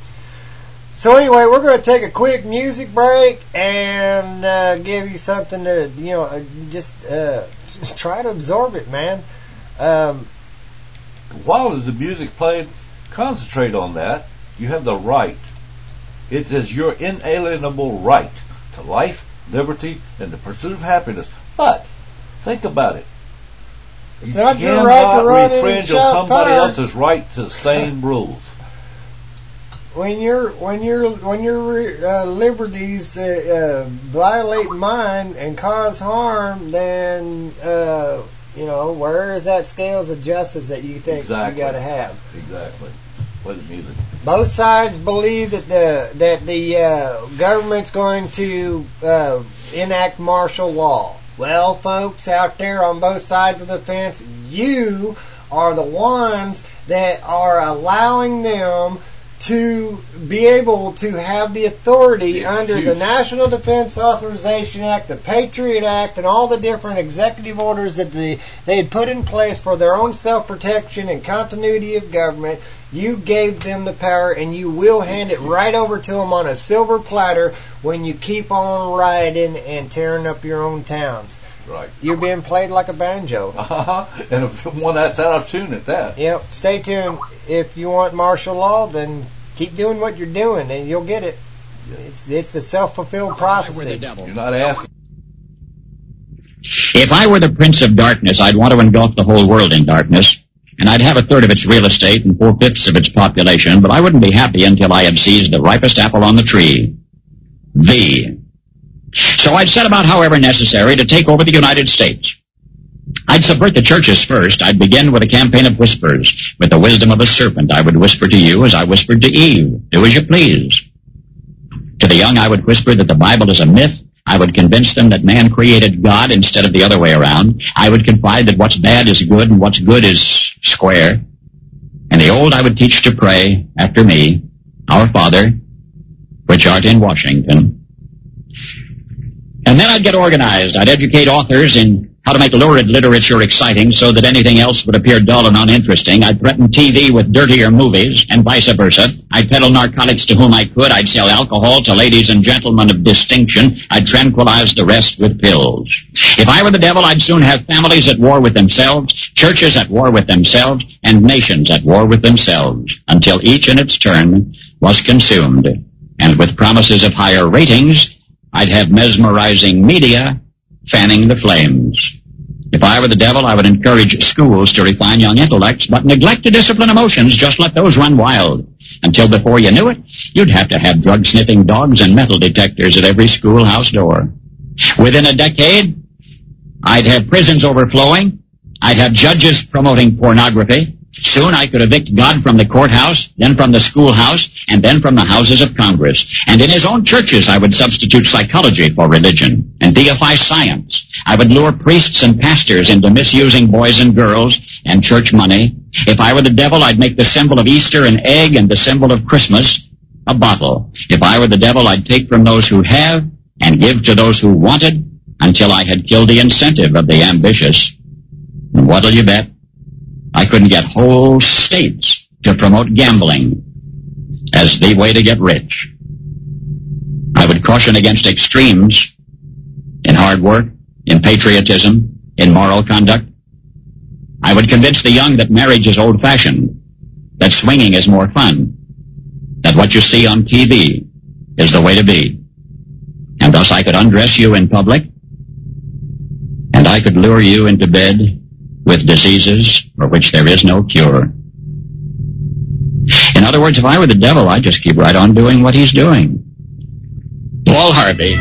So anyway, we're going to take a quick music break and uh, give you something to, you know, just, uh, just try to absorb it, man. Um, While the music played, concentrate on that. You have the right. It is your inalienable right to life, liberty, and the pursuit of happiness. But think about it. It's you not your right to run infringe and on shout somebody fire. else's right to the same rules. when your when your when your uh, liberties uh, uh, violate mine and cause harm, then uh, you know, where is that scales of justice that you think exactly. you got to have? Exactly. Play the music. Both sides believe that the that the uh, government's going to uh, enact martial law. Well, folks out there on both sides of the fence, you are the ones that are allowing them to be able to have the authority yeah, under huge. the National Defense Authorization Act, the Patriot Act, and all the different executive orders that the, they had put in place for their own self-protection and continuity of government. You gave them the power, and you will hand it right over to them on a silver platter when you keep on rioting and tearing up your own towns. Right. You're being played like a banjo. Uh-huh. And if one that's out of tune at that. Yep. Stay tuned. If you want martial law, then keep doing what you're doing, and you'll get it. It's it's a self-fulfilled prophecy. You're not asking. If I were the Prince of Darkness, I'd want to engulf the whole world in darkness, and I'd have a third of its real estate and four-fifths of its population, but I wouldn't be happy until I had seized the ripest apple on the tree. The. So I'd set about, however necessary, to take over the United States. I'd subvert the churches first. I'd begin with a campaign of whispers. With the wisdom of a serpent, I would whisper to you as I whispered to Eve, do as you please. To the young, I would whisper that the Bible is a myth. I would convince them that man created God instead of the other way around. I would confide that what's bad is good and what's good is square. And the old I would teach to pray after me, Our Father, which art in Washington. And then I'd get organized. I'd educate authors in how to make lurid literature exciting so that anything else would appear dull and uninteresting. I'd threaten T V with dirtier movies and vice versa. I'd peddle narcotics to whom I could. I'd sell alcohol to ladies and gentlemen of distinction. I'd tranquilize the rest with pills. If I were the devil, I'd soon have families at war with themselves, churches at war with themselves, and nations at war with themselves, until each in its turn was consumed. And with promises of higher ratings, I'd have mesmerizing media fanning the flames. If I were the devil, I would encourage schools to refine young intellects, but neglect to discipline emotions. Just let those run wild. Until before you knew it, you'd have to have drug-sniffing dogs and metal detectors at every schoolhouse door. Within a decade, I'd have prisons overflowing. I'd have judges promoting pornography. Soon I could evict God from the courthouse, then from the schoolhouse, and then from the houses of Congress. And in his own churches I would substitute psychology for religion and deify science. I would lure priests and pastors into misusing boys and girls and church money. If I were the devil, I'd make the symbol of Easter an egg and the symbol of Christmas a bottle. If I were the devil, I'd take from those who have and give to those who wanted until I had killed the incentive of the ambitious. And what'll you bet? I couldn't get whole states to promote gambling as the way to get rich. I would caution against extremes in hard work, in patriotism, in moral conduct. I would convince the young that marriage is old-fashioned, that swinging is more fun, that what you see on T V is the way to be. And thus I could undress you in public, and I could lure you into bed with diseases for which there is no cure. In other words, if I were the devil, I'd just keep right on doing what he's doing. Paul Harvey.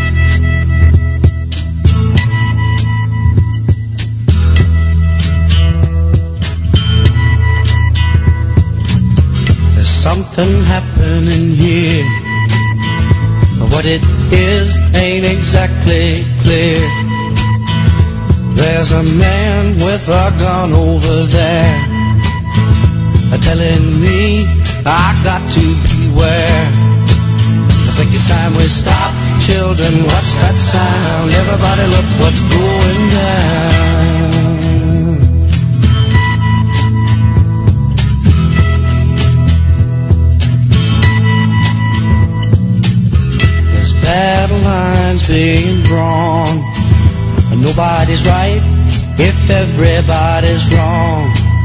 There's something happening here. What it is ain't exactly clear. There's a man with a gun over there, telling me I got to beware. I think it's time we stop, children, watch that sound. Everybody look what's going down. There's battle lines being drawn. Nobody's right if everybody's wrong.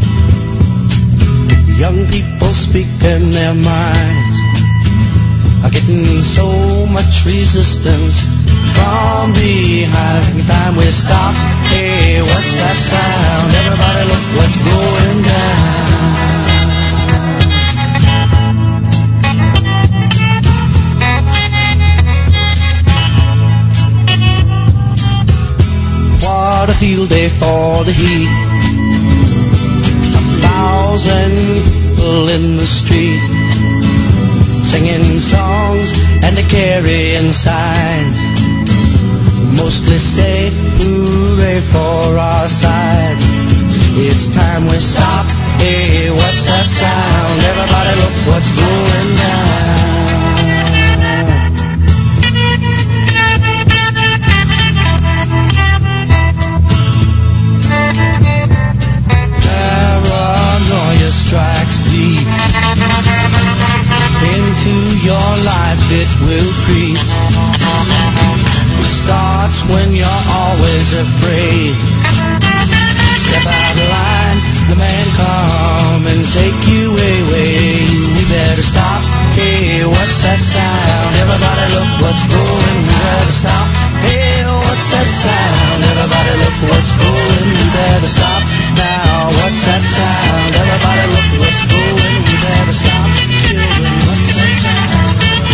Young people speaking their minds are getting so much resistance from behind. Every time we stop, hey, what's that sound? Everybody look what's going down. field day for the heat. A thousand people in the street, singing songs and carrying signs, mostly say hooray for our side. It's time we stop. Hey, what's that sound? Everybody look what's going down. Paranoia strikes deep into your life, it will creep. It starts when you're always afraid. Step out of line, the man come and take you away. We better stop. Hey, what's that sound? Everybody look what's going. We better stop. Hey, what's that sound? Everybody look what's going. We better stop. Now, what's that sound? Everybody look what's going. We better stop. Children, what's that sound?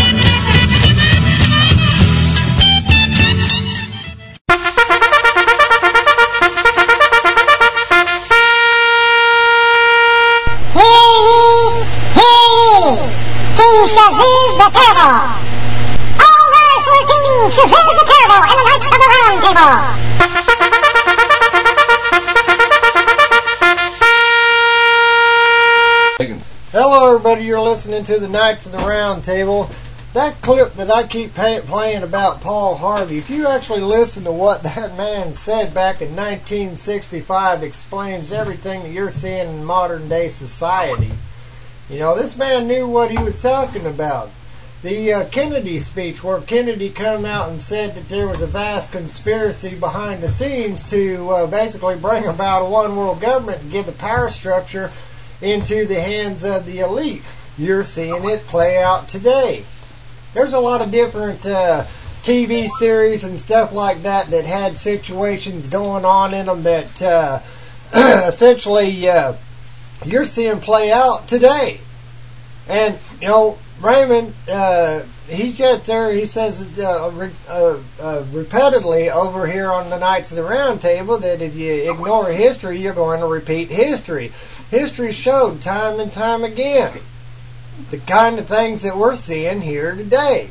Shazuz the Turbo. All rise for King Shazuz the Turbo and the Knights of the Round Table. Hello everybody, you're listening to the Knights of the Round Table. That clip that I keep pay- playing about Paul Harvey, if you actually listen to what that man said back in nineteen sixty-five, explains everything that you're seeing in modern day society. You know, this man knew what he was talking about. The uh, Kennedy speech, where Kennedy come out and said that there was a vast conspiracy behind the scenes to uh, basically bring about a one-world government and give the power structure into the hands of the elite. You're seeing it play out today. There's a lot of different uh, T V series and stuff like that that had situations going on in them that uh, essentially... Uh, you're seeing play out today. And, you know, Raymond, uh, he gets there, he says uh, re- uh, uh, repeatedly over here on the Knights of the Round Table that if you ignore history, you're going to repeat history. History showed time and time again the kind of things that we're seeing here today.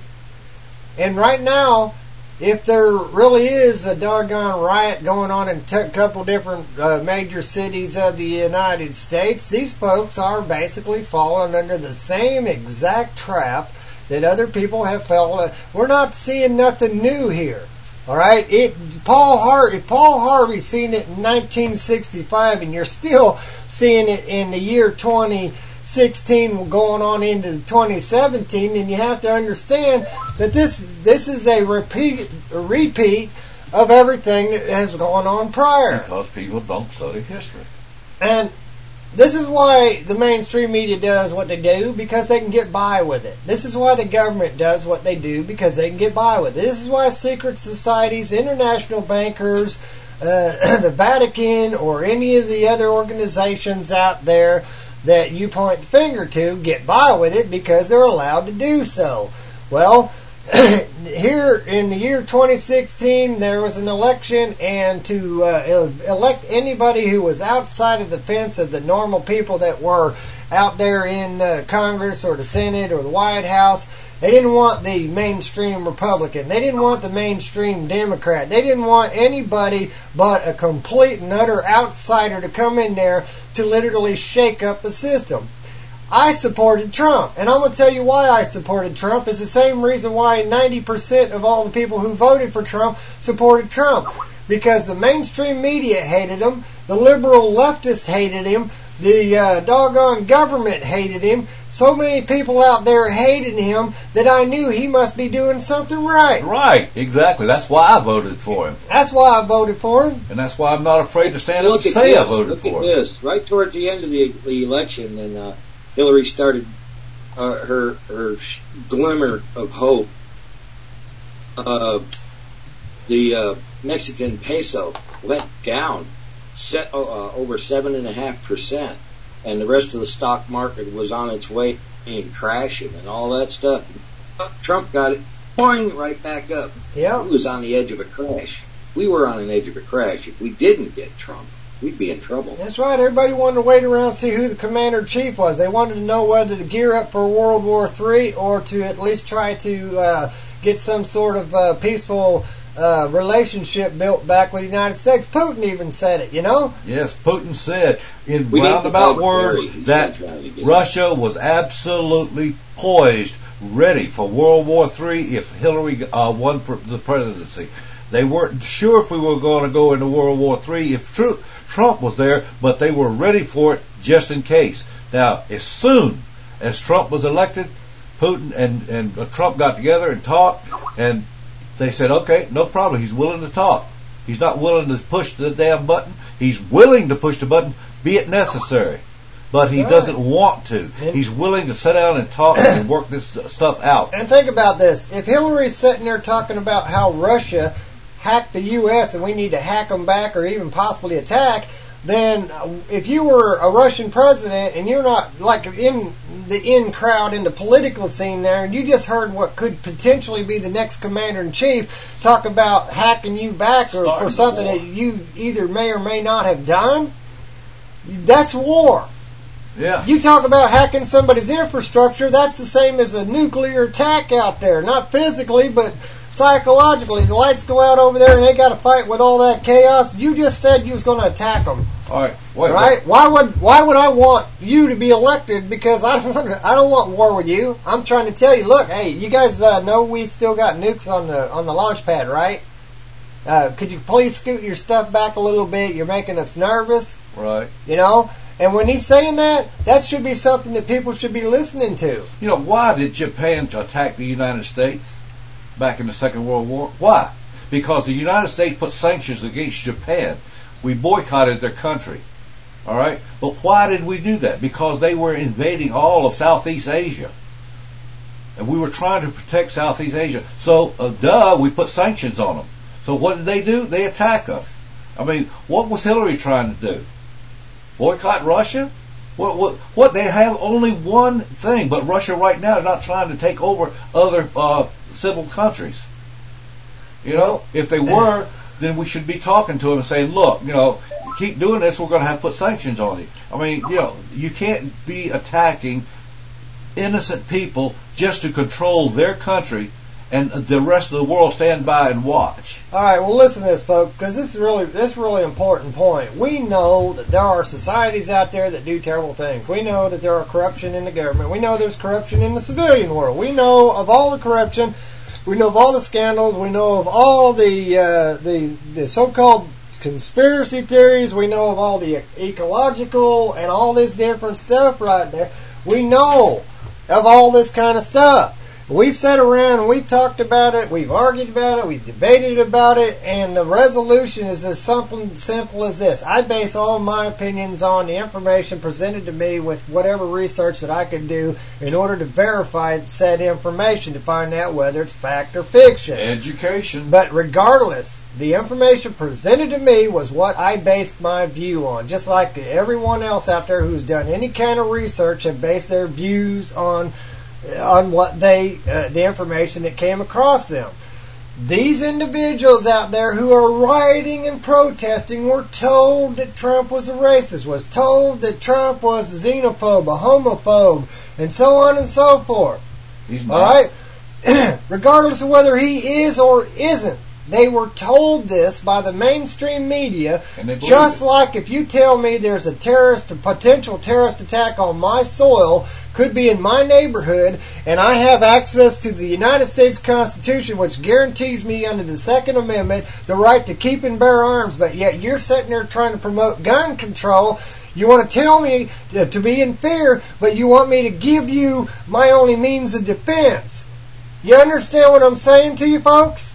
And right now, if there really is a doggone riot going on in a couple different uh, major cities of the United States, these folks are basically falling under the same exact trap that other people have fallen. We're not seeing nothing new here. All right, it Paul Harvey. If Paul Harvey seen it in nineteen sixty-five, and you're still seeing it in the year twenty sixteen going on into twenty seventeen, and you have to understand that this this is a repeat a repeat of everything that has gone on prior. Because people don't study history. And this is why the mainstream media does what they do, because they can get by with it. This is why the government does what they do, because they can get by with it. This is why secret societies, international bankers, uh, the Vatican, or any of the other organizations out there that you point the finger to get by with it, because they're allowed to do so. Well, here in the year twenty sixteen, there was an election, and to uh, elect anybody who was outside of the fence of the normal people that were out there in uh, Congress or the Senate or the White House, they didn't want the mainstream Republican. They didn't want the mainstream Democrat. They didn't want anybody but a complete and utter outsider to come in there to literally shake up the system. I supported Trump, and I'm going to tell you why I supported Trump. It's the same reason why ninety percent of all the people who voted for Trump supported Trump. Because the mainstream media hated him, the liberal leftists hated him, the uh, doggone government hated him. So many people out there hated him that I knew he must be doing something right. Right, exactly. That's why I voted for him. That's why I voted for him. And that's why I'm not afraid to stand Look up and at say this. I voted Look for at him. this. Right towards the end of the, the election, and uh, Hillary started uh, her her sh- glimmer of hope. Uh, the uh, Mexican peso went down, set uh, over seven and a half percent, and the rest of the stock market was on its way in crashing and all that stuff. Trump got it poing right back up. Yeah, he was on the edge of a crash. we were on an edge of a crash. If we didn't get Trump, we'd be in trouble. That's right. Everybody wanted to wait around and see who the commander-in-chief was. They wanted to know whether to gear up for World War Three or to at least try to uh, get some sort of uh, peaceful uh, relationship built back with the United States. Putin even said it, you know? Yes, Putin said in We need to roundabout vote words Kerry. He's that been trying to get Russia was absolutely poised, ready for World War Three if Hillary uh, won pr- the presidency. They weren't sure if we were going to go into World War Three if tr- Trump was there, but they were ready for it just in case. Now, as soon as Trump was elected, Putin and, and uh, Trump got together and talked, and they said, okay, no problem. He's willing to talk. He's not willing to push the damn button. He's willing to push the button, be it necessary. But he Right. doesn't want to. He's willing to sit down and talk and work this stuff out. And think about this. If Hillary's sitting there talking about how Russia hacked the U S and we need to hack them back or even possibly attack, then if you were a Russian president and you're not like in the in crowd in the political scene there, and you just heard what could potentially be the next commander-in-chief talk about hacking you back or for something that you either may or may not have done, that's war. Yeah. You talk about hacking somebody's infrastructure, that's the same as a nuclear attack out there. Not physically, but psychologically. The lights go out over there and they got to fight with all that chaos. You just said you was going to attack them. All right. Wait, right? wait. Why would why would I want you to be elected? Because I don't I don't want war with you. I'm trying to tell you, look, hey, you guys uh, know we still got nukes on the on the launch pad, right? Uh, could you please scoot your stuff back a little bit? You're making us nervous. Right. You know? And when he's saying that, that should be something that people should be listening to. You know, why did Japan attack the United States back in the Second World War? Why? Because the United States put sanctions against Japan. We boycotted their country. All right? But why did we do that? Because they were invading all of Southeast Asia. And we were trying to protect Southeast Asia. So, uh, duh, we put sanctions on them. So what did they do? They attack us. I mean, what was Hillary trying to do? Boycott Russia? What, what, what? They have only one thing, but Russia right now is not trying to take over other uh, civil countries. You know, if they were, then we should be talking to them and saying, look, you know, keep doing this, we're going to have to put sanctions on you. I mean, you know, you can't be attacking innocent people just to control their country and the rest of the world stand by and watch. All right, well, listen to this, folks, because this is really this is a really important point. We know that there are societies out there that do terrible things. We know that there are corruption in the government. We know there's corruption in the civilian world. We know of all the corruption. We know of all the scandals. We know of all the uh, the the so-called conspiracy theories. We know of all the ecological and all this different stuff right there. We know of all this kind of stuff. We've sat around and we've talked about it, we've argued about it, we've debated about it, and the resolution is as something simple as this. I base all my opinions on the information presented to me with whatever research that I could do in order to verify said information to find out whether it's fact or fiction. Education. But regardless, the information presented to me was what I based my view on, just like everyone else out there who's done any kind of research have based their views on on what they, uh, the information that came across them. These individuals out there who are rioting and protesting were told that Trump was a racist, was told that Trump was a xenophobe, a homophobe, and so on and so forth. He's All right? Regardless of whether he is or isn't, they were told this by the mainstream media, just like if you tell me there's a terrorist, a potential terrorist attack on my soil, could be in my neighborhood, and I have access to the United States Constitution, which guarantees me under the Second Amendment the right to keep and bear arms, but yet you're sitting there trying to promote gun control. You want to tell me to be in fear, but you want me to give you my only means of defense. You understand what I'm saying to you folks?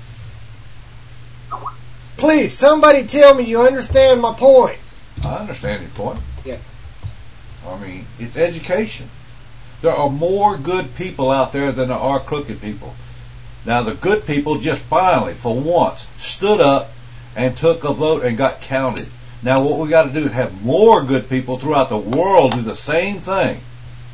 Please, somebody tell me you understand my point. I understand your point. Yeah. I mean, it's education. There are more good people out there than there are crooked people. Now, the good people just finally, for once, stood up and took a vote and got counted. Now, what we got to do is have more good people throughout the world do the same thing.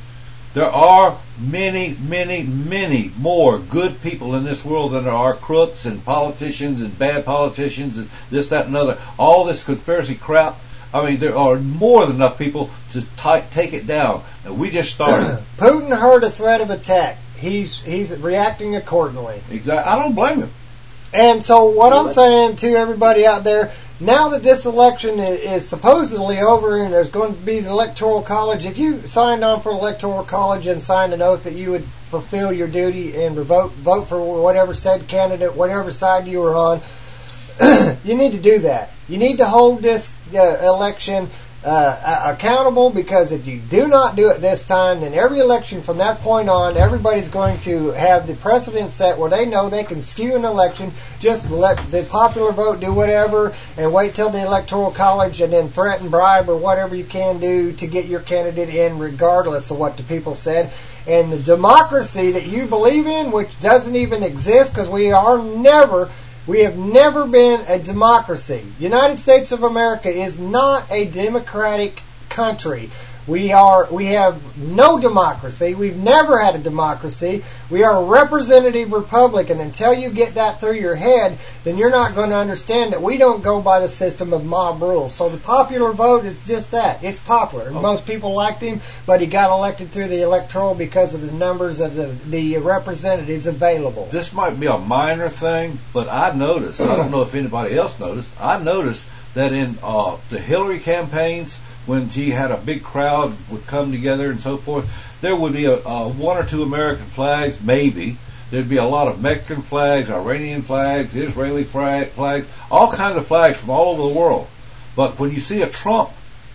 There are many, many, many more good people in this world than there are crooks and politicians and bad politicians and this, that, and other. All this conspiracy crap. I mean, there are more than enough people to t- take it down. And we just started. Putin heard a threat of attack. He's he's reacting accordingly. Exactly. I don't blame him. And so what I'm saying to everybody out there, now that this election is, is supposedly over and there's going to be the Electoral College, if you signed on for Electoral College and signed an oath that you would fulfill your duty and vote vote for whatever said candidate, whatever side you were on, you need to do that. You need to hold this uh, election uh, accountable, because if you do not do it this time, then every election from that point on, everybody's going to have the precedent set where they know they can skew an election, just let the popular vote do whatever, and wait till the Electoral College and then threaten, bribe, or whatever you can do to get your candidate in regardless of what the people said. And the democracy that you believe in, which doesn't even exist, because we are never... We have never been a democracy. United States of America is not a democratic country. We are. We have no democracy. We've never had a democracy. We are a representative republic, and until you get that through your head, then you're not going to understand that we don't go by the system of mob rule. So the popular vote is just that. It's popular. Oh. Most people liked him, but he got elected through the electoral because of the numbers of the, the representatives available. This might be a minor thing, but I noticed, I don't know if anybody else noticed, I noticed that in uh, the Hillary campaigns, when she had a big crowd would come together and so forth, there would be a, a one or two American flags, maybe. There'd be a lot of Mexican flags, Iranian flags, Israeli flag, flags, all kinds of flags from all over the world. But when you see a Trump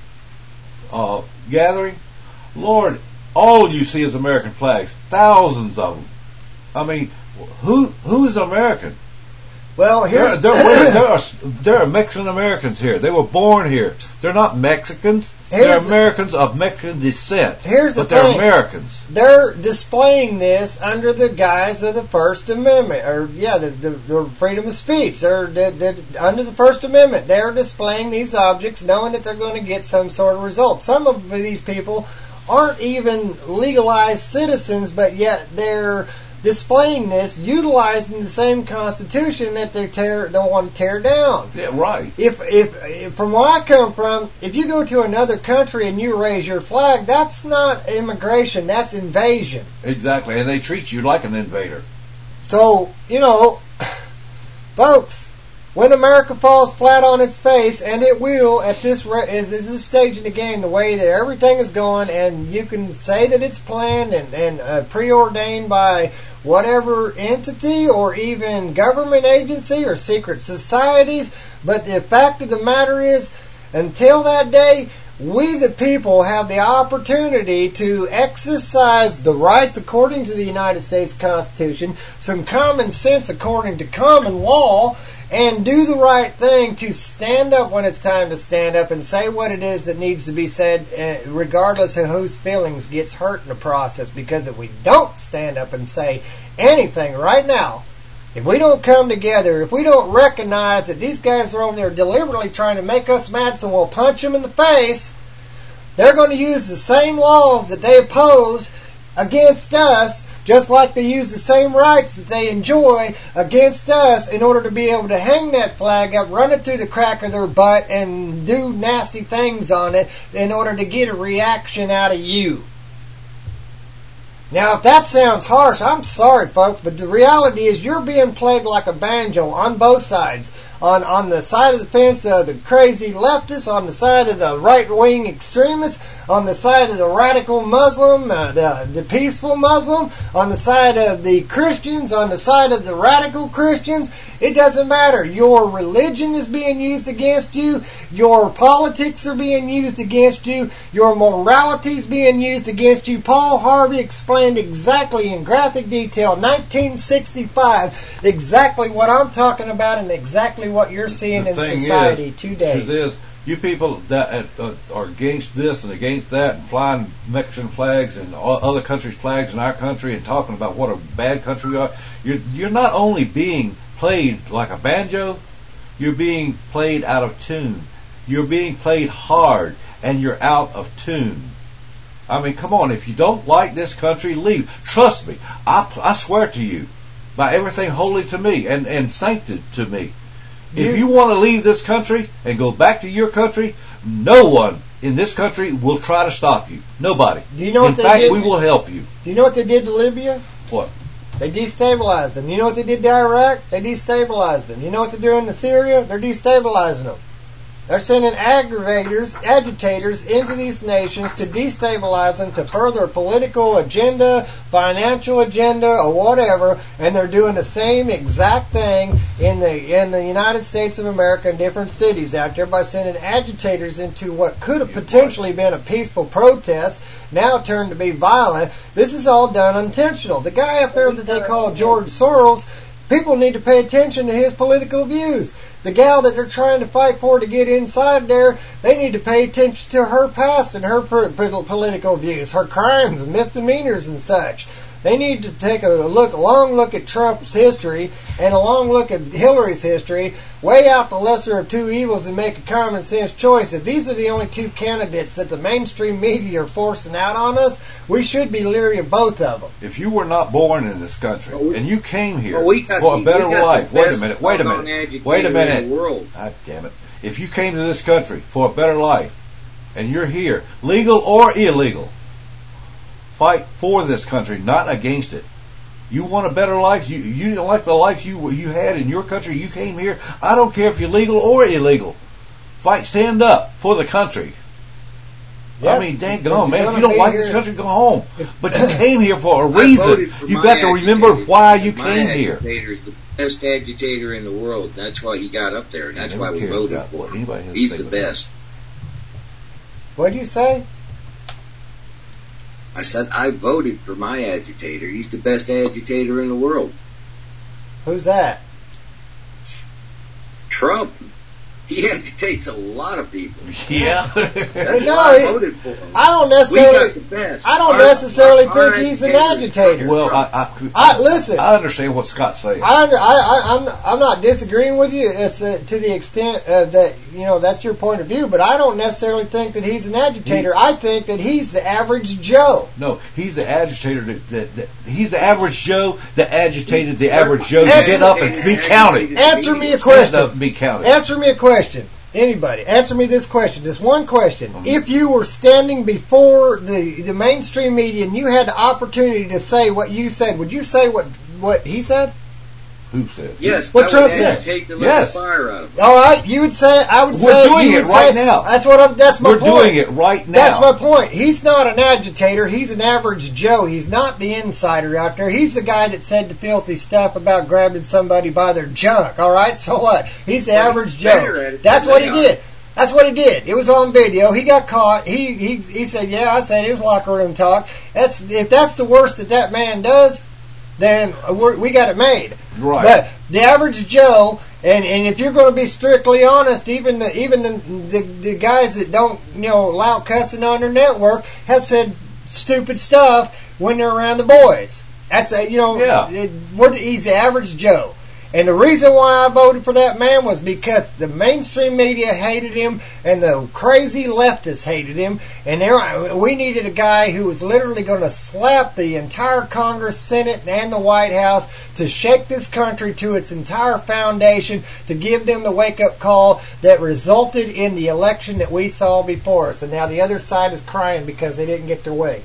uh, gathering, Lord, all you see is American flags, thousands of them. I mean, who who is American? Well, here there, there, there are there are Mexican Americans here. They were born here. They're not Mexicans. They're Americans of Mexican descent. Here's the but they're thing. Americans. They're displaying this under the guise of the First Amendment, or yeah, the, the, the freedom of speech. They're, they're, they're under the First Amendment. They're displaying these objects, knowing that they're going to get some sort of result. Some of these people aren't even legalized citizens, but yet they're displaying this, utilizing the same Constitution that they tear, don't want to tear down. Yeah, right. If, if, if from where I come from, if you go to another country and you raise your flag, that's not immigration, that's invasion. Exactly, and they treat you like an invader. So, you know, folks, when America falls flat on its face, and it will at this re- is this is stage in the game, the way that everything is going, and you can say that it's planned and, and uh, preordained by whatever entity or even government agency or secret societies, but the fact of the matter is, until that day, we the people have the opportunity to exercise the rights according to the United States Constitution, some common sense according to common law, and do the right thing to stand up when it's time to stand up and say what it is that needs to be said, uh, regardless of whose feelings gets hurt in the process. Because if we don't stand up and say anything right now, if we don't come together, if we don't recognize that these guys are over there deliberately trying to make us mad so we'll punch them in the face, they're going to use the same laws that they oppose against us, just like they use the same rights that they enjoy against us in order to be able to hang that flag up, run it through the crack of their butt, and do nasty things on it in order to get a reaction out of you. Now, if that sounds harsh, I'm sorry, folks, but the reality is you're being played like a banjo on both sides. On on the side of the fence of the crazy leftists, on the side of the right-wing extremists, on the side of the radical Muslim, uh, the, the peaceful Muslim, on the side of the Christians, on the side of the radical Christians. It doesn't matter. Your religion is being used against you. Your politics are being used against you. Your morality is being used against you. Paul Harvey explained exactly in graphic detail, nineteen sixty-five, exactly what I'm talking about and exactly what you're seeing the in thing society is, today. Truth is, you people that uh, are against this and against that and flying Mexican flags and all other countries' flags in our country and talking about what a bad country we are, you're, you're not only being played like a banjo, you're being played out of tune. You're being played hard and you're out of tune. I mean, come on. If you don't like this country, leave. Trust me. I, I swear to you, by everything holy to me and, and sancted to me, You- if you want to leave this country and go back to your country, no one in this country will try to stop you. Nobody. Do you know what in they fact, did? we will help you. Do you know what they did to Libya? What? They destabilized them. You know what they did to Iraq? They destabilized them. You know what they're doing to Syria? They're destabilizing them. They're sending aggravators, agitators into these nations to destabilize them, to further a political agenda, financial agenda, or whatever, and they're doing the same exact thing in the in the United States of America in different cities out there by sending agitators into what could have potentially been a peaceful protest, now turned to be violent. This is all done intentional. The guy up there that they call George Soros, people need to pay attention to his political views. The gal that they're trying to fight for to get inside there, they need to pay attention to her past and her per- per- political views, her crimes and misdemeanors and such. They need to take a look, a long look at Trump's history and a long look at Hillary's history, weigh out the lesser of two evils and make a common sense choice. If these are the only two candidates that the mainstream media are forcing out on us, we should be leery of both of them. If you were not born in this country and you came here Well, we got for a the- better we got the life, wait a best minute, wait a doggone minute, agitator wait a minute. in the world. God damn it. If you came to this country for a better life and you're here, legal or illegal, fight for this country, not against it. You want a better life? You you didn't like the life you you had in your country. You came here. I don't care if you're legal or illegal. Fight, stand up for the country. Yep. I mean, dang gone, man. You're If you gonna don't be like here- this country, go home. But you came here for a I reason. voted for You've my got to remember agitator. why you My came here. agitator is the best agitator in the world. That's why he got up there, and that's I why don't we care voted about for what him. anybody has to He's say the about that. best. What do you say? I said I voted for my agitator. He's the best agitator in the world. Who's that? Trump. He agitates a lot of people. Yeah. That's No, why I he- voted for him. I don't We necessarily. got the best. I don't Our- necessarily our- our think he's an agitator is agitator. Well, I, I, I- listen. I understand what Scott's saying. I, I, I, I'm, I'm not disagreeing with you as, uh, to the extent uh, that, you know, that's your point of view, but I don't necessarily think that he's an agitator. He- I think that he's the average Joe. No, he's the agitator. That, that, that he's the average Joe that agitated the average Joe to Answer- get up and be counted. Answer me a Stand question. up and be counted. Answer me a question. Anybody, answer me this question. This one question. Mm-hmm. If you were standing before the, the mainstream media and you had the opportunity to say what you said, would you say what, what he said? Who said? Yes, What I Trump would said. agitate to let Yes. the fire out of him. All right, you would say, I would We're say, doing you it would right say- now. That's what I'm. That's my We're point. doing it right now. That's my point. He's not an agitator. He's an average Joe. He's not the insider out there. He's the guy that said the filthy stuff about grabbing somebody by their junk. All right, so what? He's the Well, average he's better Joe. at it That's than what they he are. did. That's what he did. It was on video. He got caught. He he he said, "Yeah, I said it was locker room talk." That's if that's the worst that that man does, then we're, we got it made. Right. But the average Joe, and, and if you're going to be strictly honest, even the even the, the the guys that don't you know allow cussing on their network have said stupid stuff when they're around the boys. That's a, you know Yeah. it, we're the, he's the average Joe. And the reason why I voted for that man was because the mainstream media hated him and the crazy leftists hated him. And there, we needed a guy who was literally going to slap the entire Congress, Senate, and the White House to shake this country to its entire foundation, to give them the wake-up call that resulted in the election that we saw before us. And now the other side is crying because they didn't get their way.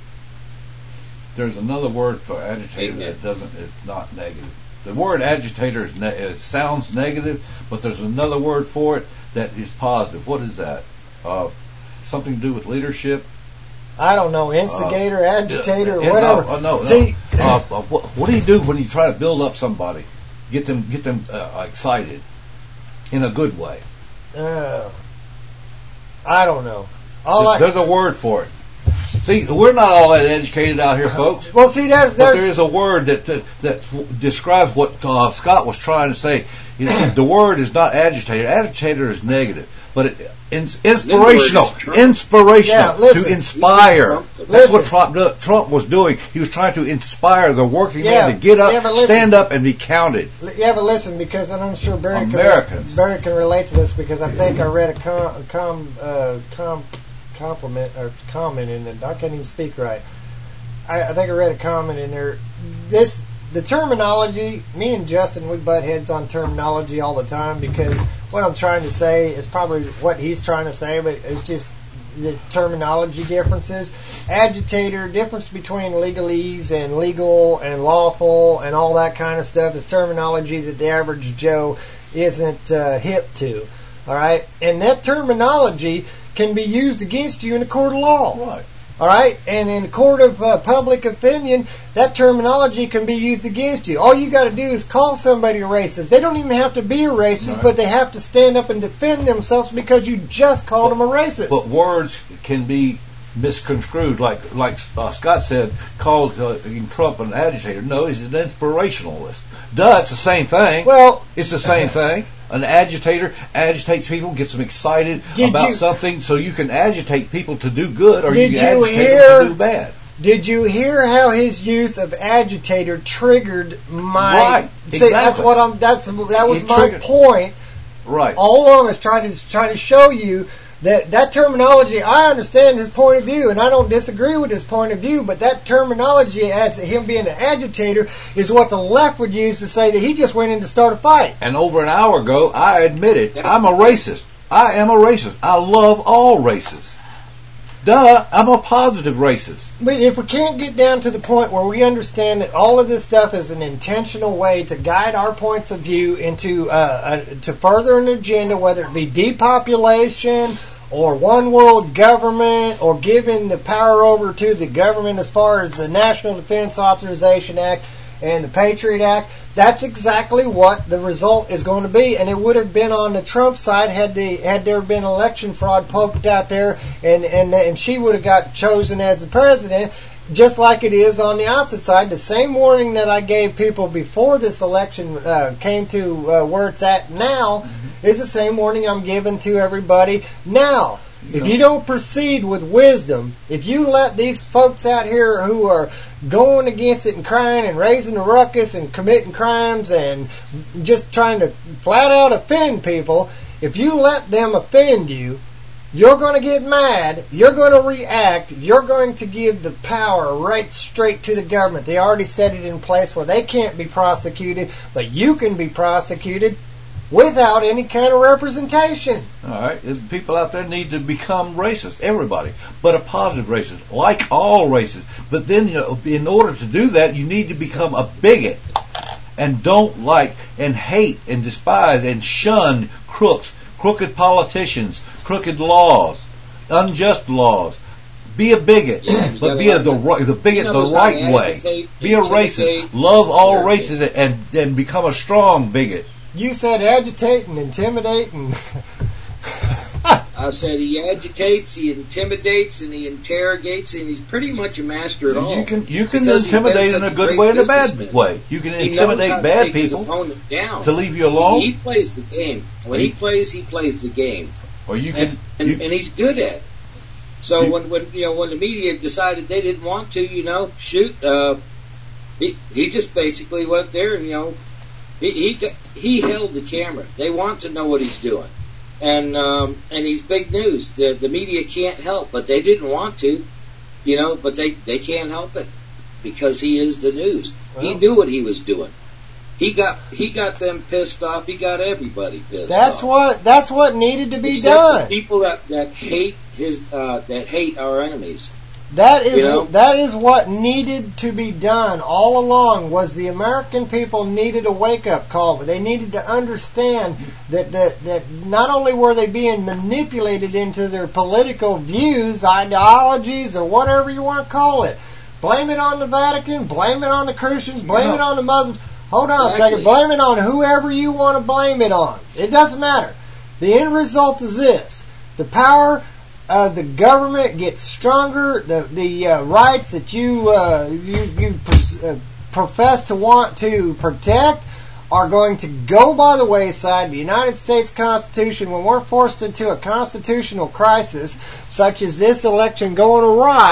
There's another word for agitator that doesn't. It's not negative. The word agitator is ne- it sounds negative, but there's another word for it that is positive. What is that? Uh, something to do with leadership? I don't know, instigator, Uh, agitator, yeah, or whatever. No, no, no. See, Uh, uh, what, what do you do when you try to build up somebody, get them, get them uh, excited in a good way? uh, I don't know. All I, There's a word for it. See, we're not all that educated out here, folks. well, see, there's But there's there is a word that that, that describes what uh, Scott was trying to say. You know, the word is not agitator. Agitator is negative, but it, ins- inspirational, inspirational Yeah, listen. to inspire. That's Listen. what Trump do- Trump was doing. He was trying to inspire the working Yeah, man to get up, yeah, but listen. stand up, and be counted. yeah, but listen, because I'm sure Barry can, Americans. Barry can relate to this because I think I read a com, com, uh, com compliment or comment in there. I can't even speak right. I, I think I read a comment in there. This the terminology. Me and Justin, we butt heads on terminology all the time because what I'm trying to say is probably what he's trying to say, but it's just the terminology differences. Agitator, difference between legalese and legal and lawful and all that kind of stuff is terminology that the average Joe isn't uh, hip to. All right, and that terminology can be used against you in a court of law. Right. All right, and in a court of uh, public opinion, that terminology can be used against you. All you got to do is call somebody a racist. They don't even have to be a racist, right. but they have to stand up and defend themselves because you just called but, them a racist. But words can be misconstrued, like like uh, Scott said, called uh, Trump an agitator. No, he's an inspirationalist. Duh, it's the same thing. Well, it's the same thing. An agitator agitates people, gets them excited Did about you, something, so you can agitate people to do good, or you Did can you agitate hear, them to do bad. Did you hear how his use of agitator triggered my? Right, See, exactly. that's what I'm. That's that was It my triggered- point. Right. All along, is trying to trying to show you that that terminology. I understand his point of view, and I don't disagree with his point of view. But that terminology, as him being an agitator, is what the left would use to say that he just went in to start a fight. And over an hour ago, I admitted I'm a racist. I am a racist. I love all races. Duh, I'm a positive racist. But if we can't get down to the point where we understand that all of this stuff is an intentional way to guide our points of view into uh, a, to further an agenda, whether it be depopulation or one world government or giving the power over to the government as far as the National Defense Authorization Act and the Patriot Act, that's exactly what the result is going to be. And it would have been on the Trump side had the had there been election fraud poked out there, and and and she would have got chosen as the president, just like it is on the opposite side. The same warning that I gave people before this election uh, came to uh, where it's at now mm-hmm. is the same warning I'm giving to everybody now. If you don't proceed with wisdom, if you let these folks out here who are going against it and crying and raising a ruckus and committing crimes and just trying to flat out offend people, if you let them offend you, you're going to get mad, you're going to react, you're going to give the power right straight to the government. They already set it in place where they can't be prosecuted, but you can be prosecuted without any kind of representation. All right, people out there need to become racist, everybody, but a positive racist, like all races. But then, you know, in order to do that, you need to become a bigot and don't like and hate and despise and shun crooks, crooked politicians, crooked laws, unjust laws. Be a bigot, yeah, but be a, the, the bigot the right way. Be a racist. Love all races and, and become a strong bigot. You said agitate and intimidate and... I said he agitates, he intimidates, and he interrogates, and he's pretty much a master at all. You can you can intimidate in a good way and a bad way. You can intimidate bad people down. to leave you alone. He plays the game. When he plays, he plays the game. Or you can, and, and, you, and he's good at it. So you, when when you know when the media decided they didn't want to, you know, shoot, uh, he he just basically went there and you know. He, he he held the camera. They want to know what he's doing, and um, and he's big news. The the media can't help, but they didn't want to, you know. But they, they can't help it because he is the news. Well, he knew what he was doing. He got he got them pissed off. He got everybody pissed that's off. That's what that's what needed to be Except done. The people that, that hate his uh, that hate our enemies. That is you know? that is what needed to be done all along. Was the American people needed a wake up call, but they needed to understand that, that that not only were they being manipulated into their political views, ideologies, or whatever you want to call it. Blame it on the Vatican, blame it on the Christians, blame no. it on the Muslims. Hold on exactly. a second, blame it on whoever you want to blame it on. It doesn't matter. The end result is this: the power. Uh, the government gets stronger. The the uh, rights that you uh, you, you pr- uh, profess to want to protect are going to go by the wayside. The United States Constitution, when we're forced into a constitutional crisis, such as this election going awry,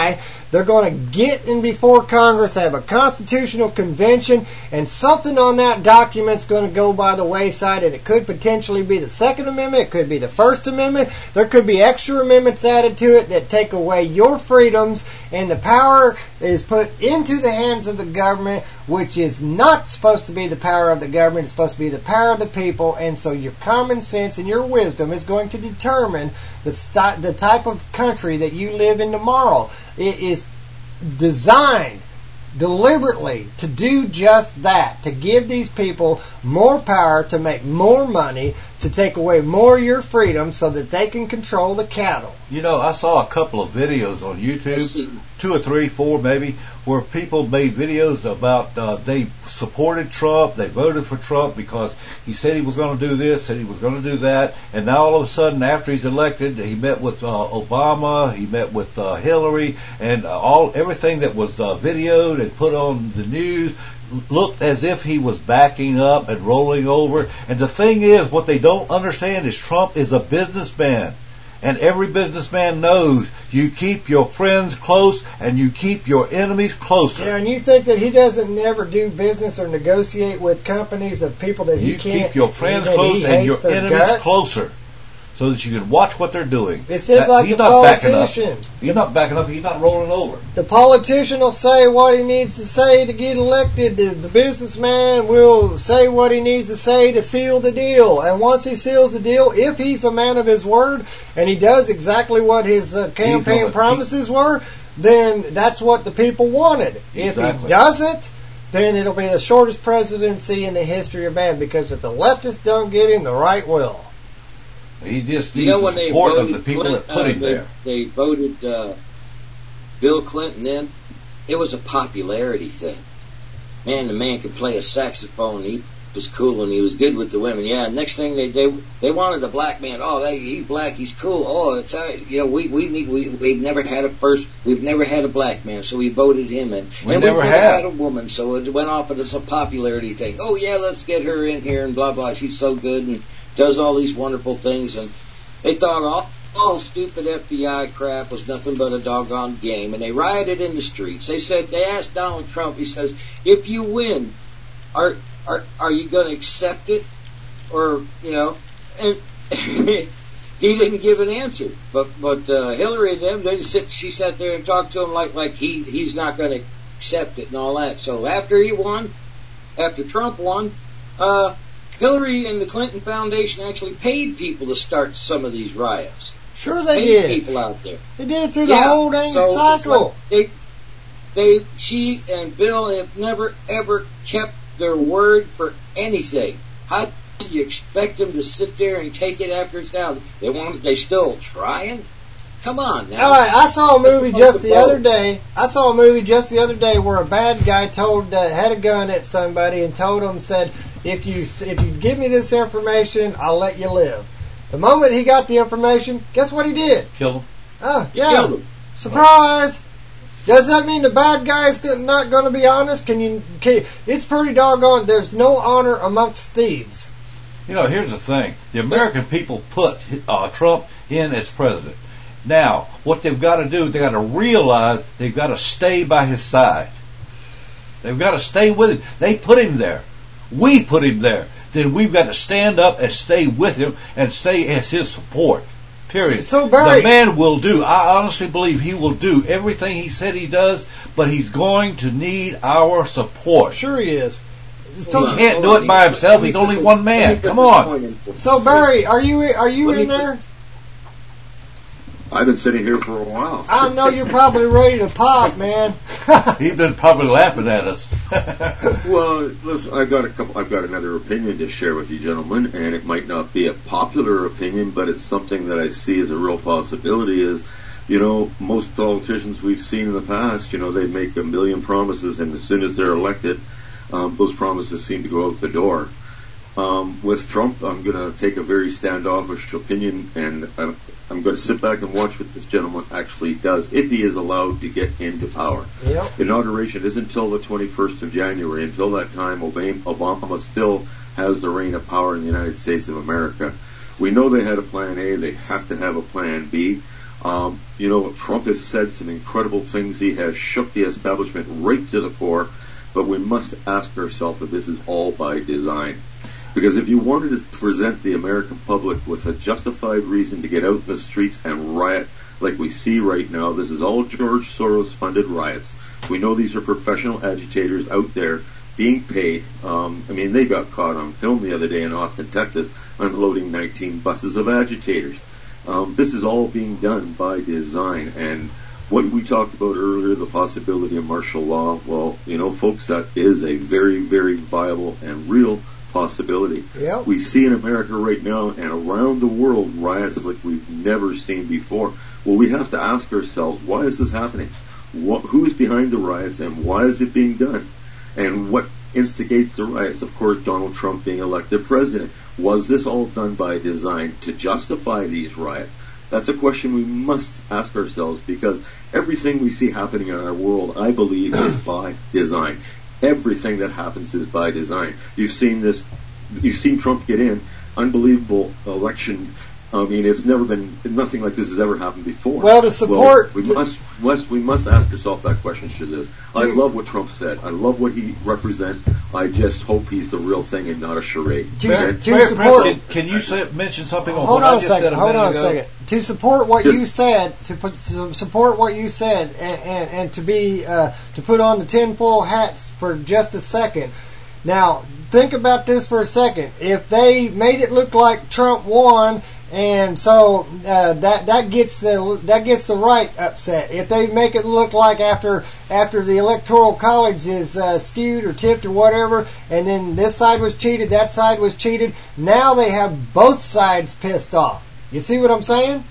They're going to get in before Congress, have a constitutional convention, and something on that document's going to go by the wayside, and it could potentially be the Second Amendment, it could be the First Amendment, there could be extra amendments added to it that take away your freedoms, and the power is put into the hands of the government, which is not supposed to be the power of the government, it's supposed to be the power of the people, and so your common sense and your wisdom is going to determine the, st- the type of country that you live in tomorrow. It is designed deliberately to do just that, to give these people more power, to make more money, to take away more of your freedom so that they can control the cattle. You know, I saw a couple of videos on YouTube, two or three, four maybe, where people made videos about uh, they supported Trump, they voted for Trump because he said he was going to do this, said he was going to do that, and now all of a sudden after he's elected, he met with uh, Obama, he met with uh, Hillary, and uh, all everything that was uh, videoed and put on the news looked as if he was backing up and rolling over. And the thing is, what they don't understand is Trump is a businessman. And every businessman knows you keep your friends close and you keep your enemies closer. Yeah, and you think that he doesn't ever do business or negotiate with companies of people that he you can't... You keep your friends that close and your enemies guts. closer, so that you can watch what they're doing. It says that, like he's the not politician. Backing up. He's not backing up. He's not rolling over. The politician will say what he needs to say to get elected. The, the businessman will say what he needs to say to seal the deal. And once he seals the deal, if he's a man of his word and he does exactly what his uh, campaign gonna, promises he, were, then that's what the people wanted. Exactly. If he doesn't, then it'll be the shortest presidency in the history of man, because if the leftists don't get him, the right will. He just needs you know, the when they support voted of the people Clinton, that put him uh, they, there. They voted uh, Bill Clinton in. It was a popularity thing. Man, the man could play a saxophone. He was cool and he was good with the women. Yeah. Next thing they they they wanted a black man. Oh, they, he's black. He's cool. Oh, it's uh, you know we we need we we've never had a first. We've never had a black man, so we voted him in. We and never, we've never had. had a woman, so it went off as a popularity thing. Oh yeah, let's get her in here and blah blah. She's so good and does all these wonderful things, and they thought all, all stupid F B I crap was nothing but a doggone game, and they rioted in the streets. They said, they asked Donald Trump, he says, if you win, are are are you going to accept it? Or, you know, and he didn't give an answer. But but uh, Hillary and them, they sit, she sat there and talked to him like, like he, he's not going to accept it and all that. So after he won, after Trump won, uh, Hillary and the Clinton Foundation actually paid people to start some of these riots. Sure they paid did. people out there. They did it through yeah. the whole dang so, cycle. So they, they, she and Bill have never ever kept their word for anything. How do you expect them to sit there and take it after it's down? They want. They still trying. Come on now. All right, I saw a movie just the other day. I saw a movie just the other day where a bad guy told uh, had a gun at somebody and told him, said, if you if you give me this information, I'll let you live. The moment he got the information, guess what he did? Killed him. Oh, yeah. Killed him. Surprise! Does that mean the bad guy's not going to be honest? Can you? Can, it's pretty doggone. There's no honor amongst thieves. You know, here's the thing: the American people put uh, Trump in as president. Now, what they've got to do, they've got to realize they've got to stay by his side. They've got to stay with him. They put him there. We put him there. Then we've got to stand up and stay with him and stay as his support. Period. So, Barry, the man will do. I honestly believe he will do everything he said he does, but he's going to need our support. Sure he is. So he can't do it by himself. He's only one man. Come on. So, Barry, are you are you in there? I've been sitting here for a while. I know you're probably ready to pop, man. He's been probably laughing at us. Well, listen, I've got a couple. I've got another opinion to share with you, gentlemen, and it might not be a popular opinion, but it's something that I see as a real possibility. Is, you know, most politicians we've seen in the past, you know, they make a million promises, and as soon as they're elected, um, those promises seem to go out the door. Um, with Trump, I'm going to take a very standoffish opinion, and I'm, I'm going to sit back and watch what this gentleman actually does, if he is allowed to get into power. Yep. Inauguration isn't until the twenty-first of January. Until that time, Obama still has the reign of power in the United States of America. We know they had a plan A. They have to have a plan B. Um, you know, Trump has said some incredible things. He has shook the establishment right to the core. But we must ask ourselves if this is all by design. Because if you wanted to present the American public with a justified reason to get out in the streets and riot like we see right now, this is all George Soros-funded riots. We know these are professional agitators out there being paid. Um, I mean, they got caught on film the other day in Austin, Texas, unloading nineteen buses of agitators. Um, this is all being done by design. And what we talked about earlier, the possibility of martial law, well, you know, folks, that is a very, very viable and real possibility. Yep. We see in America right now and around the world riots like we've never seen before. Well, we have to ask ourselves, why is this happening? What, who is behind the riots and why is it being done? And what instigates the riots? Of course, Donald Trump being elected president. Was this all done by design to justify these riots? That's a question we must ask ourselves, because everything we see happening in our world, I believe, is by design. Everything that happens is by design. You've seen this, you've seen Trump get in, unbelievable election. I mean, it's never been, nothing like this has ever happened before. Well, to support... Well, we must, must, we must ask ourselves that question, Shazam. I love what Trump said. I love what he represents. I just hope he's the real thing and not a charade. To, Mayor, to Mayor support... Prince, can, can you say, mention something on Hold what on I a just said second. a Hold minute on a ago? second. To support what Sure. you said, to, put, to support what you said, and, and, and to be uh, to put on the tinfoil hats for just a second. Now, think about this for a second. If they made it look like Trump won, and so uh, that that gets the that gets the right upset. If they make it look like after after the electoral college is uh, skewed or tipped or whatever, and then this side was cheated, that side was cheated, now they have both sides pissed off. You see what I'm saying?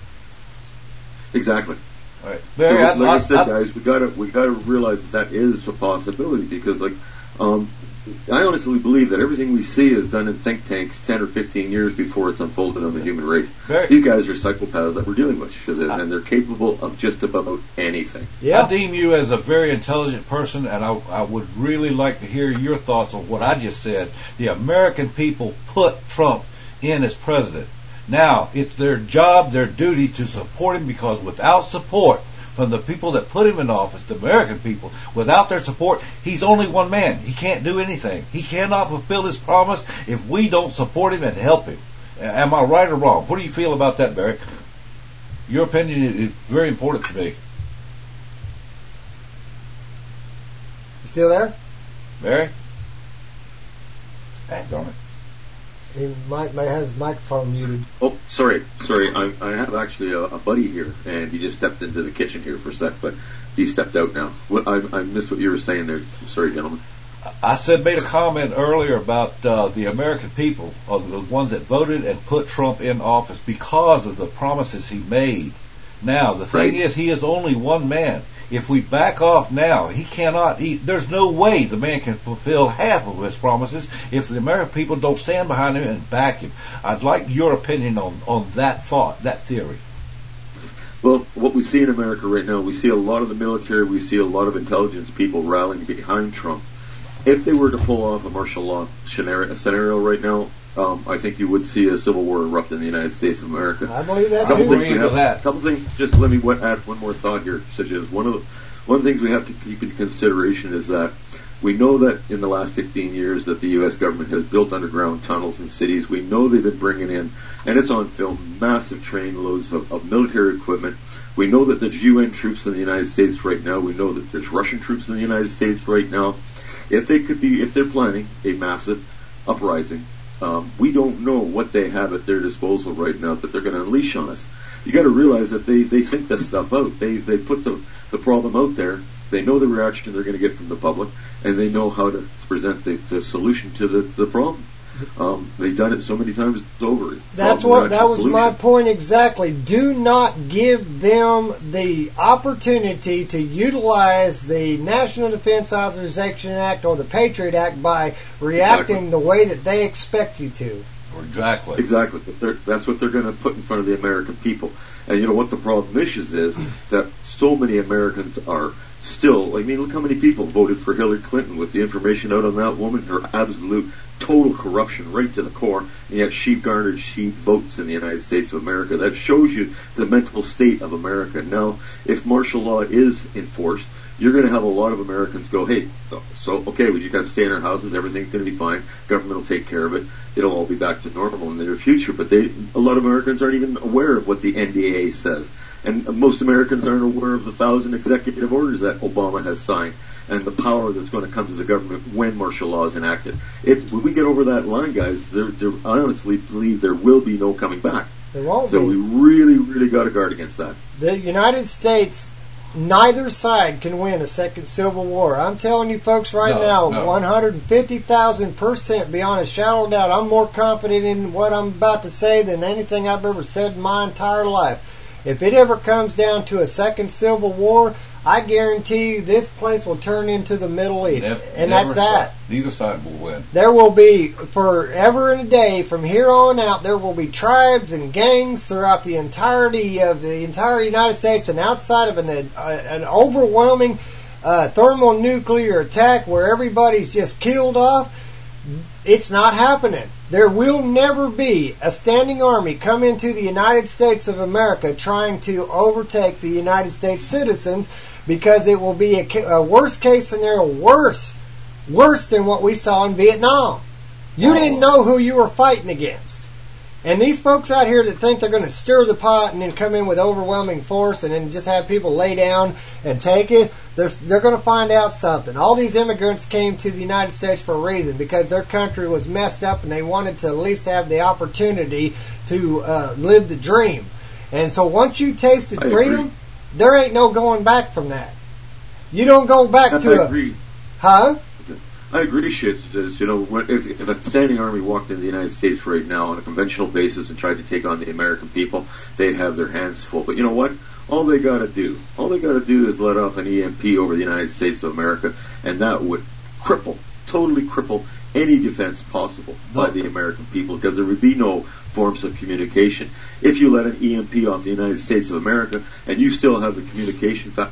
Exactly. All right. So, Barry, like I, I, I, said, I, guys, we gotta we gotta realize that that is a possibility, because, like, um, I honestly believe that everything we see is done in think tanks ten or fifteen years before it's unfolded on the human race. Barry, These guys are psychopaths that we're dealing with, Shazam, and they're capable of just about anything. Yeah. I deem you as a very intelligent person, and I, I would really like to hear your thoughts on what I just said. The American people put Trump in as president. Now, it's their job, their duty to support him, because without support from the people that put him in office, the American people, without their support, he's only one man. He can't do anything. He cannot fulfill his promise if we don't support him and help him. Am I right or wrong? What do you feel about that, Barry? Your opinion is very important to me. You still there? Barry? Dang, darn it. He might, might have his microphone muted. Oh, sorry, sorry. I, I have actually a, a buddy here, and he just stepped into the kitchen here for a sec, but he stepped out now. What, I, I missed what you were saying there. Sorry, gentlemen. I said, made a comment earlier about uh, the American people, uh, the ones that voted and put Trump in office because of the promises he made. Now, the thing Right. is, he is only one man. If we back off now, he cannot eat. There's no way the man can fulfill half of his promises if the American people don't stand behind him and back him. I'd like your opinion on, on that thought, that theory. Well, what we see in America right now, we see a lot of the military, we see a lot of intelligence people rallying behind Trump. If they were to pull off a martial law scenario, scenario right now, um, I think you would see a civil war erupt in the United States of America. I believe that couple too. things we have, that. couple things. Just let me what, add one more thought here, such as one of the one of the things we have to keep in consideration is that we know that in the last fifteen years that the U S government has built underground tunnels in cities. We know they've been bringing in, and it's on film, massive train loads of, of military equipment. We know that there's U N troops in the United States right now. We know that there's Russian troops in the United States right now. If they could be, if they're planning a massive uprising, um, we don't know what they have at their disposal right now that they're going to unleash on us. You got to realize that they, they think this stuff out. They they put the the problem out there. They know the reaction they're going to get from the public, and they know how to present the, the solution to the, the problem. Um, they've done it so many times it's over. That's Problem, what that reaction, was solution. my point exactly. Do not give them the opportunity to utilize the National Defense Authorization Act or the Patriot Act by reacting Exactly. the way that they expect you to. Exactly. Exactly. But they're, that's what they're going to put in front of the American people. And you know what the problem is is that so many Americans are still, I mean, look how many people voted for Hillary Clinton with the information out on that woman, her absolute total corruption right to the core, and yet she garnered she votes in the United States of America. That shows you the mental state of America. Now, if martial law is enforced, you're going to have a lot of Americans go, hey, so, so okay, we just got to stay in our houses, everything's going to be fine, government will take care of it, it'll all be back to normal in the near future. But they, a lot of Americans aren't even aware of what the N D A A says. And most Americans aren't aware of the thousand executive orders that Obama has signed and the power that's going to come to the government when martial law is enacted. If when we get over that line, guys, there, there, I honestly believe there will be no coming back. There won't so be. we really, really got to guard against that. The United States, neither side can win a second civil war. I'm telling you folks right No, now, no. one hundred fifty thousand percent beyond a shadow of doubt, I'm more confident in what I'm about to say than anything I've ever said in my entire life. If it ever comes down to a second civil war, I guarantee you this place will turn into the Middle East. Never- and never that's that. side- Neither side will win. There will be, forever and a day, from here on out, there will be tribes and gangs throughout the entirety of the entire United States, and outside of an, uh, an overwhelming uh, thermonuclear attack where everybody's just killed off. It's not happening. There will never be a standing army come into the United States of America trying to overtake the United States citizens, because it will be a, ca- a worst case scenario, worse, worse than what we saw in Vietnam. You didn't know who you were fighting against. And these folks out here that think they're going to stir the pot and then come in with overwhelming force and then just have people lay down and take it, they're, they're going to find out something. All these immigrants came to the United States for a reason, because their country was messed up and they wanted to at least have the opportunity to uh, live the dream. And so once you tasted I freedom, agree. there ain't no going back from that. You don't go back I to agree. a... Huh? I agree, shit. You know, when- if, if a standing army walked into the United States right now on a conventional basis and tried to take on the American people, they'd have their hands full. But you know what? All they got to do, all they got to do is let off an E M P over the United States of America, and that would cripple, totally cripple any defense possible by the American people, because there would be no forms of communication. If you let an E M P off the United States of America, and you still have the communication fa-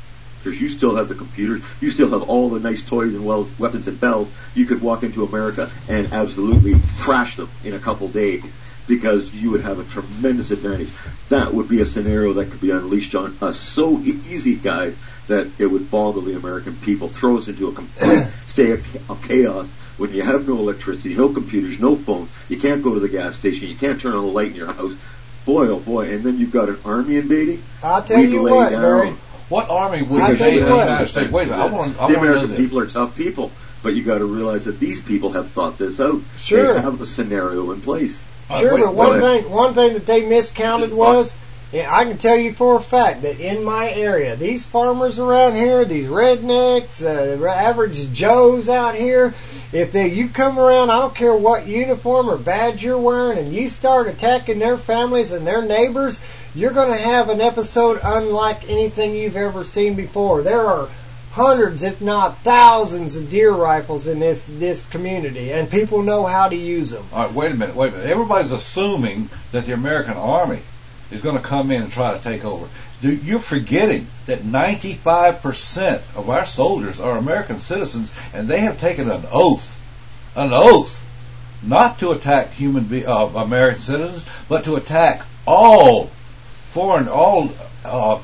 you still have the computers, you still have all the nice toys and wells, weapons and bells, you could walk into America and absolutely thrash them in a couple days, because you would have a tremendous advantage. That would be a scenario that could be unleashed on us so e- easy, guys, that it would boggle the American people, throw us into a complete state of of chaos when you have no electricity, no computers, no phones, you can't go to the gas station, you can't turn on a light in your house. Boy, oh boy, and then you've got an army invading. I'll tell We'd you lay what, down. Barry. What army would I'll tell invade you the what. United States? Wait a minute, I want, I the want to know American this. people are tough people, but you got to realize that these people have thought this out. Sure. They have a scenario in place. Sure, wait, but one go ahead. thing, one thing that they miscounted was, yeah, I can tell you for a fact that in my area, these farmers around here, these rednecks, uh, average Joes out here, if they, you come around, I don't care what uniform or badge you're wearing, and you start attacking their families and their neighbors, you're going to have an episode unlike anything you've ever seen before. There are hundreds, if not thousands, of deer rifles in this this community, and people know how to use them. All right, wait a minute, wait a minute. Everybody's assuming that the American army is going to come in and try to take over. Dude, you're forgetting that ninety-five percent of our soldiers are American citizens, and they have taken an oath, an oath, not to attack human be- uh, American citizens, but to attack all foreign, all uh,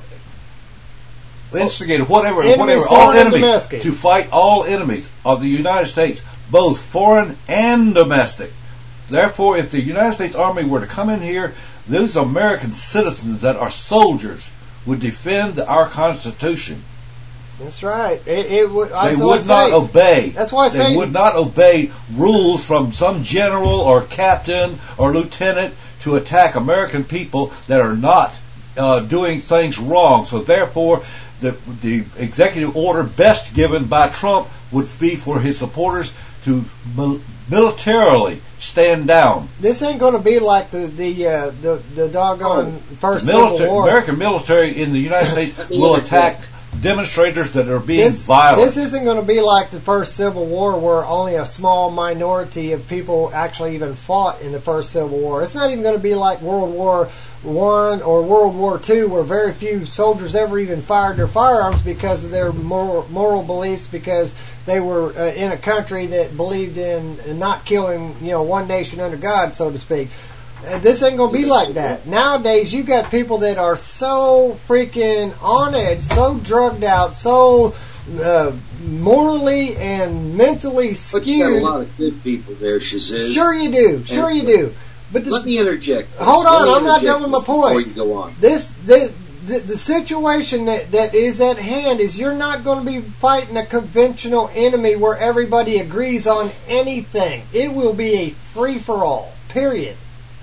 instigated, whatever, Enemies, whatever, all foreign and enemies, domestic. to fight all enemies of the United States, both foreign and domestic. Therefore, if the United States Army were to come in here, those American citizens that are soldiers would defend our Constitution. That's right. It, it would. They that's would what I not say. obey. That's why I they say would not obey rules from some general or captain or lieutenant to attack American people that are not uh, doing things wrong. So therefore, the the executive order best given by Trump would be for his supporters to mil- militarily stand down. This ain't going to be like the the uh, the, the doggone first The military, Civil War. American military in the United States will attack demonstrators that are being this, violent. This isn't going to be like the first Civil War where only a small minority of people actually even fought in the first Civil War. It's not even going to be like World War One or World War Two where very few soldiers ever even fired their firearms because of their moral, moral beliefs, because they were uh, in a country that believed in not killing, you know, one nation under God, so to speak. Uh, this ain't going to be like that. Nowadays, you got people that are so freaking on edge, so drugged out, so uh, morally and mentally skewed. But you got a lot of good people there, Shaziz. Sure you do. Sure and, you do. But the, let me interject. Hold on, I'm not done with my Before point. you go on. This, the, the, the situation that, that is at hand is you're not going to be fighting a conventional enemy where everybody agrees on anything. It will be a free-for-all, period.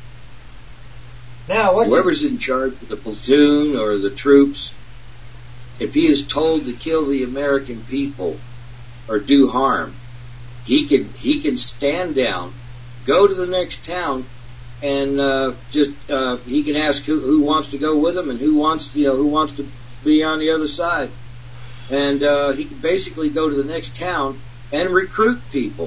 Now, what's whoever's in charge of the platoon or the troops, if he is told to kill the American people or do harm, he can he can stand down, go to the next town, and uh, just uh, he can ask who, who wants to go with him and who wants you know who wants to be on the other side, and uh, he can basically go to the next town and recruit people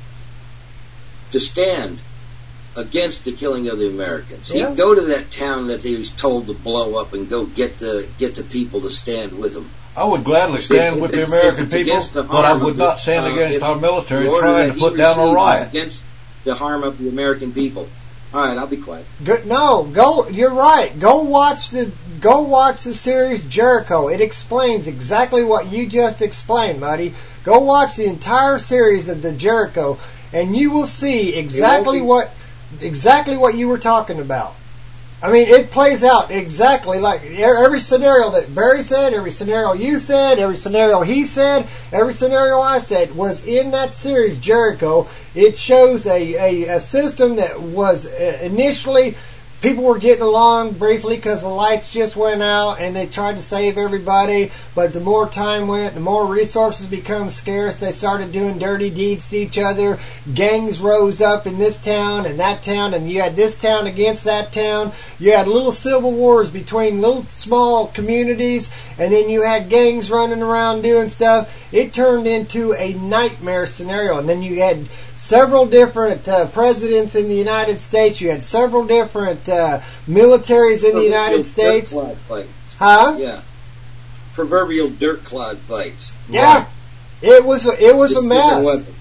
to stand against the killing of the Americans. Yeah. He can go to that town that he was told to blow up and go get the get the people to stand with him. I would gladly stand If with the it's- American if it's people, against the but I harm would of not the- stand uh, against if our military the order trying that to he put down a received riot. was against the harm of the American people. All right, I'll be quiet. Good, no, go. You're right. Go watch the go watch the series Jericho. It explains exactly what you just explained, buddy. Go watch the entire series of the Jericho, and you will see exactly be- what exactly what you were talking about. I mean, it plays out exactly like every scenario that Barry said, every scenario you said, every scenario he said, every scenario I said was in that series, Jericho. It shows a, a, a system that was initially, people were getting along briefly because the lights just went out and they tried to save everybody, but the more time went, the more resources become scarce. They started doing dirty deeds to each other. Gangs rose up in this town and that town, and you had this town against that town. You had little civil wars between little small communities, and then you had gangs running around doing stuff. It turned into a nightmare scenario, and then you had several different uh, presidents in the United States. You had several different uh, militaries in the United States. Dirt clod fights. Huh? Yeah. Proverbial dirt clod fights. Yeah. It was a, it was Just a different mess. weapons.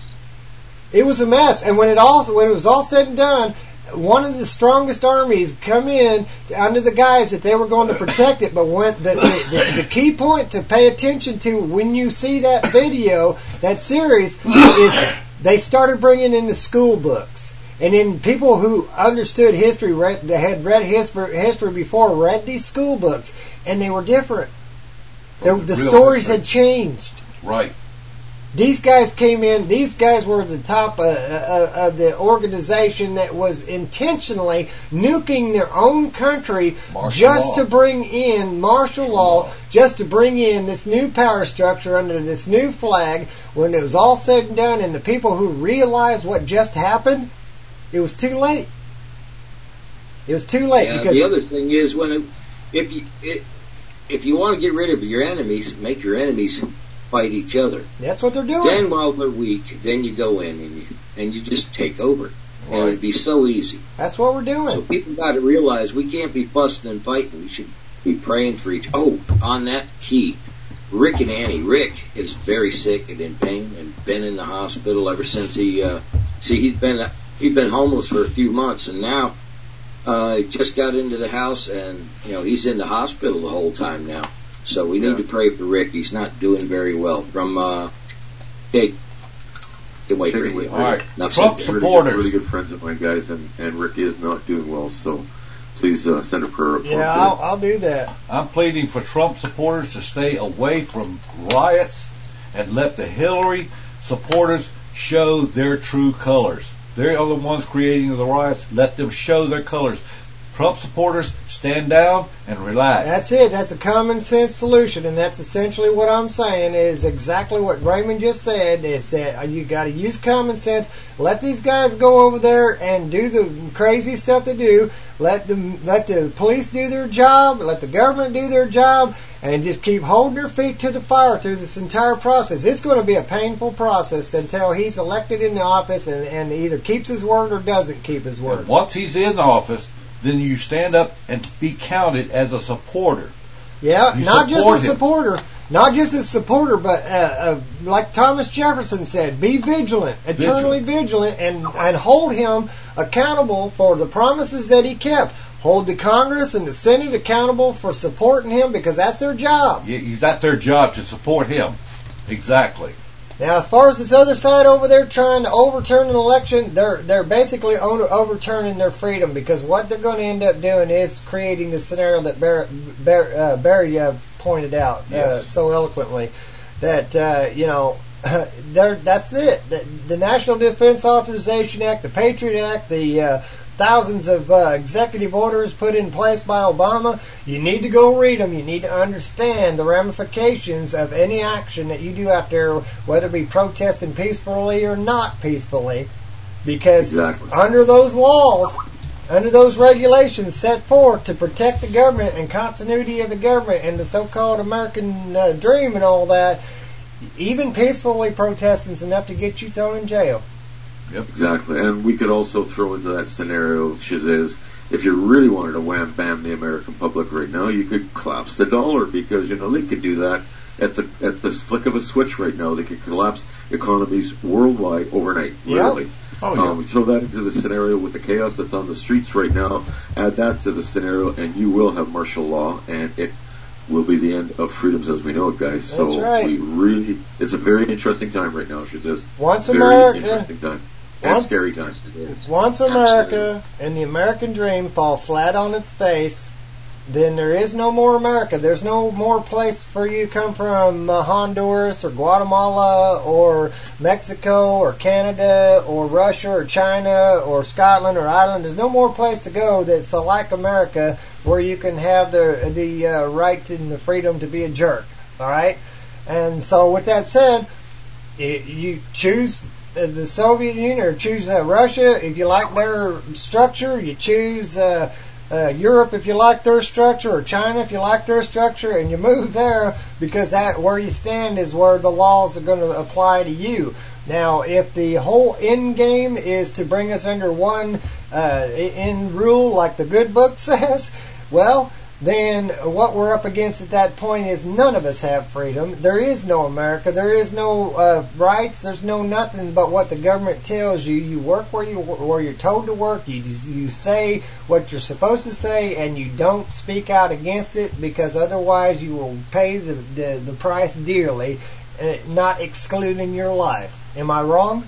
It was a mess. And when it all when it was all said and done, one of the strongest armies come in under the guise that they were going to protect it. But when the, the, the, the key point to pay attention to when you see that video, that series, is they started bringing in the school books. And then people who understood history, read, they had read history, history before, read these school books, and they were different. The, the stories had changed. Right. These guys came in, these guys were the top uh, uh, of the organization that was intentionally nuking their own country Martial just law. to bring in martial law, just to bring in this new power structure under this new flag. When it was all said and done, and the people who realized what just happened, it was too late. It was too late. Yeah, because the other thing is, when it, if you it, if you want to get rid of your enemies, make your enemies fight each other. That's what they're doing. Then, while they're weak, then you go in and you and you just take over. Right. And it'd be so easy. That's what we're doing. So people got to realize we can't be fussing and fighting. We should be praying for each. Oh, on that key, Rick and Annie. Rick is very sick and in pain and been in the hospital ever since he. Uh, see, he's been he's been homeless for a few months, and now uh, he just got into the house, and you know he's in the hospital the whole time now. So we need Yeah. to pray for Rick. He's not doing very well. From uh, hey, wait, Take it wait, away. wait. All right. Not Trump so Really supporters. good, really good friends of mine, guys, and, and Rick is not doing well, so please uh, send a prayer up for him. Yeah, I'll, I'll do that. I'm pleading for Trump supporters to stay away from riots and let the Hillary supporters show their true colors. They are the ones creating the riots. Let them show their colors. Trump supporters, stand down and relax. That's it. That's a common sense solution, and that's essentially what I'm saying. Is exactly what Raymond just said. Is that you got to use common sense. Let these guys go over there and do the crazy stuff they do. Let them, let the police do their job. Let the government do their job, and just keep holding their feet to the fire through this entire process. It's going to be a painful process until he's elected in the office and, and either keeps his word or doesn't keep his word. And once he's in the office, then you stand up and be counted as a supporter. Yeah, You not just a support him. supporter, not just a supporter, but uh, uh, like Thomas Jefferson said, be vigilant, eternally vigilant, and, and hold him accountable for the promises that he kept. Hold the Congress and the Senate accountable for supporting him, because that's their job. Yeah, Is that their job, to support him? Exactly. Now, as far as this other side over there trying to overturn an election, they're they're basically over, overturning their freedom, because what they're going to end up doing is creating the scenario that Barry, Barry, uh, Barry uh, pointed out uh, Yes. so eloquently, that uh, you know they're, that's it. The, the National Defense Authorization Act, the Patriot Act, the uh, thousands of uh, executive orders put in place by Obama. You need to go read them. You need to understand the ramifications of any action that you do out there, whether it be protesting peacefully or not peacefully, because Exactly. under those laws, under those regulations set forth to protect the government and continuity of the government and the so-called American uh, dream and all that, even peacefully protesting is enough to get you thrown in jail. Yep. Exactly, and we could also throw into that scenario, which is, if you really wanted to wham bam the American public right now, you could collapse the dollar, because you know they could do that at the at the flick of a switch right now. They could collapse economies worldwide overnight, literally. Yep. Oh, yeah. Um, throw that into the scenario with the chaos that's on the streets right now. Add that to the scenario, and you will have martial law, and it will be the end of freedoms as we know it, guys. So That's right. we really, it's a very interesting time right now. She says, Once very America- interesting time. And Once- scary time. Once America and the American dream fall flat on its face, then there is no more America. There's no more place for you to come from, uh, Honduras or Guatemala or Mexico or Canada or Russia or China or Scotland or Ireland. There's no more place to go that's uh, like America, where you can have the the uh, right and the freedom to be a jerk. All right? And so with that said, y- you choose uh, the Soviet Union or choose uh, Russia if you like their structure. You choose uh, uh, Europe if you like their structure, or China if you like their structure, and you move there, because that where you stand is where the laws are going to apply to you. Now, if the whole end game is to bring us under one uh, end rule, like the good book says, well, then what we're up against at that point is none of us have freedom. There is no America. There is no uh, rights. There's no nothing but what the government tells you. You work where you where you're told to work. You you say what you're supposed to say, and you don't speak out against it, because otherwise you will pay the the, the price dearly, uh, not excluding your life. Am I wrong?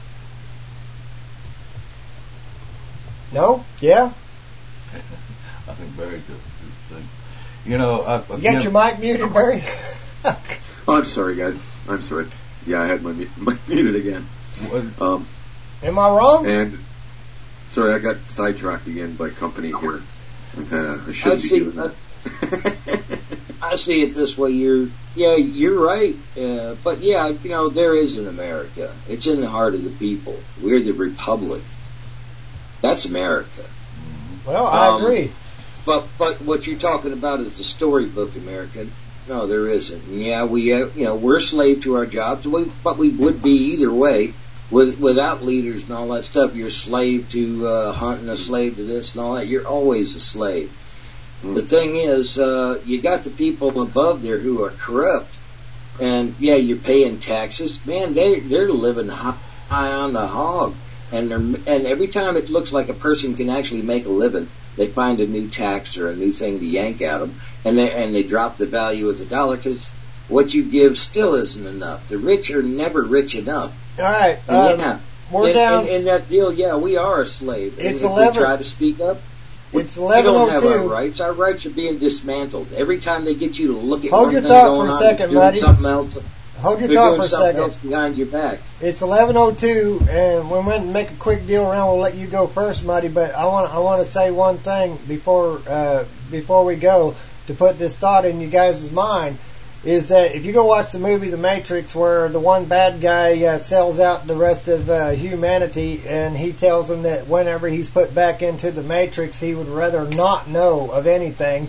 No? Yeah? I think Barry did the thing. You know, I, You got your mic muted, Barry? Oh, I'm sorry, guys. I'm sorry. Yeah, I had my mu- mic muted again. Um, Am I wrong? and sorry, I got sidetracked again by company here. I'm kinda, I I shouldn't be see. doing that. I see it this way. You're, yeah, you're right. Uh, but yeah, you know, there is an America. It's in the heart of the people. We're the republic. That's America. Well, I Um, agree. But but what you're talking about is the storybook America. No, there isn't. And yeah, we uh, you know we're slave to our jobs, we, but we would be either way. With without leaders and all that stuff, you're a slave to uh, hunting, a slave to this and all that. You're always a slave. Mm. The thing is, uh, you got the people above there who are corrupt, and yeah, you're paying taxes. Man, they they're living high, high on the hog, and they're and every time it looks like a person can actually make a living, they find a new tax or a new thing to yank at them, and they and they drop the value of the dollar, because what you give still isn't enough. The rich are never rich enough. All right, And um, yeah, we're in, down. in, in that deal. Yeah, we are a slave. And It's if eleven we try to speak up, we, It's we don't have our eleven oh two. rights. Our rights are being dismantled every time they get you to look at Hold one your thing thought going for a on, second, they're doing Marty. something else. Hold your They're thought doing for a something second. else behind your back. It's eleven oh two, and we went and make a quick deal around. We'll let you go first, Muddy. But I want I want to say one thing before uh, before we go, to put this thought in you guys' mind, is that if you go watch the movie The Matrix, where the one bad guy uh, sells out the rest of uh, humanity, and he tells them that whenever he's put back into the Matrix, he would rather not know of anything.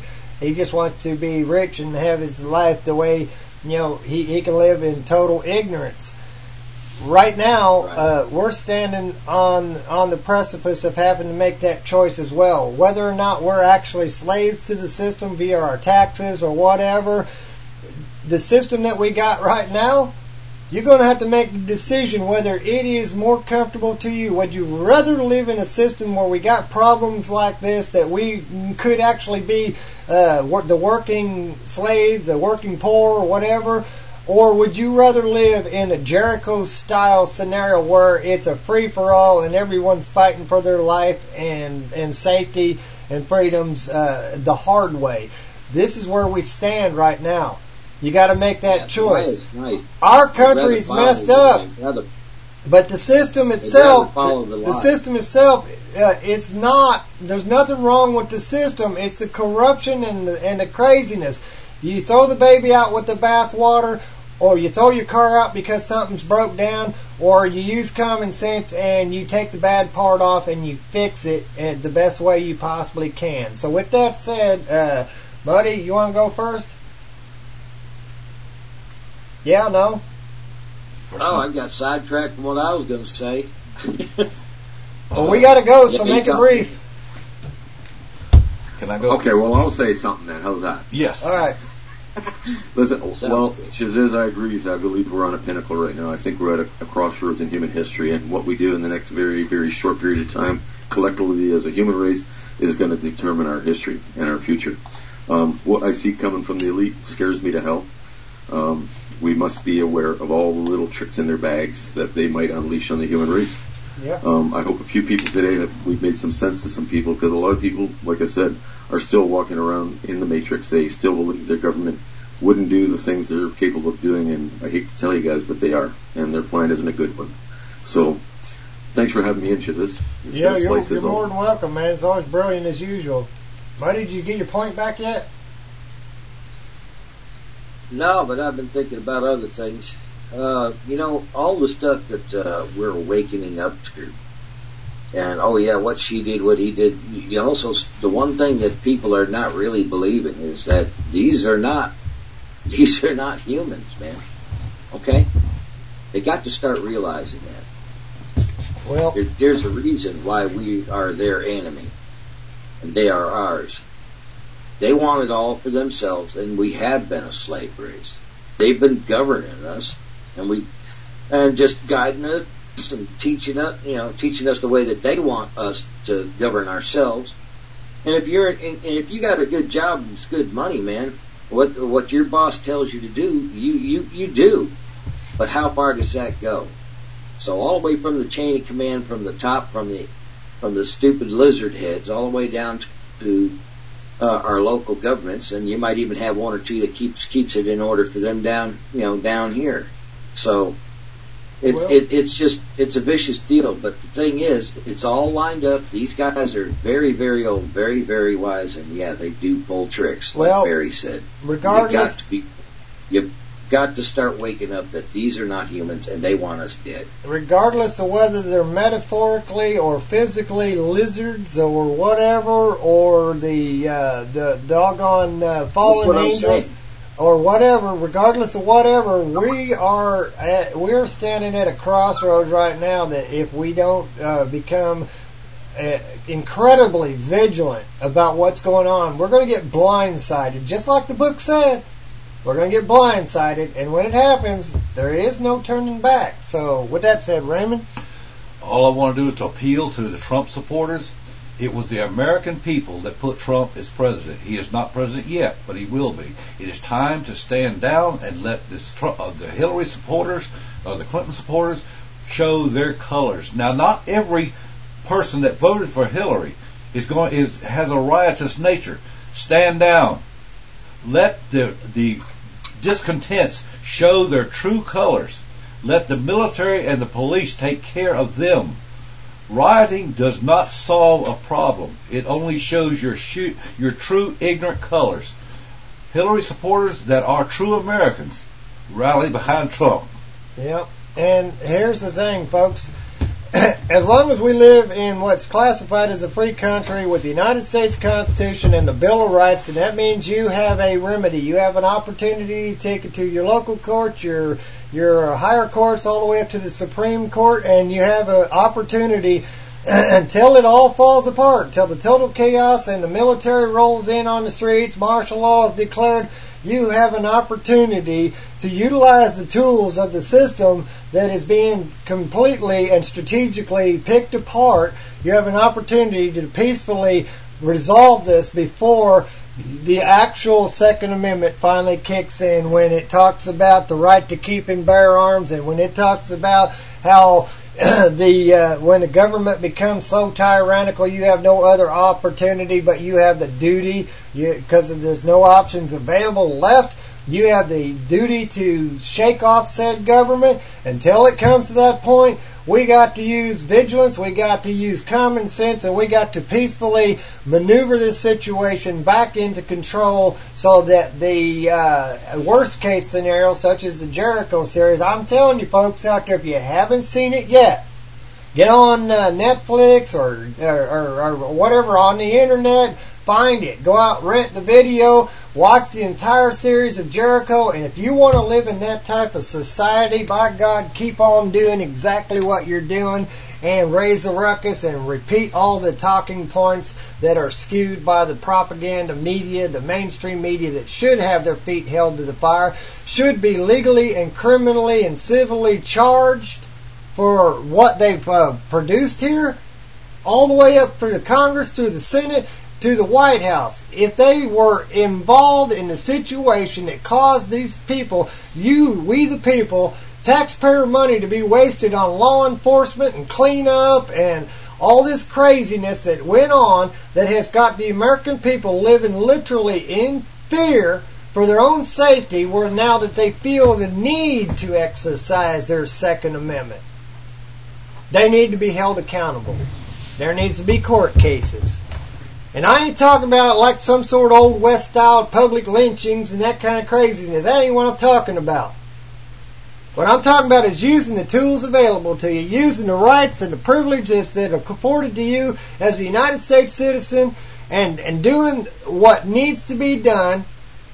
He just wants to be rich and have his life the way, you know, he, he can live in total ignorance. Right now, uh, we're standing on on the precipice of having to make that choice as well. Whether or not we're actually slaves to the system via our taxes or whatever, the system that we got right now, you're going to have to make the decision whether it is more comfortable to you. Would you rather live in a system where we got problems like this, that we could actually be uh, the working slave, the working poor, or whatever? Or would you rather live in a Jericho-style scenario where it's a free-for-all and everyone's fighting for their life and, and safety and freedoms uh, the hard way? This is where we stand right now. You got to make that yeah, choice. Right, right. Our country's messed up, rather, but the system itself, the, the, the system itself, uh, it's not. There's nothing wrong with the system. It's the corruption and the, and the craziness. You throw the baby out with the bathwater, or you throw your car out because something's broke down, or you use common sense and you take the bad part off and you fix it the best way you possibly can. So with that said, uh, buddy, you want to go first? Yeah, no? Oh, I got sidetracked from what I was going to say. Well, we got to go, so make it brief. Can I go? Okay, well, I'll say something then. How's that? Yes. All right. Listen, well, Shaziz, I agree. I believe we're on a pinnacle right now. I think we're at a, a crossroads in human history, and what we do in the next very, very short period of time, collectively as a human race, is going to determine our history and our future. Um, what I see coming from the elite scares me to hell. Um, we must be aware of all the little tricks in their bags that they might unleash on the human race. Yeah. Um, I hope a few people today have we've made some sense to some people, because a lot of people, like I said, are still walking around in the matrix. They still believe their government wouldn't do the things they're capable of doing, and I hate to tell you guys, but they are, and their plan isn't a good one. So, thanks for having me in, Shazis. Yeah, you're, you're more than welcome, man. It's always brilliant as usual. Buddy, did you get your point back yet? No, but I've been thinking about other things. Uh, you know, all the stuff that uh, we're awakening up to, and oh yeah, what she did, what he did. You also, the one thing that people are not really believing is that these are not, these are not humans, man. Okay, they got to start realizing that. Well, there, there's a reason why we are their enemy, and they are ours. They want it all for themselves, and we have been a slave race. They've been governing us, and we, and just guiding us and teaching us, you know, teaching us the way that they want us to govern ourselves. And if you're, and if you got a good job and it's good money, man, what what your boss tells you to do, you you you do. But how far does that go? So all the way from the chain of command, from the top, from the from the stupid lizard heads, all the way down to Uh, our local governments, and you might even have one or two that keeps keeps it in order for them down, you know, down here. So it, well, it it's just it's a vicious deal. But the thing is, it's all lined up. These guys are very, very old, very, very wise, and yeah, they do pull tricks, like well, Barry said. Regardless, you got to be, you've got to start waking up that these are not humans and they want us dead. Regardless of whether they're metaphorically or physically lizards or whatever, or the uh, the doggone uh, fallen angels or whatever, regardless of whatever, we are at, we're standing at a crossroads right now that if we don't uh, become uh, incredibly vigilant about what's going on, we're going to get blindsided, just like the book said. We're going to get blindsided, and when it happens, there is no turning back. So, with that said, Raymond? All I want to do is to appeal to the Trump supporters. It was the American people that put Trump as president. He is not president yet, but he will be. It is time to stand down and let this Trump, uh, the Hillary supporters, uh, the Clinton supporters, show their colors. Now, not every person that voted for Hillary is going is has a riotous nature. Stand down. Let the the discontents show their true colors. Let the military and the police take care of them. Rioting does not solve a problem. It only shows your sh- your true ignorant colors. Hillary supporters that are true Americans rally behind Trump. Yep. And here's the thing, folks. as long as we live in what's classified as a free country with the United States Constitution and the Bill of Rights, and that means you have a remedy. You have an opportunity to take it to your local court, your your higher courts, all the way up to the Supreme Court, and you have an opportunity until it all falls apart, until the total chaos and the military rolls in on the streets, martial law is declared. You have an opportunity to utilize the tools of the system that is being completely and strategically picked apart. You have an opportunity to peacefully resolve this before the actual Second Amendment finally kicks in, when it talks about the right to keep and bear arms, and when it talks about how the uh, when the government becomes so tyrannical, you have no other opportunity, but you have the duty, because there's no options available left. You have the duty to shake off said government. Until it comes to that point, we got to use vigilance, we got to use common sense, and we got to peacefully maneuver this situation back into control, so that the uh, worst case scenario, such as the Jericho series, I'm telling you folks out there, if you haven't seen it yet, get on uh, Netflix or, or, or whatever on the internet, find it, go out, rent the video, watch the entire series of Jericho, and if you want to live in that type of society, by God, keep on doing exactly what you're doing and raise a ruckus and repeat all the talking points that are skewed by the propaganda media, the mainstream media that should have their feet held to the fire, should be legally and criminally and civilly charged for what they've uh, produced here, all the way up through the Congress, through the Senate, to the White House. If they were involved in the situation that caused these people, you, we the people, taxpayer money to be wasted on law enforcement and cleanup and all this craziness that went on, that has got the American people living literally in fear for their own safety, where now that they feel the need to exercise their Second Amendment, they need to be held accountable. There needs to be court cases. And I ain't talking about like some sort of old West style public lynchings and that kind of craziness. That ain't what I'm talking about. What I'm talking about is using the tools available to you, using the rights and the privileges that are afforded to you as a United States citizen, and, and doing what needs to be done,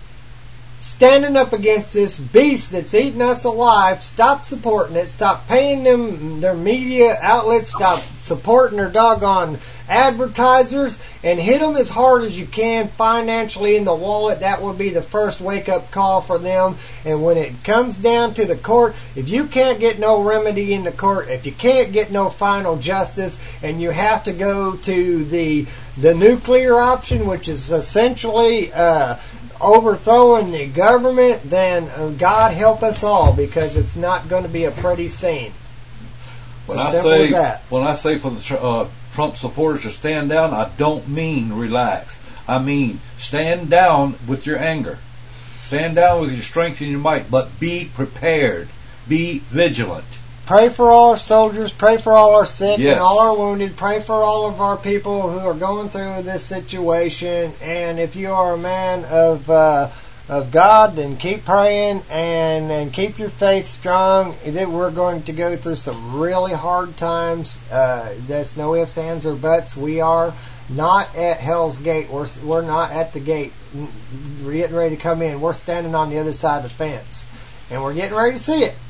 standing up against this beast that's eating us alive. Stop supporting it. Stop paying them their media outlets. Stop supporting their doggone advertisers, and hit them as hard as you can financially in the wallet. That would be the first wake-up call for them. And when it comes down to the court, if you can't get no remedy in the court, if you can't get no final justice, and you have to go to the the nuclear option, which is essentially uh, overthrowing the government, then uh, God help us all, because it's not going to be a pretty scene. When I say when I say for the uh, Trump supporters to stand down, I don't mean relax. I mean stand down with your anger. Stand down with your strength and your might, but be prepared. Be vigilant. Pray for all our soldiers. Pray for all our sick yes. and all our wounded. Pray for all of our people who are going through this situation. And if you are a man of uh, of God, then keep praying and, and keep your faith strong. That we're going to go through some really hard times. Uh, that's no ifs, ands, or buts. We are not at Hell's Gate. We're we're not at the gate. We're getting ready to come in. We're standing on the other side of the fence, and we're getting ready to see it.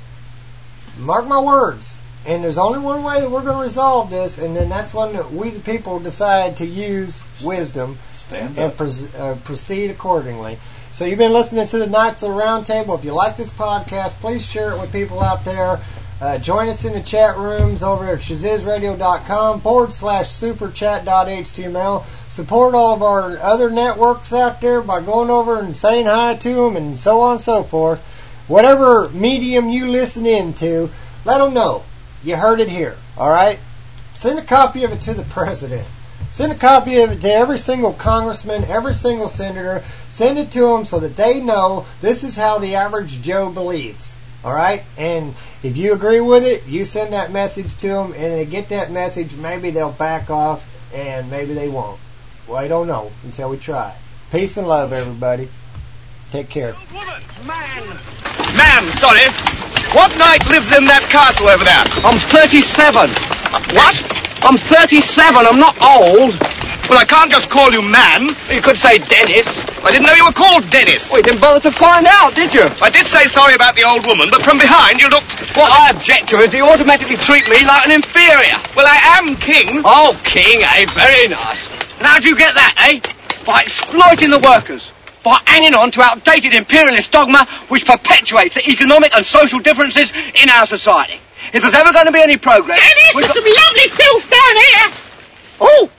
Mark my words. And there's only one way that we're going to resolve this, and then that's when we the people decide to use wisdom Stand and pres- uh, proceed accordingly. So you've been listening to the Knights of the Round Table. If you like this podcast, please share it with people out there. Uh, join us in the chat rooms over at shazizradio.com forward slash superchat.html. Support all of our other networks out there by going over and saying hi to them and so on and so forth. Whatever medium you listen into, let them know you heard it here. All right? Send a copy of it to the president. Send a copy of it to every single congressman, every single senator. Send it to them so that they know this is how the average Joe believes. All right? And if you agree with it, you send that message to them, and they get that message, maybe they'll back off, and maybe they won't. Well, I don't know until we try. Peace and love, everybody. Take care. Man, man, sorry. What knight lives in that castle over there? I'm thirty-seven. What? I'm thirty-seven, I'm not old. Well, I can't just call you man. You could say Dennis. I didn't know you were called Dennis. Well, you didn't bother to find out, did you? I did say sorry about the old woman, but from behind you looked... What I object to is you automatically treat me like an inferior. Well, I am king. Oh, king, eh? Very nice. And how'd you get that, eh? By exploiting the workers. By hanging on to outdated imperialist dogma which perpetuates the economic and social differences in our society. If there's ever going to be any progress... Dennis, there's some lovely filth down here. Oh,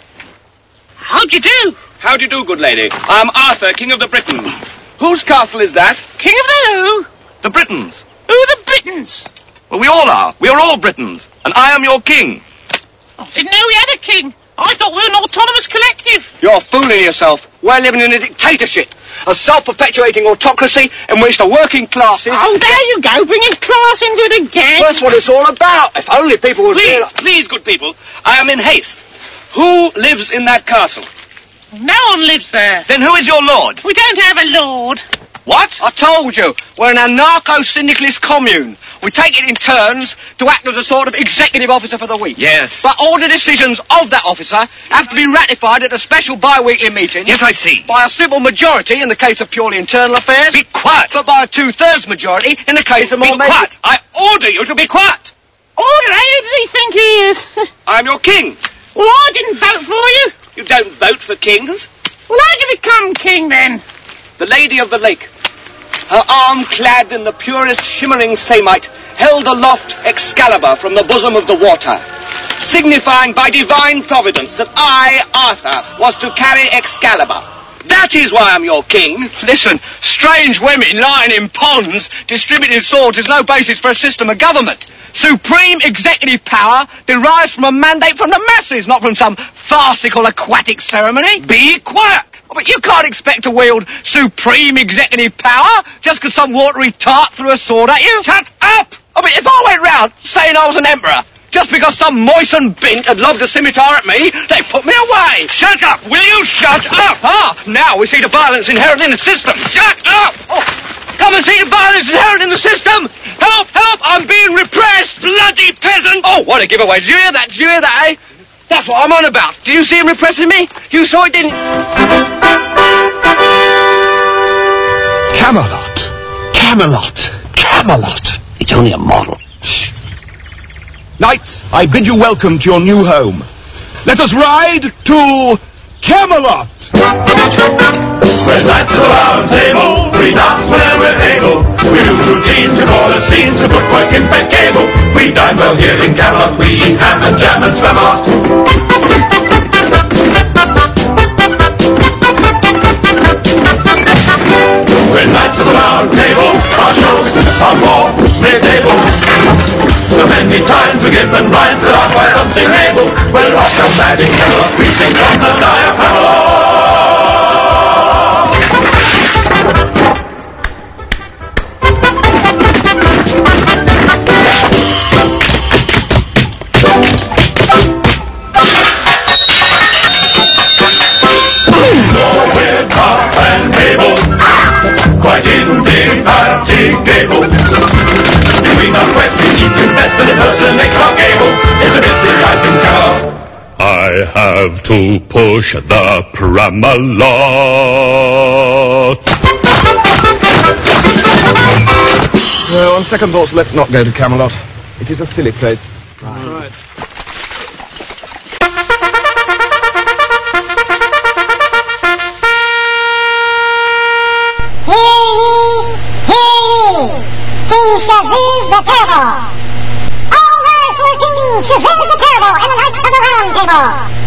how'd you do? How do you do, good lady? I am Arthur, King of the Britons. Whose castle is that? King of the who? The Britons. Who are the Britons? Well, we all are. We are all Britons. And I am your king. I didn't know we had a king. I thought we were an autonomous collective. You're fooling yourself. We're living in a dictatorship. A self-perpetuating autocracy in which the working classes... Oh, there you go, bringing class into it again. That's what it's all about. If only people would... Please, realize... please, good people. I am in haste. Who lives in that castle? No one lives there. Then who is your lord? We don't have a lord. What? I told you, we're an anarcho-syndicalist commune. We take it in turns to act as a sort of executive officer for the week. Yes. But all the decisions of that officer have to be ratified at a special bi-weekly meeting. Yes, I see. By a simple majority in the case of purely internal affairs. Be quiet. But by a two-thirds majority in the case of more... Be quiet. I order you to be quiet. Order, eh? Who does he think he is? I'm your king. Well, I didn't vote for you. You don't vote for kings? Well, how'd you become king, then? The Lady of the Lake, her arm clad in the purest shimmering samite, held aloft Excalibur from the bosom of the water, signifying by divine providence that I, Arthur, was to carry Excalibur. That is why I'm your king. Listen, strange women lying in ponds distributing swords is no basis for a system of government. Supreme executive power derives from a mandate from the masses, not from some farcical aquatic ceremony. Be quiet. Oh, but you can't expect to wield supreme executive power just because some watery tart threw a sword at you. Shut up! I mean, if I went round saying I was an emperor, just because some moistened bint had lobbed a scimitar at me, they put me away. Shut up! Will you shut up? Ah, now we see the violence inherent in the system. Shut up! Oh, come and see the violence inherent in the system. Help, help, I'm being repressed. Bloody peasant! Oh, what a giveaway. Did you hear that? Did you hear that, eh? That's what I'm on about. Do you see him repressing me? You saw it, didn't you? Camelot. Camelot. Camelot. It's only a model. Shh. Knights, I bid you welcome to your new home. Let us ride to Camelot. We're knights of the round table, we dance whenever we're able. We do routines, we call the scenes, we put work in bed cable. We dine well here in Camelot, we eat ham and jam and spamalot. We're knights of the round table, our shows are more mid-table. So many times we give and rhymes that are quite unsingable. We're rock and mad in Camelot, we sing from the diaphragm. Quite indefatigable. Doing our quest, we seek to invest and impersonate Clark Gable. It's a busy life in Camelot. I have to push the Pramalot. Well, on second thoughts, let's not go to Camelot. It is a silly place. Right. right. Shazuz the Terrible. All rise for King Shazuz the Terrible and the Knights of the Round Table.